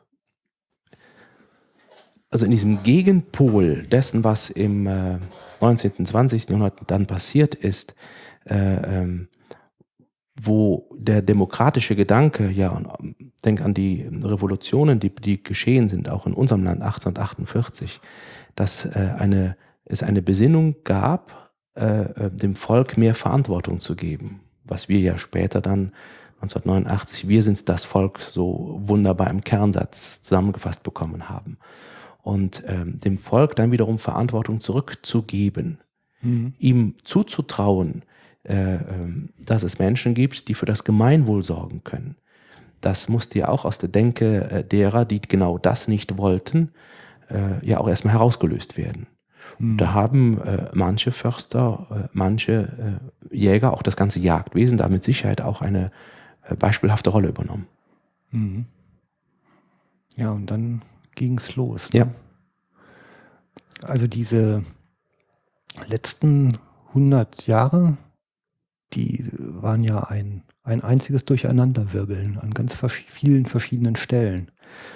also in diesem Gegenpol dessen, was im äh, neunzehnten, zwanzigsten Jahrhundert dann passiert ist, äh, ähm, wo der demokratische Gedanke, ja, denk an die Revolutionen, die, die geschehen sind, auch in unserem Land achtzehnhundertachtundvierzig, dass äh, eine, es eine Besinnung gab, äh, dem Volk mehr Verantwortung zu geben, was wir ja später dann neunzehnhundertneunundachtzig, wir sind das Volk, so wunderbar im Kernsatz zusammengefasst bekommen haben. Und ähm, dem Volk dann wiederum Verantwortung zurückzugeben, mhm. ihm zuzutrauen, äh, äh, dass es Menschen gibt, die für das Gemeinwohl sorgen können. Das musste ja auch aus der Denke äh, derer, die genau das nicht wollten, äh, ja auch erstmal herausgelöst werden. Mhm. Da haben äh, manche Förster, äh, manche äh, Jäger, auch das ganze Jagdwesen, da mit Sicherheit auch eine äh, beispielhafte Rolle übernommen. Mhm. Ja, und dann ging es los. Ne? Ja. Also diese letzten hundert Jahre, die waren ja ein, ein einziges Durcheinanderwirbeln an ganz vers- vielen verschiedenen Stellen.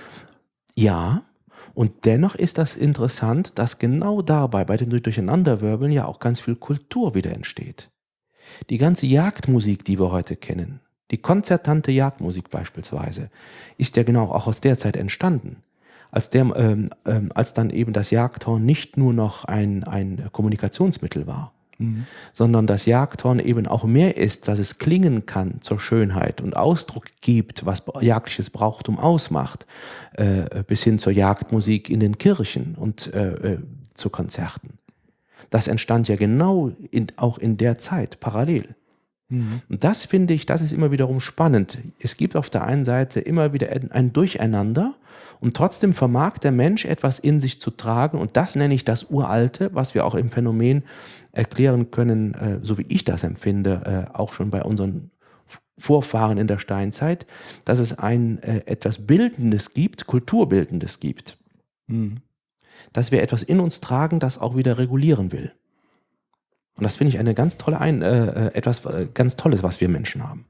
Ja, und dennoch ist das interessant, dass genau dabei, bei dem Durcheinanderwirbeln, ja auch ganz viel Kultur wieder entsteht. Die ganze Jagdmusik, die wir heute kennen, die konzertante Jagdmusik beispielsweise, ist ja genau auch aus der Zeit entstanden. Als, der, ähm, ähm, als dann eben das Jagdhorn nicht nur noch ein, ein Kommunikationsmittel war, mhm. sondern das Jagdhorn eben auch mehr ist, dass es klingen kann zur Schönheit und Ausdruck gibt, was jagdliches Brauchtum ausmacht, äh, bis hin zur Jagdmusik in den Kirchen und äh, äh, zu Konzerten. Das entstand ja genau in, auch in der Zeit parallel. Mhm. Und das finde ich, das ist immer wiederum spannend. Es gibt auf der einen Seite immer wieder ein Durcheinander und trotzdem vermag der Mensch etwas in sich zu tragen und das nenne ich das Uralte, was wir auch im Phänomen erklären können, äh, so wie ich das empfinde, äh, auch schon bei unseren Vorfahren in der Steinzeit, dass es ein äh, etwas Bildendes gibt, Kulturbildendes gibt. Mhm. Dass wir etwas in uns tragen, das auch wieder regulieren will. Und das finde ich eine ganz tolle ein, äh, etwas äh, ganz Tolles, was wir Menschen haben.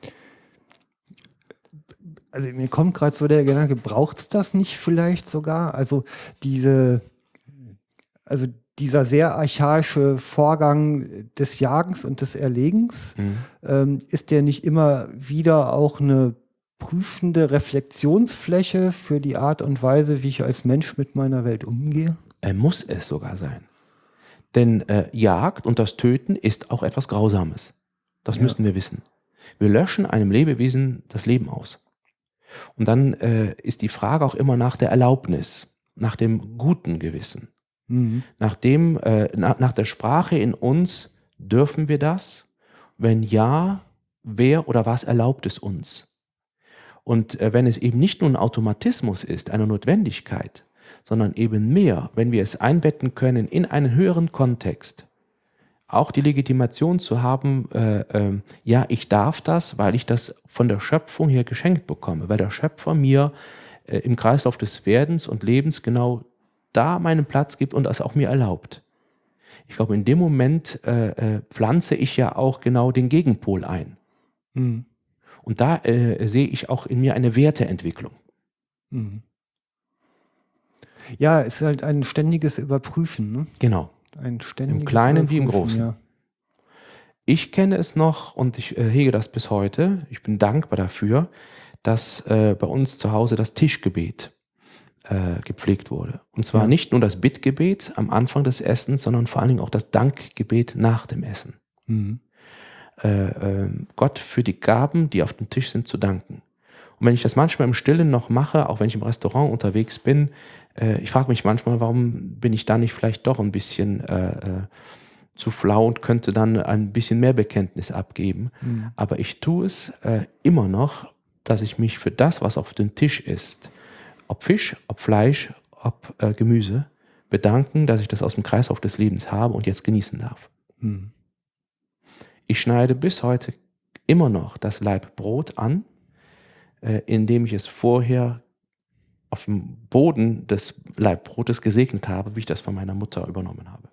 Also mir kommt gerade so der Gedanke, braucht es das nicht vielleicht sogar? Also diese, also dieser sehr archaische Vorgang des Jagens und des Erlegens, mhm. ähm, ist der nicht immer wieder auch eine prüfende Reflexionsfläche für die Art und Weise, wie ich als Mensch mit meiner Welt umgehe? Er muss es sogar sein. Denn äh, Jagd und das Töten ist auch etwas Grausames. Das ja. müssen wir wissen. Wir löschen einem Lebewesen das Leben aus. Und dann äh, ist die Frage auch immer nach der Erlaubnis, nach dem guten Gewissen. Mhm. Nach, dem, äh, na, nach der Sprache in uns, dürfen wir das? Wenn ja, wer oder was erlaubt es uns? Und äh, wenn es eben nicht nur ein Automatismus ist, eine Notwendigkeit, sondern eben mehr, wenn wir es einbetten können in einen höheren Kontext, auch die Legitimation zu haben, äh, äh, ja, ich darf das, weil ich das von der Schöpfung her geschenkt bekomme, weil der Schöpfer mir äh, im Kreislauf des Werdens und Lebens genau da meinen Platz gibt und das auch mir erlaubt. Ich glaube, in dem Moment äh, äh, pflanze ich ja auch genau den Gegenpol ein. Mhm. Und da äh, sehe ich auch in mir eine Werteentwicklung. Mhm. Ja, es ist halt ein ständiges Überprüfen. Ne? Genau. Ein ständiges Im Kleinen Überprüfen, wie im Großen. Ja. Ich kenne es noch und ich äh, hege das bis heute. Ich bin dankbar dafür, dass äh, bei uns zu Hause das Tischgebet äh, gepflegt wurde. Und zwar ja. nicht nur das Bittgebet am Anfang des Essens, sondern vor allen Dingen auch das Dankgebet nach dem Essen. Mhm. Äh, äh, Gott für die Gaben, die auf dem Tisch sind, zu danken. Und wenn ich das manchmal im Stillen noch mache, auch wenn ich im Restaurant unterwegs bin, äh, ich frage mich manchmal, warum bin ich da nicht vielleicht doch ein bisschen äh, äh, zu flau und könnte dann ein bisschen mehr Bekenntnis abgeben. Mhm. Aber ich tue es äh, immer noch, dass ich mich für das, was auf dem Tisch ist, ob Fisch, ob Fleisch, ob äh, Gemüse, bedanken, dass ich das aus dem Kreislauf des Lebens habe und jetzt genießen darf. Mhm. Ich schneide bis heute immer noch das Laib Brot an, äh, indem ich es vorher auf dem Boden des Laibbrotes gesegnet habe, wie ich das von meiner Mutter übernommen habe.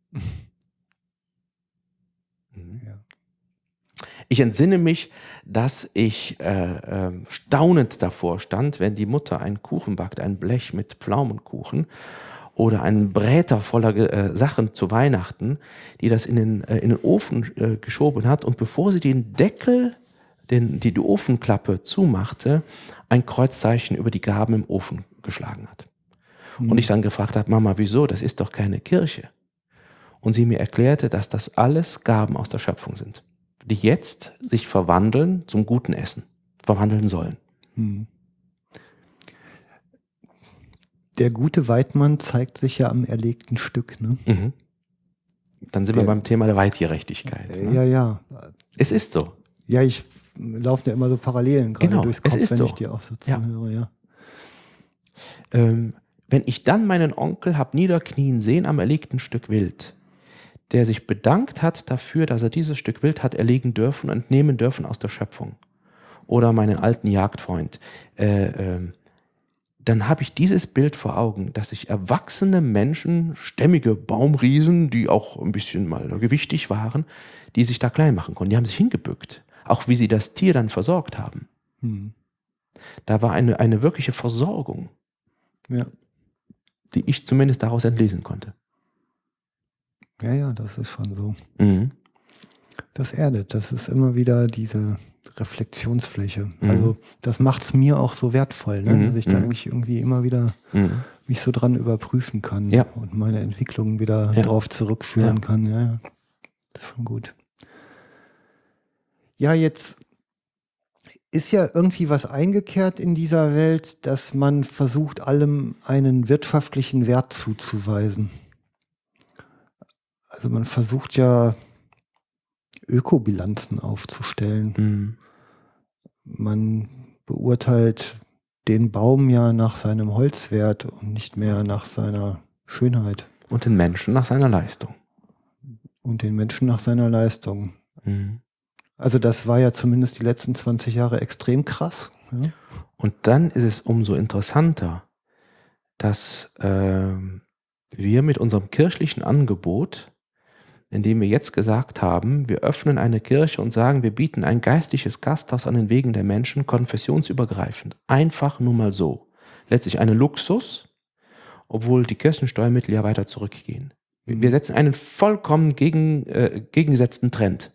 Mhm. Ja. Ich entsinne mich, dass ich äh, äh, staunend davor stand, wenn die Mutter einen Kuchen backt, ein Blech mit Pflaumenkuchen oder einen Bräter voller äh, Sachen zu Weihnachten, die das in den, äh, in den Ofen äh, geschoben hat und bevor sie den Deckel den, die, die Ofenklappe zumachte, ein Kreuzzeichen über die Gaben im Ofen geschlagen hat. Mhm. Und ich dann gefragt habe, Mama, wieso? Das ist doch keine Kirche. Und sie mir erklärte, dass das alles Gaben aus der Schöpfung sind, die jetzt sich verwandeln zum guten Essen, verwandeln sollen. Mhm. Der gute Weidmann zeigt sich ja am erlegten Stück, ne? Mhm. Dann sind der, wir beim Thema der Weidgerechtigkeit. Äh, ne? Ja, ja. Es ist so. Ja, ich laufe ja immer so Parallelen gerade Genau, durchs Kopf, es ist wenn so. ich dir auch so Ja. zuhöre, ja. Ähm, wenn ich dann meinen Onkel hab niederknien sehen am erlegten Stück Wild, der sich bedankt hat dafür, dass er dieses Stück Wild hat erlegen dürfen und nehmen dürfen aus der Schöpfung. Oder meinen alten Jagdfreund. Äh, äh, dann habe ich dieses Bild vor Augen, dass sich erwachsene Menschen, stämmige Baumriesen, die auch ein bisschen mal gewichtig waren, die sich da klein machen konnten. Die haben sich hingebückt. Auch wie sie das Tier dann versorgt haben. Hm. Da war eine, eine wirkliche Versorgung, Ja. die ich zumindest daraus entlesen konnte. Ja, ja, das ist schon so. Mhm. Das erdet, das ist immer wieder diese Reflexionsfläche. Mhm. Also das macht es mir auch so wertvoll, ne? Mhm. Dass ich da Mhm. eigentlich irgendwie immer wieder Mhm. mich so dran überprüfen kann Ja. und meine Entwicklung wieder Ja. drauf zurückführen Ja. kann. Ja, ja, das ist schon gut. Ja, jetzt ist ja irgendwie was eingekehrt in dieser Welt, dass man versucht, allem einen wirtschaftlichen Wert zuzuweisen. Also man versucht ja Ökobilanzen aufzustellen. Mhm. Man beurteilt den Baum ja nach seinem Holzwert und nicht mehr nach seiner Schönheit. Und den Menschen nach seiner Leistung. Und den Menschen nach seiner Leistung. Mhm. Also das war ja zumindest die letzten zwanzig Jahre extrem krass. Ja? Und dann ist es umso interessanter, dass äh, wir mit unserem kirchlichen Angebot, indem wir jetzt gesagt haben, wir öffnen eine Kirche und sagen, wir bieten ein geistliches Gasthaus an den Wegen der Menschen, konfessionsübergreifend. Einfach nur mal so. Letztlich ein Luxus, obwohl die Kirchensteuermittel ja weiter zurückgehen. Wir, wir setzen einen vollkommen gegen, äh, gegengesetzten Trend,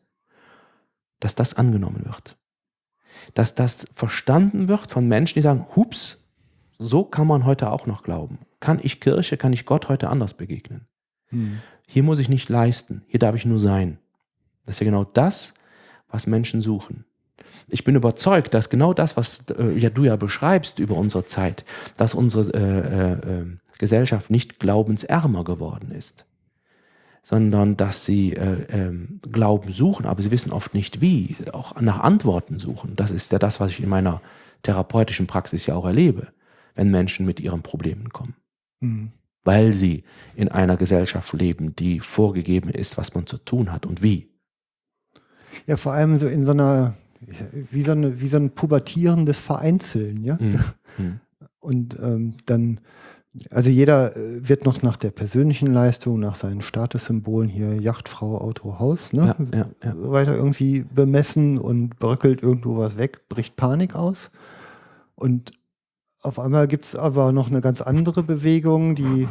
dass das angenommen wird. Dass das verstanden wird von Menschen, die sagen, hups, so kann man heute auch noch glauben. Kann ich Kirche, kann ich Gott heute anders begegnen? Hm. Hier muss ich nicht leisten, hier darf ich nur sein. Das ist ja genau das, was Menschen suchen. Ich bin überzeugt, dass genau das, was äh, ja, du ja beschreibst über unsere Zeit, dass unsere äh, äh, Gesellschaft nicht glaubensärmer geworden ist, sondern dass sie äh, äh, Glauben suchen, aber sie wissen oft nicht wie, auch nach Antworten suchen. Das ist ja das, was ich in meiner therapeutischen Praxis ja auch erlebe, wenn Menschen mit ihren Problemen kommen. Hm. Weil sie in einer Gesellschaft leben, die vorgegeben ist, was man zu tun hat und wie. Ja, vor allem so in so einer, wie so, eine, wie so ein pubertierendes Vereinzeln, ja. Mhm. Und ähm, dann, also jeder äh, wird noch nach der persönlichen Leistung, nach seinen Statussymbolen hier Yachtfrau, Auto, Haus, ne? Ja, ja, ja. So weiter irgendwie bemessen und bröckelt irgendwo was weg, bricht Panik aus. Und auf einmal gibt es aber noch eine ganz andere Bewegung, die,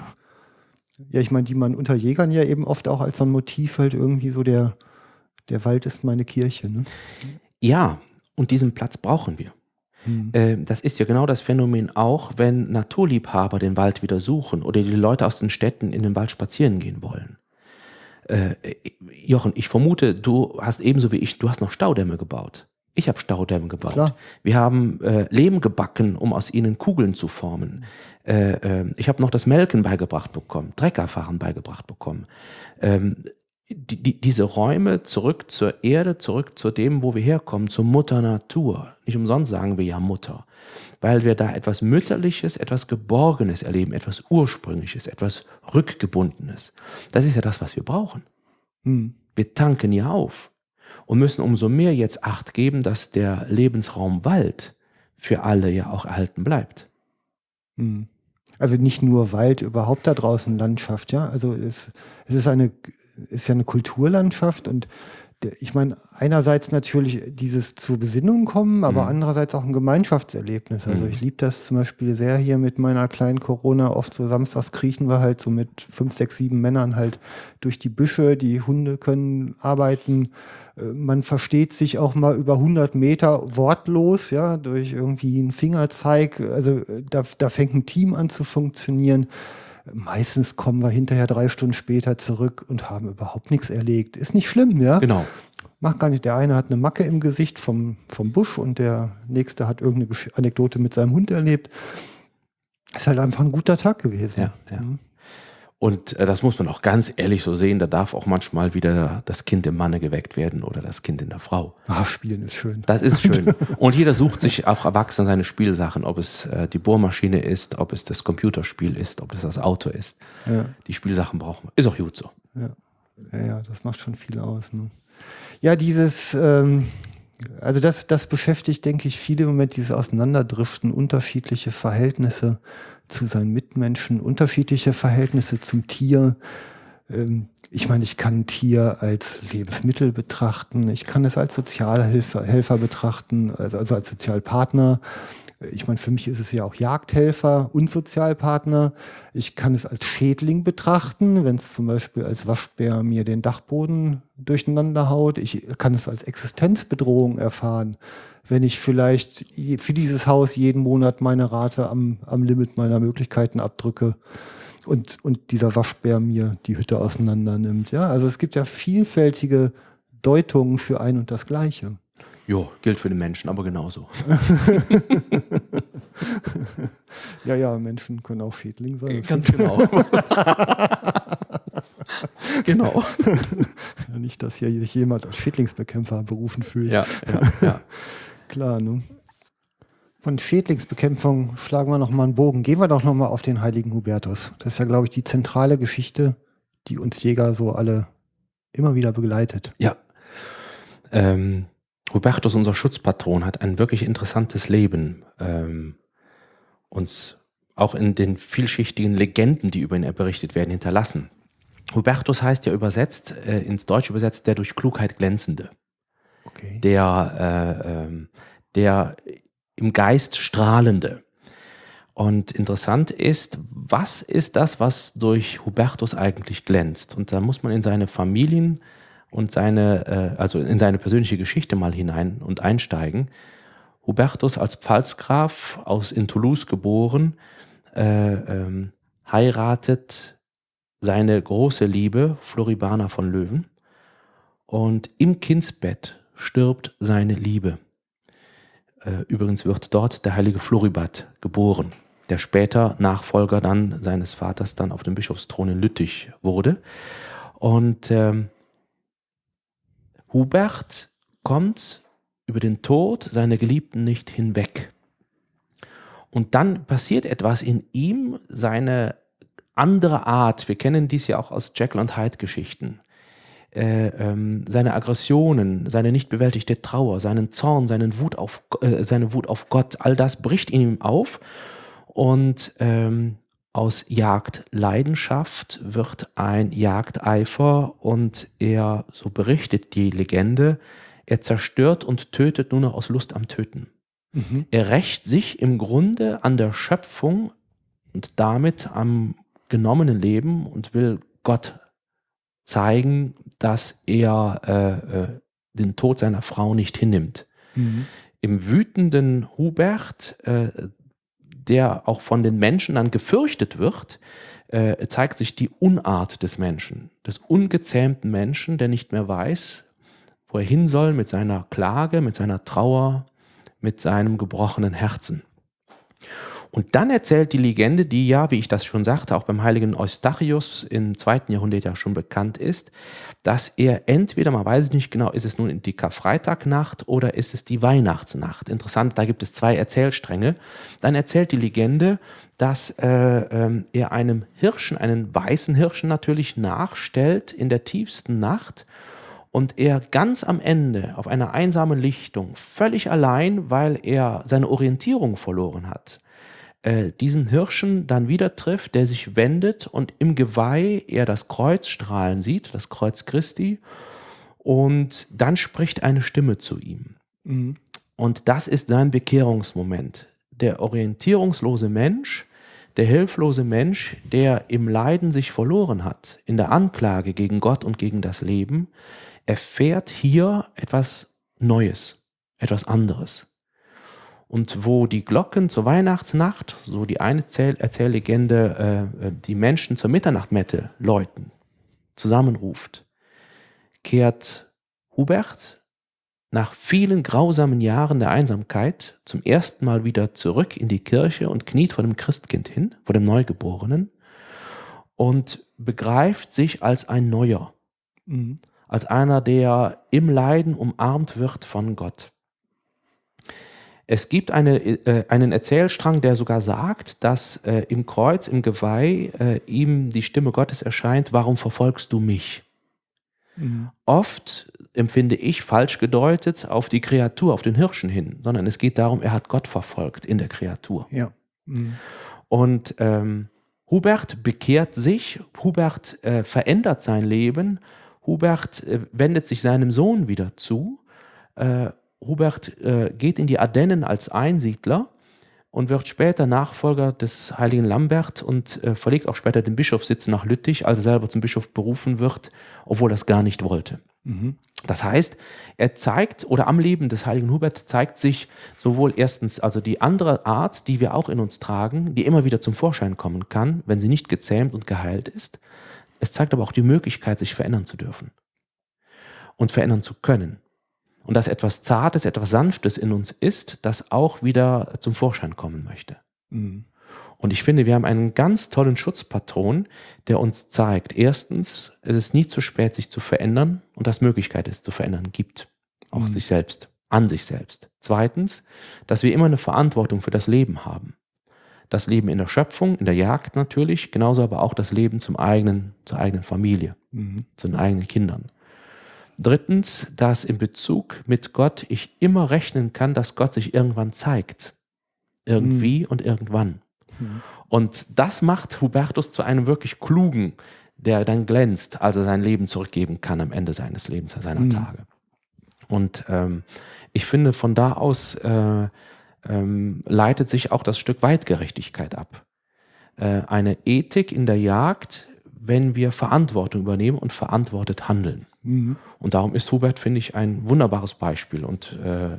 ja, ich meine, die man unter Jägern ja eben oft auch als so ein Motiv halt irgendwie so der, der Wald ist meine Kirche, ne? Ja, und diesen Platz brauchen wir. Hm. Äh, das ist ja genau das Phänomen auch, wenn Naturliebhaber den Wald wieder suchen oder die Leute aus den Städten in den Wald spazieren gehen wollen. Äh, Jochen, ich vermute, du hast ebenso wie ich, du hast noch Staudämme gebaut. Ich habe Staudämme gebaut. Klar. Wir haben äh, Lehm gebacken, um aus ihnen Kugeln zu formen. Äh, äh, ich habe noch das Melken beigebracht bekommen, Treckerfahren beigebracht bekommen. Ähm, die, die, diese Räume zurück zur Erde, zurück zu dem, wo wir herkommen, zur Mutter Natur. Nicht umsonst sagen wir ja Mutter, weil wir da etwas Mütterliches, etwas Geborgenes erleben, etwas Ursprüngliches, etwas Rückgebundenes. Das ist ja das, was wir brauchen. Hm. Wir tanken ja auf und müssen umso mehr jetzt Acht geben, dass der Lebensraum Wald für alle ja auch erhalten bleibt. Hm. Also nicht nur Wald, überhaupt da draußen Landschaft, ja. Also es, es ist eine, ist ja eine Kulturlandschaft und ich meine, einerseits natürlich dieses zur Besinnung kommen, aber Mhm. andererseits auch ein Gemeinschaftserlebnis. Also Mhm. ich liebe das zum Beispiel sehr hier mit meiner kleinen Corona. Oft so samstags kriechen wir halt so mit fünf, sechs, sieben Männern halt durch die Büsche. Die Hunde können arbeiten. Äh, Man versteht sich auch mal über hundert Meter wortlos, ja, durch irgendwie einen Fingerzeig. Also äh, da, da fängt ein Team an zu funktionieren. Meistens kommen wir hinterher drei Stunden später zurück und haben überhaupt nichts erlegt. Ist nicht schlimm, ja? Genau. Macht gar nicht. Der eine hat eine Macke im Gesicht vom, vom Busch und der nächste hat irgendeine Gesch- Anekdote mit seinem Hund erlebt. Ist halt einfach ein guter Tag gewesen. Ja, ja. Mhm. Und äh, das muss man auch ganz ehrlich so sehen, da darf auch manchmal wieder das Kind im Manne geweckt werden oder das Kind in der Frau. Ah, Spielen ist schön. Das ist schön. Und jeder sucht sich auch erwachsen seine Spielsachen, ob es äh, die Bohrmaschine ist, ob es das Computerspiel ist, ob es das Auto ist. Ja, Die Spielsachen brauchen wir. Ist auch gut so. ja. Ja, ja, das macht schon viel aus. Ne? Ja, dieses, ähm, also das, das beschäftigt, denke ich, viele im Moment, dieses Auseinanderdriften, unterschiedliche Verhältnisse zu seinen Mitmenschen, unterschiedliche Verhältnisse zum Tier. Ähm, ich meine, ich kann ein Tier als Lebensmittel betrachten, ich kann es als Sozialhelfer Helfer betrachten, also, also als Sozialpartner. Ich meine, für mich ist es ja auch Jagdhelfer und Sozialpartner. Ich kann es als Schädling betrachten, wenn es zum Beispiel als Waschbär mir den Dachboden durcheinander haut. Ich kann es als Existenzbedrohung erfahren, wenn ich vielleicht für dieses Haus jeden Monat meine Rate am, am Limit meiner Möglichkeiten abdrücke und, und dieser Waschbär mir die Hütte auseinander nimmt. Ja, also es gibt ja vielfältige Deutungen für ein und das Gleiche. Jo, gilt für den Menschen, aber genauso. Ja, ja, Menschen können auch Schädling sein. Ganz genau. Genau. Ja, nicht, dass hier sich jemand als Schädlingsbekämpfer berufen fühlt. Ja, ja, ja. Klar, ne? Von Schädlingsbekämpfung schlagen wir nochmal einen Bogen. Gehen wir doch nochmal auf den heiligen Hubertus. Das ist ja, glaube ich, die zentrale Geschichte, die uns Jäger so alle immer wieder begleitet. Ja. Ähm, Hubertus, unser Schutzpatron, hat ein wirklich interessantes Leben. Ähm, uns auch in den vielschichtigen Legenden, die über ihn berichtet werden, hinterlassen. Hubertus heißt ja übersetzt, äh, ins Deutsche übersetzt, der durch Klugheit glänzende. Okay. Der, äh, ähm, der im Geist strahlende. Und interessant ist, was ist das, was durch Hubertus eigentlich glänzt? Und da muss man in seine Familien und seine, äh, also in seine persönliche Geschichte mal hinein und einsteigen. Hubertus als Pfalzgraf, aus in Toulouse geboren, äh, ähm, heiratet seine große Liebe, Floribana von Löwen, und im Kindsbett stirbt seine Liebe. Äh, übrigens wird dort der heilige Floribert geboren, der später Nachfolger dann seines Vaters dann auf dem Bischofsthron in Lüttich wurde. Und ähm, Hubert kommt über den Tod seiner Geliebten nicht hinweg. Und dann passiert etwas in ihm, seine andere Art, wir kennen dies ja auch aus Jekyll und Hyde Geschichten, äh, ähm, seine Aggressionen, seine nicht bewältigte Trauer, seinen Zorn, seinen Wut auf, äh, seine Wut auf Gott, all das bricht in ihm auf und ähm, aus Jagdleidenschaft wird ein Jagdeifer und er, so berichtet die Legende, er zerstört und tötet nur noch aus Lust am Töten. Mhm. Er rächt sich im Grunde an der Schöpfung und damit am genommenen Leben und will Gott zeigen, dass er äh, äh, den Tod seiner Frau nicht hinnimmt. Mhm. Im wütenden Hubert, äh, der auch von den Menschen dann gefürchtet wird, äh, zeigt sich die Unart des Menschen, des ungezähmten Menschen, der nicht mehr weiß, wo er hin soll mit seiner Klage, mit seiner Trauer, mit seinem gebrochenen Herzen. Und dann erzählt die Legende, die ja, wie ich das schon sagte, auch beim heiligen Eustachius im zweiten Jahrhundert ja schon bekannt ist, dass er entweder, man weiß nicht genau, ist es nun die Karfreitagnacht oder ist es die Weihnachtsnacht. Interessant, da gibt es zwei Erzählstränge. Dann erzählt die Legende, dass äh, äh, er einem Hirschen, einen weißen Hirschen natürlich nachstellt in der tiefsten Nacht und er ganz am Ende auf einer einsamen Lichtung, völlig allein, weil er seine Orientierung verloren hat, äh, diesen Hirschen dann wieder trifft, der sich wendet und im Geweih er das Kreuz strahlen sieht, das Kreuz Christi, Und dann spricht eine Stimme zu ihm. Mhm. Und das ist sein Bekehrungsmoment. Der orientierungslose Mensch, der hilflose Mensch, der im Leiden sich verloren hat, in der Anklage gegen Gott und gegen das Leben, erfährt hier etwas Neues, etwas anderes. Und wo die Glocken zur Weihnachtsnacht, so die eine Erzähl- Erzähllegende, äh, die Menschen zur Mitternachtmette läuten, zusammenruft, kehrt Hubert nach vielen grausamen Jahren der Einsamkeit zum ersten Mal wieder zurück in die Kirche und kniet vor dem Christkind hin, vor dem Neugeborenen, und begreift sich als ein Neuer, Mhm. als einer, der im Leiden umarmt wird von Gott. Es gibt eine, äh, einen Erzählstrang, der sogar sagt, dass äh, im Kreuz, im Geweih, äh, ihm die Stimme Gottes erscheint: Warum verfolgst du mich? Mhm. Oft empfinde ich falsch gedeutet auf die Kreatur, auf den Hirschen hin, sondern es geht darum, er hat Gott verfolgt in der Kreatur. Ja. Mhm. Und ähm, Hubert bekehrt sich, Hubert äh, verändert sein Leben, Hubert äh, wendet sich seinem Sohn wieder zu, äh, Hubert äh, geht in die Ardennen als Einsiedler und wird später Nachfolger des heiligen Lambert und äh, verlegt auch später den Bischofssitz nach Lüttich, als er selber zum Bischof berufen wird, obwohl er es gar nicht wollte. Mhm. Das heißt, er zeigt, oder am Leben des heiligen Hubert zeigt sich sowohl erstens also die andere Art, die wir auch in uns tragen, die immer wieder zum Vorschein kommen kann, wenn sie nicht gezähmt und geheilt ist. Es zeigt aber auch die Möglichkeit, sich verändern zu dürfen und verändern zu können. Und dass etwas Zartes, etwas Sanftes in uns ist, das auch wieder zum Vorschein kommen möchte. Mhm. Und ich finde, wir haben einen ganz tollen Schutzpatron, der uns zeigt, erstens, es ist nie zu spät, sich zu verändern und dass Möglichkeit es zu verändern gibt. Auch Mhm. sich selbst, an sich selbst. Zweitens, dass wir immer eine Verantwortung für das Leben haben. Das Leben in der Schöpfung, in der Jagd natürlich, genauso aber auch das Leben zum eigenen, zur eigenen Familie, Mhm. zu den eigenen Kindern. Drittens, dass in Bezug mit Gott ich immer rechnen kann, dass Gott sich irgendwann zeigt. Irgendwie und irgendwann. Mhm. Und das macht Hubertus zu einem wirklich Klugen, der dann glänzt, als er sein Leben zurückgeben kann am Ende seines Lebens, seiner Mhm. Tage. Und ähm, ich finde, von da aus äh, ähm, leitet sich auch das Stück Weitgerechtigkeit ab. Äh, eine Ethik in der Jagd, wenn wir Verantwortung übernehmen und verantwortet handeln. Mhm. Und darum ist Hubert, finde ich, ein wunderbares Beispiel. Und äh,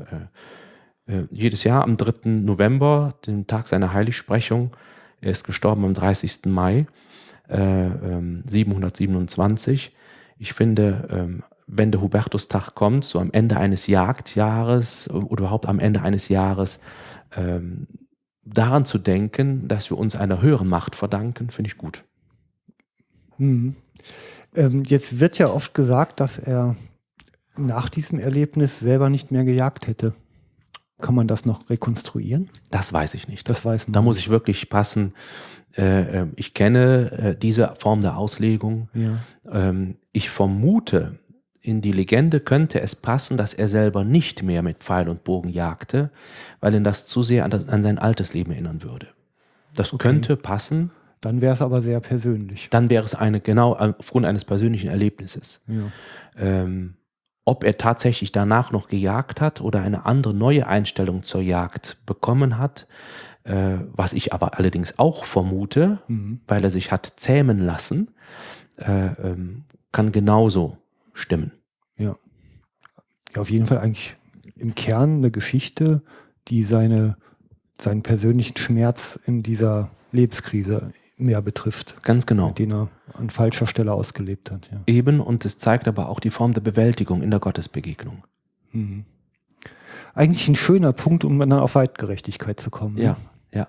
äh, jedes Jahr am dritten November, den Tag seiner Heiligsprechung, er ist gestorben am dreißigsten Mai äh, äh, siebenhundertsiebenundzwanzig. Ich finde, äh, wenn der Hubertustag kommt, so am Ende eines Jagdjahres oder überhaupt am Ende eines Jahres, äh, daran zu denken, dass wir uns einer höheren Macht verdanken, finde ich gut. Mhm. Ähm, jetzt wird ja oft gesagt, dass er nach diesem Erlebnis selber nicht mehr gejagt hätte. Kann man das noch rekonstruieren? Das weiß ich nicht. Das weiß man. Da muss ich wirklich passen. Äh, ich kenne äh, diese Form der Auslegung. Ja. Ähm, ich vermute, in die Legende könnte es passen, dass er selber nicht mehr mit Pfeil und Bogen jagte, weil ihn das zu sehr an, das, an sein altes Leben erinnern würde. Das Okay. könnte passen. Dann wäre es aber sehr persönlich. Dann wäre es eine, genau aufgrund eines persönlichen Erlebnisses. Ja. Ähm, ob er tatsächlich danach noch gejagt hat oder eine andere neue Einstellung zur Jagd bekommen hat, äh, was ich aber allerdings auch vermute, Mhm. weil er sich hat zähmen lassen, äh, ähm, kann genauso stimmen. Ja. Ja, auf jeden Fall eigentlich im Kern eine Geschichte, die seine, seinen persönlichen Schmerz in dieser Lebenskrise mehr betrifft, Ganz genau. den er an falscher Stelle ausgelebt hat. Ja. Eben, und es zeigt aber auch die Form der Bewältigung in der Gottesbegegnung. Mhm. Eigentlich ein schöner Punkt, um dann auf Weitgerechtigkeit zu kommen. ne? Ja, ja.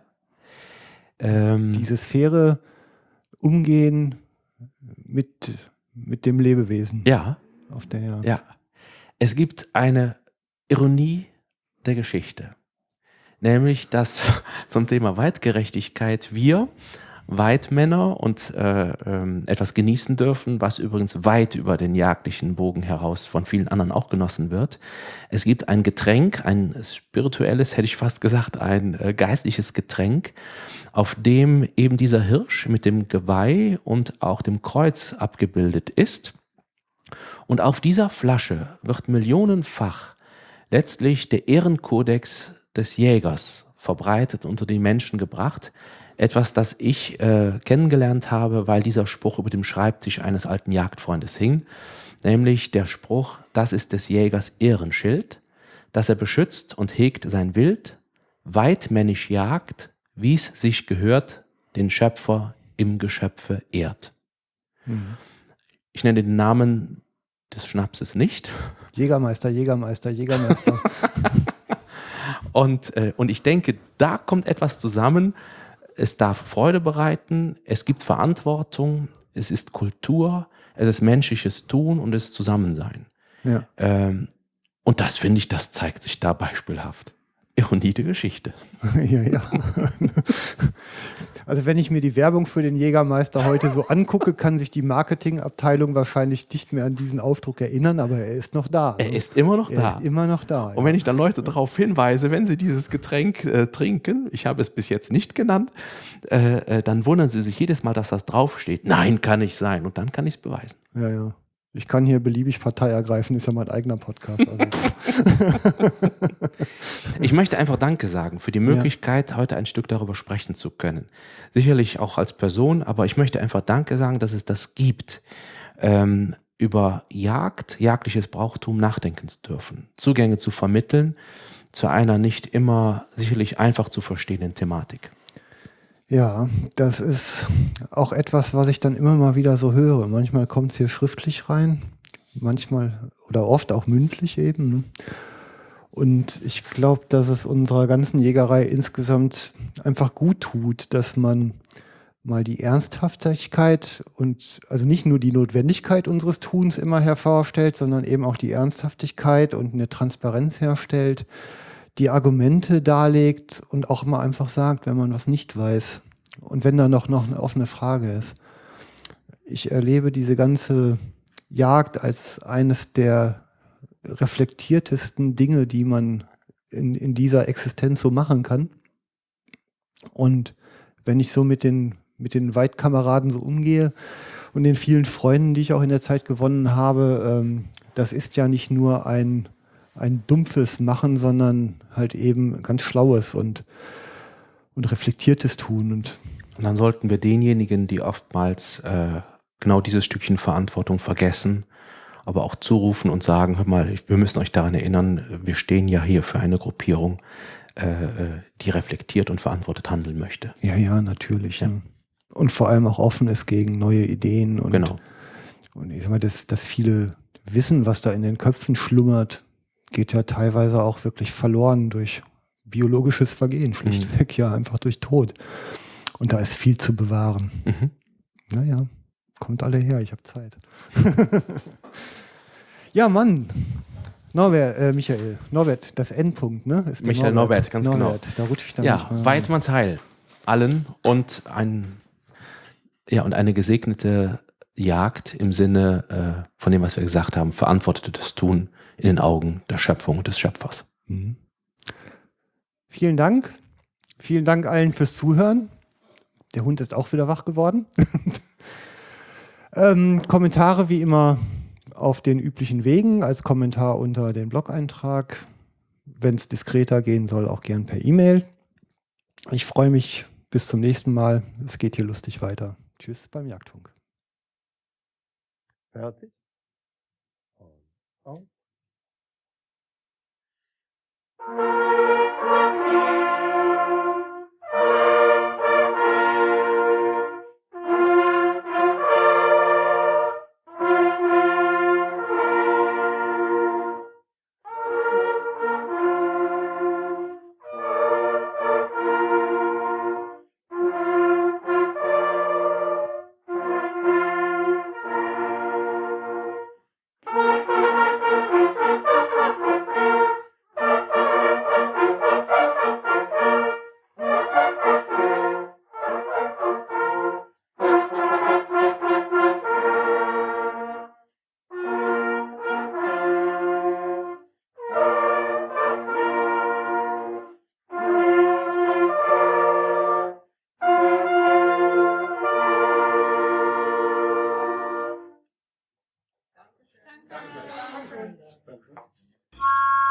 Ähm, Dieses faire Umgehen mit, mit dem Lebewesen ja, auf der Jagd. ja. Es gibt eine Ironie der Geschichte. Nämlich, dass zum Thema Weitgerechtigkeit wir Weidmänner und äh, ähm, etwas genießen dürfen, was übrigens weit über den jagdlichen Bogen heraus von vielen anderen auch genossen wird. Es gibt ein Getränk, ein spirituelles, hätte ich fast gesagt, ein äh, geistliches Getränk, auf dem eben dieser Hirsch mit dem Geweih und auch dem Kreuz abgebildet ist. Und auf dieser Flasche wird millionenfach letztlich der Ehrenkodex des Jägers verbreitet, unter die Menschen gebracht. Etwas, das ich äh, kennengelernt habe, weil dieser Spruch über dem Schreibtisch eines alten Jagdfreundes hing. Nämlich der Spruch, das ist des Jägers Ehrenschild, dass er beschützt und hegt sein Wild, weitmännisch jagt, wie's sich gehört, den Schöpfer im Geschöpfe ehrt. Mhm. Ich nenne den Namen des Schnapses nicht. Jägermeister, Jägermeister, Jägermeister. und, äh, und ich denke, da kommt etwas zusammen. Es darf Freude bereiten, es gibt Verantwortung, es ist Kultur, es ist menschliches Tun und es ist Zusammensein. Ja. Ähm, und das finde ich, das zeigt sich da beispielhaft. Ironie der Geschichte. Ja, ja. Also wenn ich mir die Werbung für den Jägermeister heute so angucke, kann sich die Marketingabteilung wahrscheinlich nicht mehr an diesen Aufdruck erinnern, aber er ist noch da. Er ist immer noch er da. Er ist immer noch da. Und ja. wenn ich dann Leute darauf hinweise, wenn sie dieses Getränk äh, trinken, ich habe es bis jetzt nicht genannt, äh, äh, dann wundern sie sich jedes Mal, dass das draufsteht. Nein, kann nicht sein. Und dann kann ich es beweisen. Ja, ja. Ich kann hier beliebig Partei ergreifen, ist ja mein eigener Podcast. Also. Ich möchte einfach Danke sagen für die Möglichkeit, ja. heute ein Stück darüber sprechen zu können. Sicherlich auch als Person, aber ich möchte einfach Danke sagen, dass es das gibt, ähm, über Jagd, jagdliches Brauchtum nachdenken zu dürfen, Zugänge zu vermitteln zu einer nicht immer sicherlich einfach zu verstehenden Thematik. Ja, das ist auch etwas, was ich dann immer mal wieder so höre. Manchmal kommt es hier schriftlich rein, manchmal oder oft auch mündlich eben. Und ich glaube, dass es unserer ganzen Jägerei insgesamt einfach gut tut, dass man mal die Ernsthaftigkeit und also nicht nur die Notwendigkeit unseres Tuns immer hervorstellt, sondern eben auch die Ernsthaftigkeit und eine Transparenz herstellt, die Argumente darlegt und auch mal einfach sagt, wenn man was nicht weiß und wenn da noch, noch eine offene Frage ist. Ich erlebe diese ganze Jagd als eines der reflektiertesten Dinge, die man in, in dieser Existenz so machen kann. Und wenn ich so mit den, mit den Weidkameraden so umgehe und den vielen Freunden, die ich auch in der Zeit gewonnen habe, ähm, das ist ja nicht nur ein ein dumpfes Machen, sondern halt eben ganz schlaues und, und reflektiertes Tun. Und, und dann sollten wir denjenigen, die oftmals äh, genau dieses Stückchen Verantwortung vergessen, aber auch zurufen und sagen, hör mal, wir müssen euch daran erinnern, wir stehen ja hier für eine Gruppierung, äh, die reflektiert und verantwortet handeln möchte. Ja, ja, natürlich. Ja. Ne? Und vor allem auch offen ist gegen neue Ideen. Und, genau. Und ich sag mal, das, das viele Wissen, was da in den Köpfen schlummert, geht ja teilweise auch wirklich verloren durch biologisches Vergehen, schlichtweg, mhm. ja, einfach durch Tod. Und da ist viel zu bewahren. Mhm. Naja, kommt alle her, ich habe Zeit. Ja, Mann. Norbert, äh, Michael, Norbert, das Endpunkt, ne? Ist der Michael Norbert, Norbert ganz Norbert, genau. Da rutsche ich dann ja, nicht mal. Weidmanns Heil allen und ein ja und eine gesegnete Jagd im Sinne äh, von dem, was wir gesagt haben, verantwortetes Tun in den Augen der Schöpfung und des Schöpfers. Mhm. Vielen Dank. Vielen Dank allen fürs Zuhören. Der Hund ist auch wieder wach geworden. ähm, Kommentare wie immer auf den üblichen Wegen, als Kommentar unter den Blog-Eintrag. Wenn es diskreter gehen soll, auch gern per E-Mail. Ich freue mich. Bis zum nächsten Mal. Es geht hier lustig weiter. Tschüss beim Jagdfunk. Fertig? Und Dankeschön.